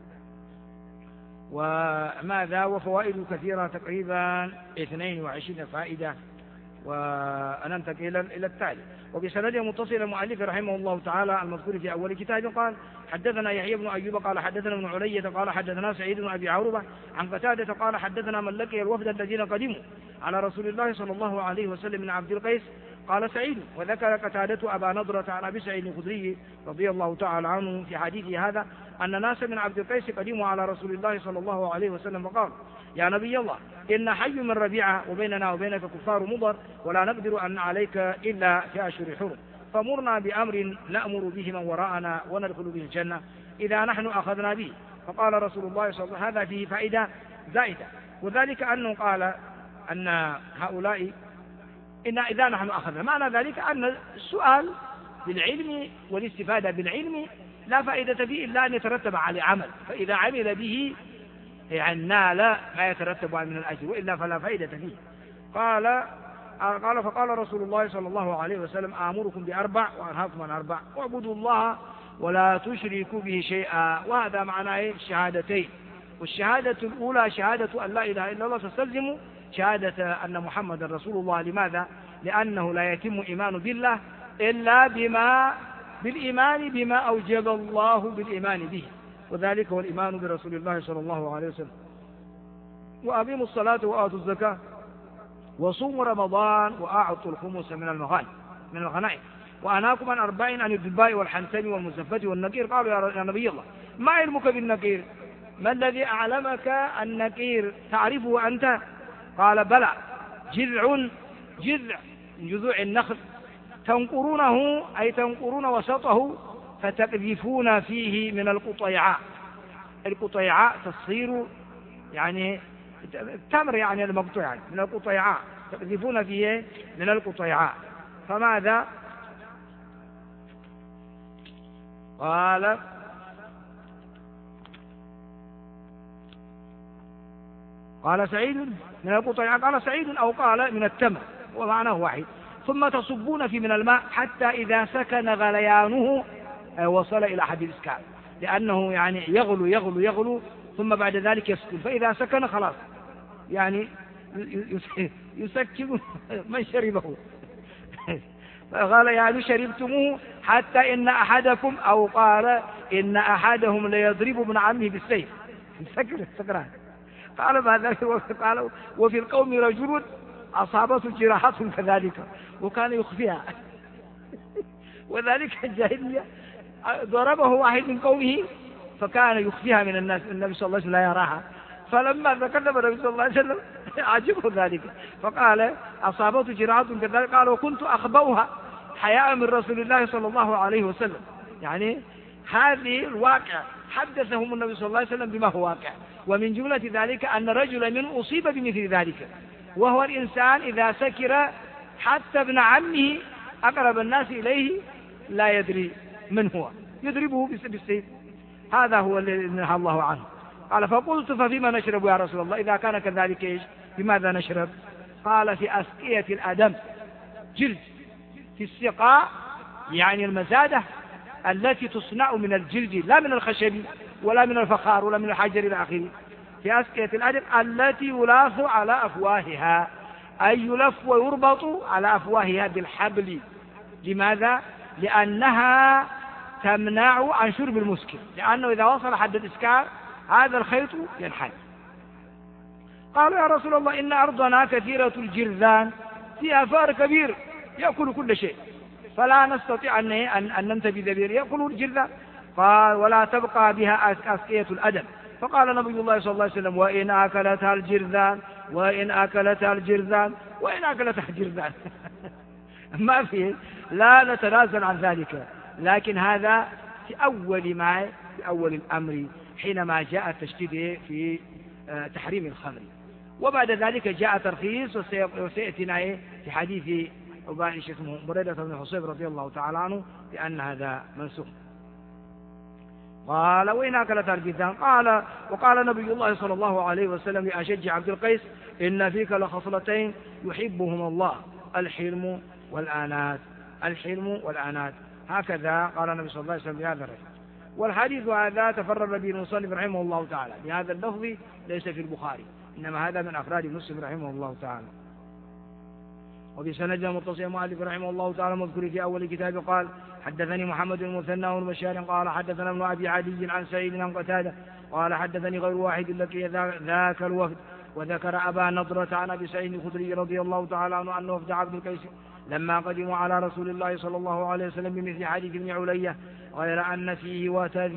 وماذا وفوائد كثيرة تقريبا 22 فائدة، وننتقل إلى التالي. وبسنده متصل المؤلف رحمه الله تعالى المذكور في أول كتاب قال حدثنا يحيى بن أيوب قال حدثنا ابن علية قال حدثنا سعيد بن أبي عروبة عن قتادة قال حدثنا من لقي الوفد الذين قدموا على رسول الله صلى الله عليه وسلم من عبد القيس قال سعيد. وذكر قتادة أبا نضرة عن أبي سعيد الخدري رضي الله تعالى عنه في حديثه هذا أن ناسا من عبد القيس قدموا على رسول الله صلى الله عليه وسلم فقال يا نبي الله إن حي من ربيعة وبيننا وبينك كفار مضر ولا نقدر أن عليك إلا في أشهر حرم فمرنا بأمر نأمر به من وراءنا وندخل به الجنة إذا نحن أخذنا به. فقال رسول الله صلى الله عليه وسلم هذا فيه فائدة زائدة وذلك أنه قال أن هؤلاء إن إذا نحن أخذنا معنى ذلك أن السؤال بالعلم والاستفادة بالعلم لا فائدة فيه إلا أن يترتب على عمل فإذا عمل به يعني نال ما يترتب من الأجر وإلا فلا فائدة فيه. فقال رسول الله صلى الله عليه وسلم آمركم بأربع وأنهاكم عن أربع واعبدوا الله ولا تشركوا به شيئا. وهذا معناه الشهادتين والشهادة الأولى شهادة أن لا إله إلا الله تستلزم شهادة أن محمد رسول الله. لماذا؟ لأنه لا يتم إيمان بالله إلا بالإيمان بما أوجب الله بالإيمان به وذلك هو الإيمان برسول الله صلى الله عليه وسلم. وأقيموا الصلاة وآتوا الزكاة وصوموا رمضان وأعطوا الخمس من الغنائم وأنهاكم عن أربع عن الدباء والحنتم والمزفة والنكير. قالوا يا نبي الله ما علمك بالنكير؟ ما الذي أعلمك النكير تعرفه أنت؟ قال بلى جذع من جذوع النخل تنقرونه أي تنقرون وسطه فتقذفون فيه من القطيعاء تصير يعني التمر يعني المقطوع يعني من القطيعاء تقذفون فيه من القطيعاء. فماذا قال سعيد من القطيعاء قال سعيد أو قال من التمر ومعناه واحد. ثم تصبون في من الماء حتى إذا سكن غليانه وصل إلى حد الإسكان لأنه يعني يغلو ثم بعد ذلك يسكن فإذا سكن خلاص يعني يسكن من شربه. فقال يعني شربتموه حتى إن أحدكم أو قال إن أحدهم ليضرب ابن عمه بالسيف سكران. قال بعد قال وفي القوم رجل أصابته جراحات كذلك وكان يخفيها وذلك الجاهلية ضربه واحد من قومه فكان يخفيها من الناس النبي صلى الله عليه وسلم لا يراها فلما تكلم النبي صلى الله عليه وسلم عجبه ذلك فقال أصابته جراحات كذلك قال وكنت أخبأها حياء من رسول الله صلى الله عليه وسلم. يعني هذه الواقع حدثهم النبي صلى الله عليه وسلم بما هو واقع ومن جملة ذلك أن رجلا منه أصيب بمثل ذلك وهو الإنسان إذا سكر حتى ابن عمه أقرب الناس إليه لا يدري من هو يضربه بالسيف. هذا هو الذي نهى الله عنه. قال فقلت ففيما نشرب يا رسول الله إذا كان كذلك إيش بماذا نشرب؟ قال في أسقية الأدم جلد في السقاء يعني المزادة التي تصنع من الجلد لا من الخشب ولا من الفخار ولا من الحجر إلى آخره. في أسقية الأدم التي يلاف على أفواهها أي يلف ويربط على أفواهها بالحبل. لماذا؟ لأنها تمنع عن شرب المسكر لأنه إذا وصل حد الإسكار هذا الخيط ينحل. قالوا يا رسول الله إن أرضنا كثيرة الجرذان فيها فار كبير يأكل كل شيء فلا نستطيع أن ننتبذ به يأكل الجرذان. قال ولا تبقى بها أسقية الأدم. فقال نبي الله صلى الله عليه وسلم وإن أكلتها الجرذان ما فيه لا نتنازل عن ذلك. لكن هذا في أول الأمر حينما جاء التشديد في تحريم الخمر وبعد ذلك جاء ترخيص وسيأتينا في حديث عبائش اسمه بريدة بن حصيب رضي الله تعالى عنه بأن هذا منسوخ. قال وإن أكلتها الجرذان قال وقال نبي الله صلى الله عليه وسلم لأشج عبد القيس إن فيك لخصلتين يحبهما الله الحلم والآنات. هكذا قال النبي صلى الله عليه وسلم بهذا الرجل. والحديث هذا تفرد به المصنف رحمه الله تعالى بهذا اللفظ ليس في البخاري إنما هذا من أفراد مسلم رحمه الله تعالى. وبسند متصل مؤلف رحمه الله تعالى مذكور في أول كتاب قال حدثني محمد المثنى بن بشار قال حدثنا ابن أبي عدي عن سعيد عن قتادة قال حدثني غير واحد لقي ذاك الوفد وذكر أبا نضرة عن أبي سعيد الخدري رضي الله تعالى عنه أنه وفد عبد القيس لما قدموا على رسول الله صلى الله عليه وسلم بمثل حديث ابن علية غير أن فيه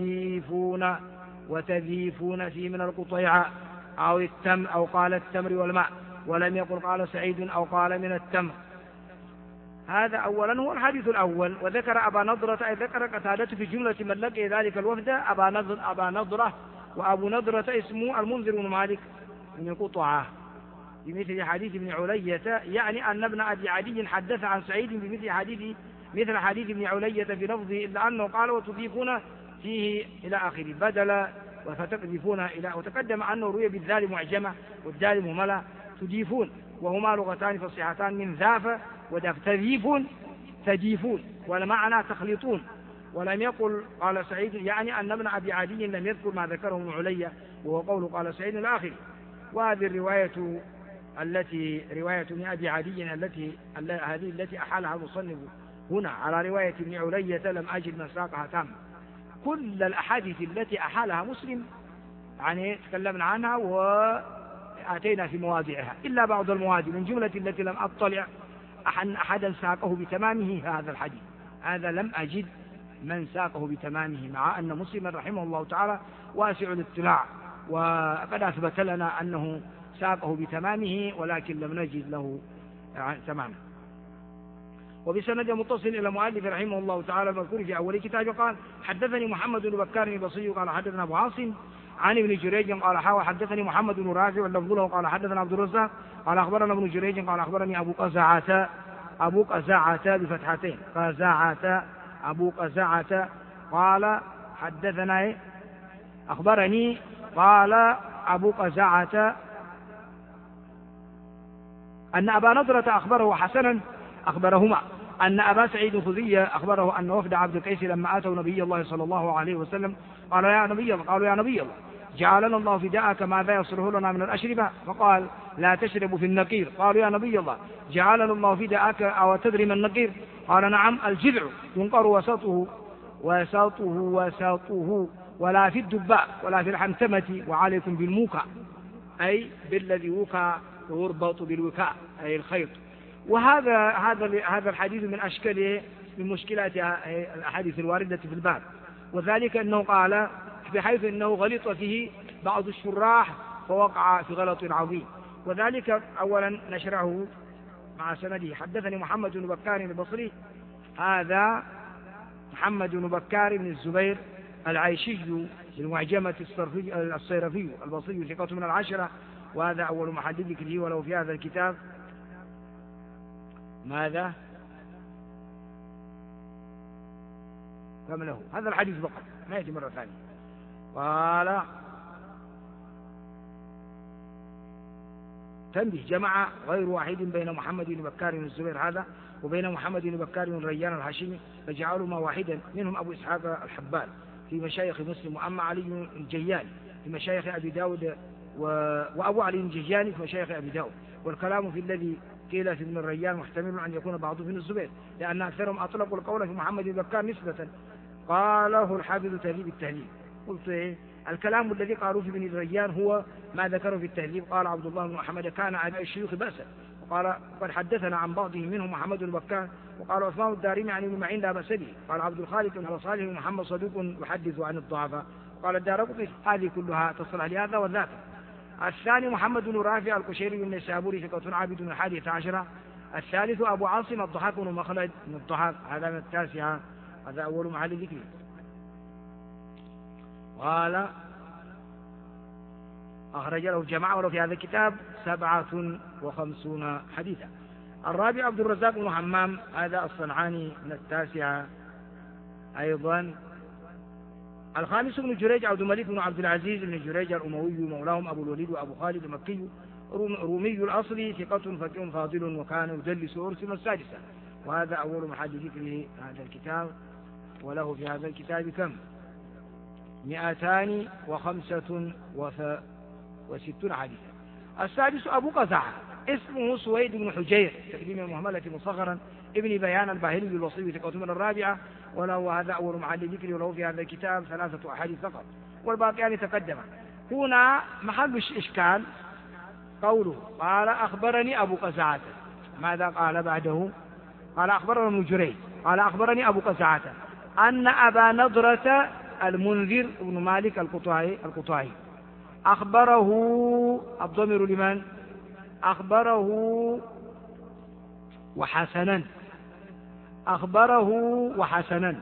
وتذيفون فيه من القطيعة أو التمر أو قال التمر والماء ولم يقل قال سعيد أو قال من التمر. هذا أولا هو الحديث الأول. وذكر أبا نضرة أي ذكر قتادة في جملة من لقي ذلك الوفد أبا نضرة وأبو نضرة اسمه المنذر بن مالك من القطعة بمثل حديث ابن علية، يعني أن ابن أبي عدي حدث عن سعيد مثل حديث ابن علية في لفظه إلا أنه قال وتضيفون فيه إلى آخره بدل فتضيفون إلى. وتقدم أنه روي بالذال معجمة والدال مهملة تضيفون وهما لغتان فصيحتان من ذاف ودف تضيفون والمعنى تخلطون. ولم يقل قال سعيد، يعني أن ابن أبي عدي لم يذكر ما ذكره ابن علية وهو قوله قال سعيد الآخر. وهذه رواية ابن أبي عدي هذه التي أحالها المصنف هنا على رواية ابن علية لم أجد من ساقها تامة. كل الأحاديث التي أحالها مسلم يعني تكلمنا عنها وأتينا في مواضعها إلا بعض المواضع من جملة التي لم أطلع أحدا ساقه بتمامه هذا الحديث. هذا لم أجد من ساقه بتمامه، مع أن مسلما رحمه الله تعالى واسع الاطلاع وقد أثبت لنا أنه ساقه بتمامه ولكن لم نجد له تماما. وبسند متصل إلى مؤلف رحمه الله تعالى المذكور في أول كتاب قال حدثني محمد بن بكار البصري قال حدثنا أبو عاصم عن ابن جريج قال حدثني محمد بن رافع واللفظ له قال حدثنا عبد الرزاق قال أخبرنا ابن جريج قال أخبرني أبو قزاعة بفتحتين أبو قزاعة قال حدثنا أخبرني قال أبو قزاعة أن أبا نضرة أخبره حسنا أخبرهما أن أبا سعيد الخدري أخبره أن وفد عبد القيس لما آتوا نبي الله صلى الله عليه وسلم قالوا يا نبي الله جعلنا الله فداءك ماذا يصله لنا من الأشربة؟ فقال لا تشربوا في النقير. قالوا يا نبي الله جعلنا الله فداءك أو تدري من النقير؟ قال نعم الجذع ينقر وسطه ولا في الدباء ولا في الحنتمة وعليكم بالموكى أي بالذي وكى ويربط بالوكاء أي الخيط. وهذا الحديث من أشكاله من مشكلات الأحاديث الواردة في الباب، وذلك أنه قال بحيث أنه غلط فيه بعض الشراح فوقع في غلط عظيم. وذلك أولا نشرعه مع سنده. حدثني محمد بن بكار البصري، هذا محمد بن بكار بن الزبير العيشي بالمعجمة الصيرفي البصري ثقة من العشرة، وهذا أول محدد ذكره ولو في هذا الكتاب ماذا كم له هذا الحديث فقط ما يأتي مرة ثانية. قال تنبه جمع غير واحد بين محمد بن بكار بن الزبير هذا وبين محمد بن بكار بن ريان الهاشمي فجعلهما واحدا، منهم أبو إسحاق الحبال في مشايخ مسلم، وأما علي الجياني في مشايخ أبي داود وأبو علي الجياني في مشايخ أبي داود. والكلام في الذي قيل في ابن الريان محتمل أن يكون بعضه في الزبير، لأن أكثرهم أطلقوا القول في محمد بن بكار نسبة. قاله الحافظ تهذيب التهذيب. قلت إيه؟ الكلام الذي قالوا في ابن الريان هو ما ذكره في التهذيب. قال عبد الله بن محمد كان على الشيوخ بأسا، وقال قد حدثنا عن بعضهم منهم محمد بن بكار. وقال عثمان الدارمي عن ابن معين لا بأس به. قال عبد الخالق بن صالح بن محمد صدوق يحدث عن الضعفاء. قال الدارقطني هذه كلها تصلح لهذا وذاك. الثاني محمد بن رافع القشيري بن النيسابوري ثقة عابد من 11. الثالث أبو عاصم الضحاك بن مخلد من الضحاك، هذا من 9. هذا أول محل ذكره. قال أخرج له جماعة ولو في هذا الكتاب 57 حديثا. الرابع عبد الرزاق بن حمام، هذا الصنعاني من 9 أيضا. الخامس بن جريج عبد الملك بن عبد العزيز بن جريج الأموي مولاهم أبو الوليد وأبو خالد المكي رومي الأصل ثقة فقيه فاضل وكان يدلس أرسم 6. وهذا أول محل ذكره هذا الكتاب، وله في هذا الكتاب كم 265 حديثا. السادس أبو قزاعة اسمه سويد بن حجير تقديم المهملة مصغرا ابن بيان الباهلي بالوصي ثقة من الرابعة، وله هذا أول محل ذكر، وله في هذا الكتاب 3 أحاديث فقط والباقيان تقدم. هنا محل إشكال قوله قال أخبرني أبو قزعة، ماذا قال بعده؟ قال أخبرنا ابن جريج قال أخبرني أبو قزعة أن أبا نضرة المنذر بن مالك القطعي أخبره، الضمير لمن؟ أخبره وحسنا، أخبره وحسنا.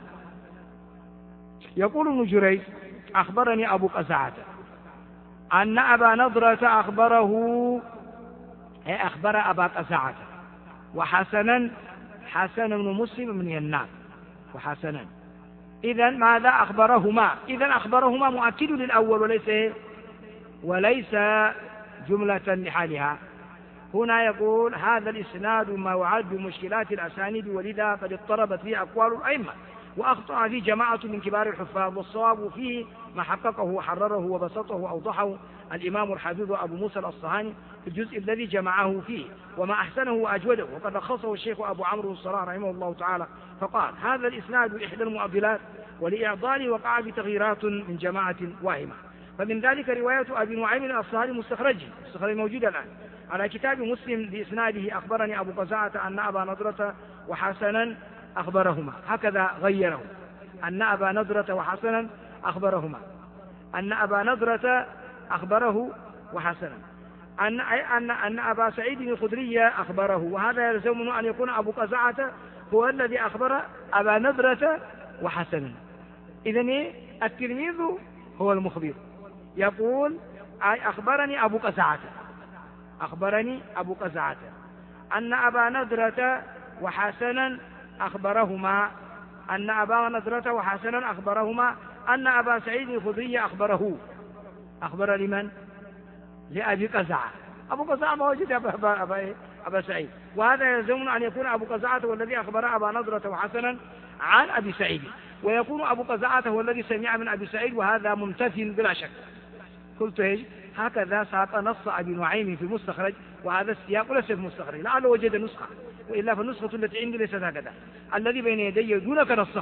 يقول ابن جريج أخبرني أبو قزعة أن أبا نضرة أخبره، أخبر أبا قزعة، وحسنا حسن بن مسلم بن ينام وحسنا. إذن ماذا أخبرهما؟ إذن أخبرهما مؤكد للأول وليس جملة لحالها. هنا يقول هذا الإسناد ما يعد بمشكلات الأسانيد، ولذا قد اضطربت فيه أقوال الأئمة وأخطأ فيه جماعة من كبار الحفاظ، والصواب فيه ما حققه وحرره وبسطه وأوضحه الإمام الحافظ أبو موسى الأصفهاني في الجزء الذي جمعه فيه، وما أحسنه وأجوده، وقد لخصه الشيخ أبو عمرو الصلاح رحمه الله تعالى فقال هذا الإسناد إحدى المعضلات، ولإعضاله وقع بتغييرات من جماعة واهمة. فمن ذلك رواية أبي نعيم الأصفهاني مستخرج موجود الآن على كتاب مسلم بإسناده أخبرني أبو قزعة أن أبا نضرة وحسنا أخبرهما، هكذا غيره، أن أبا نضرة وحسنا أخبرهما، أن أبا نضرة أخبره وحسنا، أن أبا سعيد الخدري أخبره، وهذا يلزم منه أن يكون أبو قزعة هو الذي أخبر أبا نضرة وحسنا. إذن التلميذ هو المخبر، يقول أخبرني أبو قزعة، أخبرني أبو قزعة أن أبا نضرة وحسنا أخبرهما، أن أبا نضرة وحسنا أخبرهما، أن أبا سعيد الخدري أخبره. أخبر لمن؟ لأبي قزعة. أبو قزعة ما وجد أبا سعيد، وهذا يلزم أن يكون أبو قزعة هو الذي أخبر أبا نضرة وحسنا عن أبي سعيد، ويكون أبو قزعة هو الذي سمع من أبي سعيد، وهذا ممتثل بلا شك. قلت إيش؟ هكذا ساق نص أبي نعيم في المستخرج، وهذا السياق ليس في المستخرج، لعله وجد نسخة، وإلا فالنسخة التي عندي ليست هكذا، الذي بين يدي دونك نصه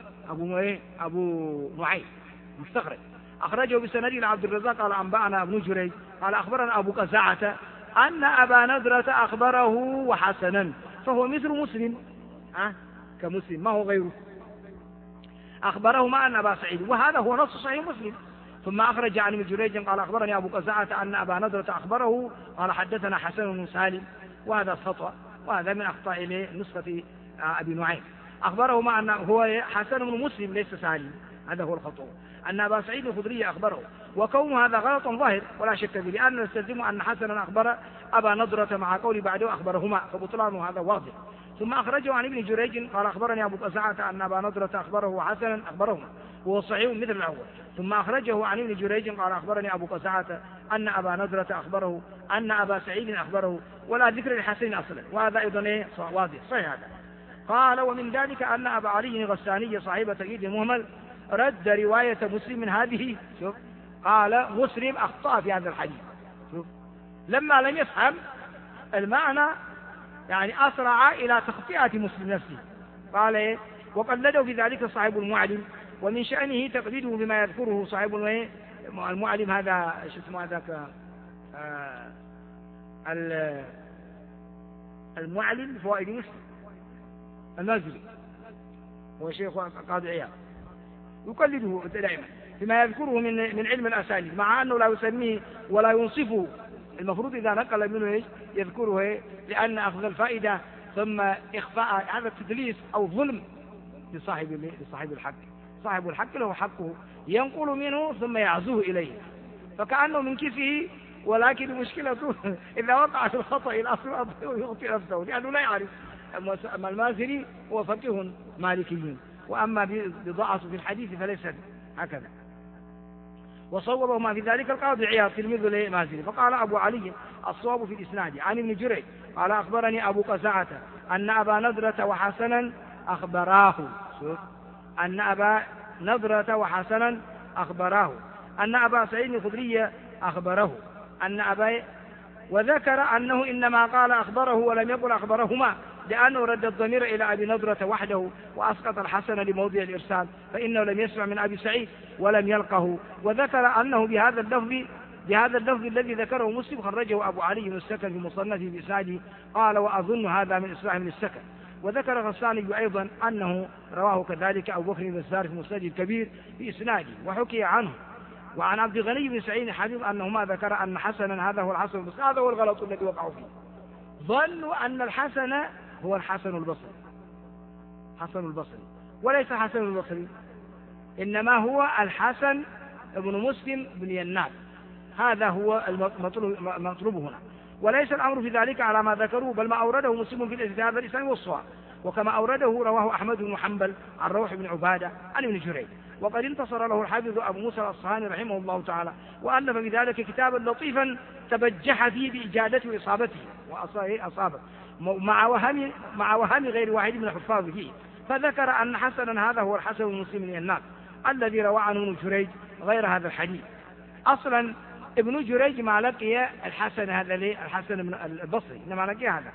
أبو نعيم مستخرج أخرجه بسند إلى عبد الرزاق قال أنبأنا ابن جريج قال أخبرنا أبو قزعة أن أبا نضرة أخبره وحسنا، فهو مثل مسلم كمسلم ما هو غيره، أخبرهما أن أبا سعيد، وهذا هو نص صحيح مسلم. ثم أخرج عن ابن جريج قال أخبرني أبو قزعة أن أبا نضرة أخبره قال حدثنا حسن بن سالم، وهذا خطأ، وهذا من أخطاء نسخة أبي نعيم. أخبرهما أن هو حسن بن مسلم ليس سالم، هذا هو الخطأ، أن أبا سعيد الخدري أخبره، وكون هذا غلط ظاهر ولا شك فيه، لأن نستلزم أن حسنا أخبر أبا نضرة مع قول بعده أخبرهما، فبطلان هذا واضح. ثم أخرجه عن ابن جريج قال أخبرني أبو قزعة أن أبا نضرة أخبره وحسنا أخبرهما، وهو صحيح مثل الأول. ثم أخرجه عن ابن جريج قال أخبرني أبو قزعة أن أبا نضرة أخبره أن أبا سعيد أخبره، ولا ذكر لحسن أصلا، وهذا أيضا واضح صحيح هذا. قال ومن ذلك أن أبا علي الغساني صاحب تقييد المهمل رد رواية مسلم من هذه. شوف قال مسلم أخطأ في هذا الحديث، شوف لما لم يفهم المعنى يعني أسرع إلى تخطئة مسلم نفسه. قال إيه؟ وقلده في ذلك صاحب المعلم، ومن شأنه تقليده بما يذكره صاحب المعلم، هذا شو اسمه هذاك المعلم فوائد مسلم المازري، هو شيخ قاضي عياض، يقلده دائما بما يذكره من علم الأسانيد، مع أنه لا يسميه ولا ينصفه، المفروض إذا نقل منه يذكره، لأن أخذ الفائدة ثم إخفاء هذا التدليس أو ظلم لصاحب الحق. صاحب الحق له حقه ينقل منه ثم يعزوه إليه، فكأنه من كيفه، ولكن مشكلته إذا وقع في الخطأ الأصل يخطئ نفسه لأنه لا يعرف. أما المازري هو فقيه مالكي، وأما بضعف في الحديث فليس هكذا. وصوبه ما في ذلك القاضي عياض تلميذ المازري، فقال أبو علي الصواب في الإسناد عن ابن جريج قال أخبرني أبو قزعة أن أبا نضرة وحسنا أخبراه، أن أبا نضرة وحسنا أخبراه، أن أبا سعيد الخدري أخبره، أن أبا وذكر أنه إنما قال أخبره ولم يقل أخبرهما لأنه رد الضمير إلى أبي نضرة وحده وأسقط الحسن لموضع الإرسال فإنه لم يسمع من أبي سعيد ولم يلقه. وذكر أنه بهذا اللفظ الذي ذكره مسلم خرجه أبو علي بن السكن في مصنفه بإسناده قال وأظن هذا من إصلاح من السكن. وذكر غساني أيضا أنه رواه كذلك أبو بكر بن الزار في مسنده الكبير بإسناده وحكي عنه. وعن عبد الغني بن سعيد حبيب أنه ما ذكر أن حسنا هذا هو الحسن البصري. هذا هو الغلط الذي وقعوا فيه، ظنوا أن الحسن هو الحسن البصري، حسن البصري، وليس حسن البصري، إنما هو الحسن بن مسلم بن يناد، هذا هو المطلوب هنا، وليس الأمر في ذلك على ما ذكروه، بل ما أورده مسلم في هذا الإسلام والصواب، وكما أورده رواه أحمد بن حنبل عن روح بن عبادة عن ابن جريج. وقد انتصر له الحافظ أبو موسى الأصفهاني رحمه الله تعالى وألف بذلك كتابا لطيفا تبجح فيه بإجادته وإصابته وأصابه مع وهم غير واحد من الحفاظ فيه، فذكر أن حسنا هذا هو الحسن المسلم بن يناد الذي روى عنه ابن جريج غير هذا الحديث. أصلا ابن جريج ما لقي الحسن هذا الحسن البصري، إنما لقي هذا.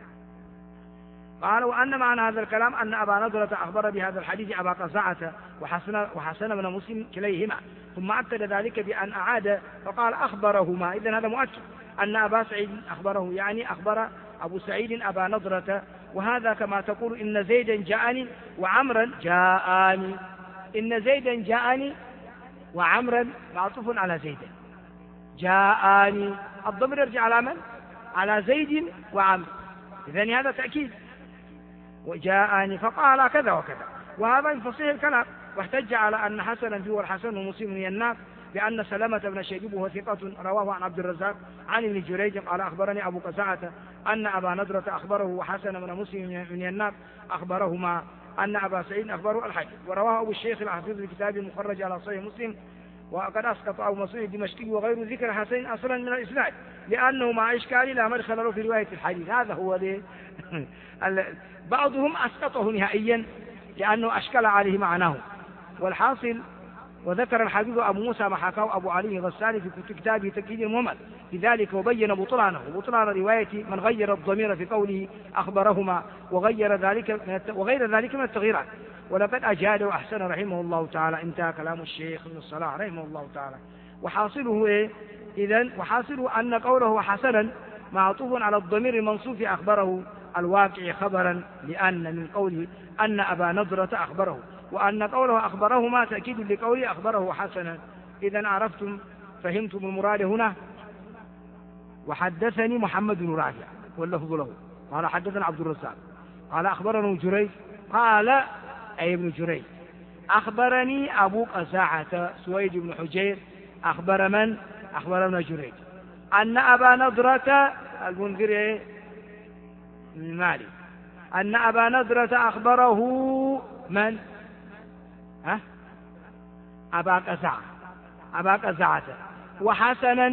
قال وأن معنى هذا الكلام أن أبا نضرة أخبر بهذا الحديث أبا قزعة وحسن بن مسلم كليهما، ثم أكد ذلك بأن أعاد فقال أخبرهما. إذن هذا مؤكد أن أبا سعيد أخبره، يعني أخبر أبو سعيد أبا نضرة، وهذا كما تقول إن زيدا جاءني وعمرا جاءني، إن زيدا جاءني وعمرا معطوف على زيدا، جاءني الضمير يرجع على من؟ على زيد وعمر، إذن هذا تأكيد. وجاءني فقال كذا وكذا، وهذا من فصيح الكلام. واحتج على أن حسنا فيه الحسن ومسلم يناف بأن سلمة بن شيبوب وهو ثقة رواه عن عبد الرزاق عن ابن جريج قال أخبرني أبو قزعة أن أبا نضرة أخبره وحسن بن مسلم بن يناف أخبرهما أن أبا سعيد أخبره الحديث. ورواه أبو الشيخ الحفيظ في كتاب المخرج على صحيح مسلم وقد أسقط أبو مسعود الدمشقي وغير ذكر حسين أصلا من الإسناد لأنه مع إشكال لا مدخل له في رواية الحديث. هذا هو بعضهم أسقطه نهائيا لأنه أشكل عليه معناه. والحاصل وذكر الحديث أبو موسى ما حكاه أبو علي غساني في كتابه تأكيد المهمل لذلك وبين بطلانه وبطلان رواية من غير الضمير في قوله أخبرهما وغير ذلك من التغييرات. ولقد أجاد وأحسن رحمه الله تعالى. انتهى كلام الشيخ ابن الصلاح رحمه الله تعالى. وحاصله إيه؟ إذن وحاصله أن قوله حسنا معطوف على الضمير المنصوب أخبره الواقع خبرا لأن من قوله أن أبا نضرة أخبره، وأن قوله أخبرهما تأكيد لقوله أخبره حسنا. إذن عرفتم فهمتم المراد هنا. وحدثني محمد بن رافع واللفظ له قال حدثنا عبد الرزاق قال أخبرنا جريج قال أي ابن جريج أخبرني أبو قزاعة سويد بن حجير أخبر من؟ أخبر ابن جريج أن أبا نضرة المنذر من مالي أن أبا نضرة أخبره من؟ أبا قزاعة وحسنا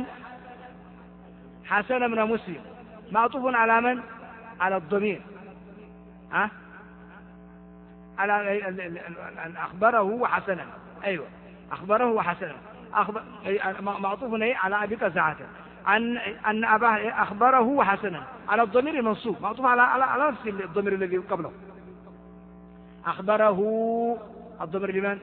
حسن بن مسلم معطوف على من؟ على الضمير على أخبره وحسنا. أيوة أخبره وحسنا معطوف على أبي قزاعة أن أباه أخبره وحسنا على الضمير المنصوب معطوف على نفس الضمير الذي قبله. أخبره الضمير لمن؟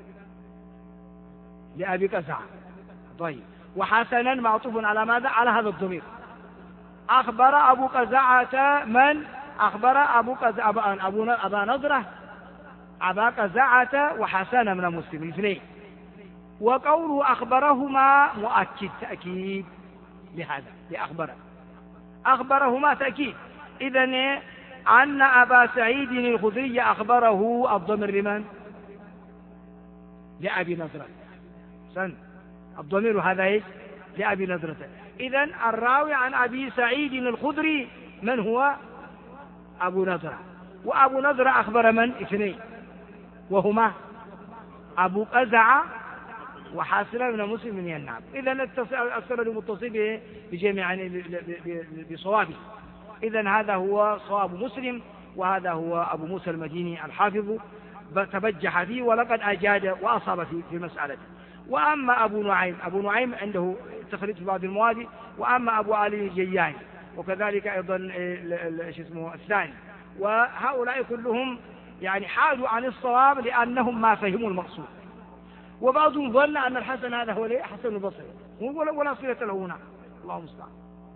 لأبي قزاعة. طيب وحسنا معطوف على ماذا؟ على هذا الضمير. أخبر أبو قزاعة من؟ أخبر أبا نضرة أبا قزاعة وحسن من مسلم الاثنين. وقوله أخبرهما مؤكد تأكيد لهذا أخبرهما تأكيد. إذن أن أبا سعيد الخدري أخبره الضمير لمن؟ لأبي نضرة. الضمير هذا إيش؟ لأبي نضرة. إذن الراوي عن أبي سعيد الخدري من هو؟ أبو نضرة. وأبو نضرة أخبر من؟ اثنين وهما أبو قزعة وحاسن بن مسلم بن ينعم. إذن السند متصل بجميع بصوابه. إذن هذا هو صواب مسلم وهذا هو أبو موسى المديني الحافظ تبجح فيه ولقد أجاد وأصاب في مسألته. وأما أبو نعيم عنده تخريج في بعض المواد، وأما أبو علي الجياني، وكذلك أيضا اسمه الثاني. وهؤلاء كلهم يعني حادوا عن الصواب لأنهم ما فهموا المقصود. وبعضهم ظن أن الحسن هذا هو حسن البصري ولا صلة له هنا، الله المستعان.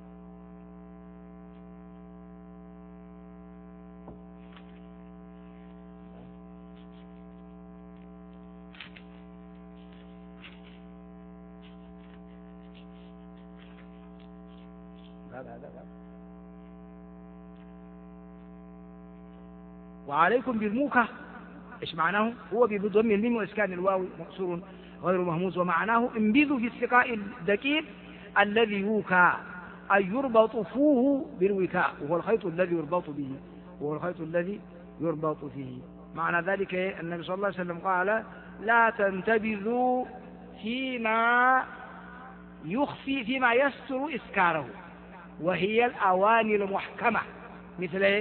وعليكم بالموكى، ايش معناه؟ هو بضم الميم واسكان الواو مقصور غير مهموز، ومعناه انبذوا في السقاء الدقيق الذي يوكى، أي يربط فوه بالوكاء، وهو الخيط الذي يربط به، وهو الخيط الذي يربط فيه. معنى ذلك النبي صلى الله عليه وسلم قال لا تنتبذوا فيما يخفي، فيما يستر إسكاره، وهي الأواني المحكمة مثل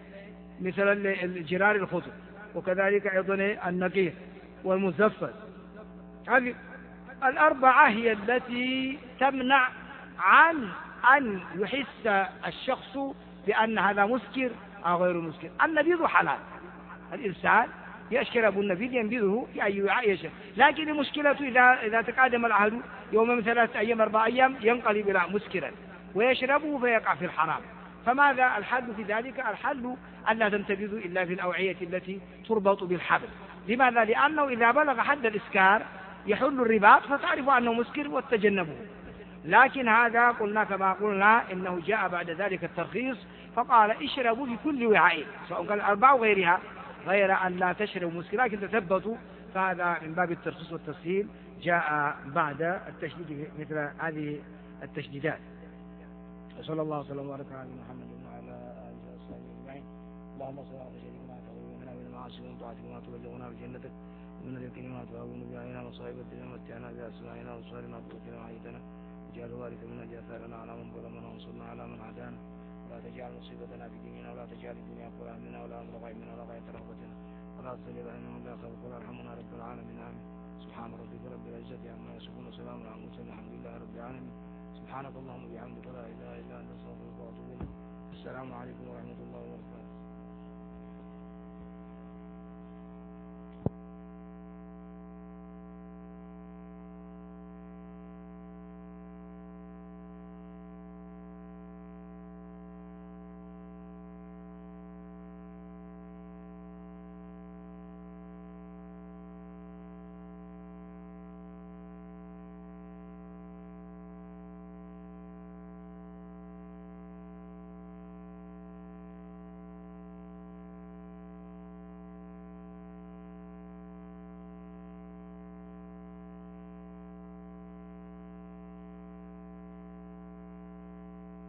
الجرار الخطب، وكذلك أيضا النقير والمزفت. هذه الأربعة هي التي تمنع عن أن يحس الشخص بأن هذا مسكر أو غير مسكر. النبيذ حلال، الإنسان يشرب النبيذ ينبذه في أي وعاء يشرب، لكن المشكلة إذا تقادم العهد يوم من 3 أيام 4 أيام ينقلب إلى مسكرا ويشربه فيقع في الحرام. فماذا الحل في ذلك؟ الحل ألا تنتبذوا إلا في الأوعية التي تربط بالحبل. لماذا؟ لأنه إذا بلغ حد الإسكار يحل الرباط فتعرف أنه مسكر وتجنبه. لكن هذا قلنا كما قلنا إنه جاء بعد ذلك الترخيص، فقال اشربوا في كل وعاء سواء كان 4 وغيرها، غير أن لا تشربوا مسكر لكن تثبتوا. فهذا من باب الترخيص والتسهيل جاء بعد التشديد مثل هذه التشديدات. صلى الله وسلم وبارك على محمد وعلى آله وصحبه أجمعين. اللهم صل على سيدنا وتقبلنا من المعاصي ومن طاعتك وما تبلغنا بجنتك ومن اليقين ما تهون به علينا مصائب الدنيا ومتعنا بأسماعنا وأبصارنا وقوتنا وحياتنا، واجعل وارث منا جاثارنا على من ظلمنا وانصرنا على من عادانا، ولا تجعل مصيبتنا في ديننا ولا تجعل الدنيا أكبر همنا ولا مبلغ علمنا ولا غاية رغبتنا ولا تسلط علينا ولا خوف ولا ارحمنا رب العالمين. آمين. سبحان ربك رب العزة عما يصفون وسلام على المرسلين الحمد لله رب العالمين. سبحانك اللهم وبحمدك لا إله إلا أنت أستغفرك وأتوب إليك. السلام عليكم ورحمة الله وبركاته.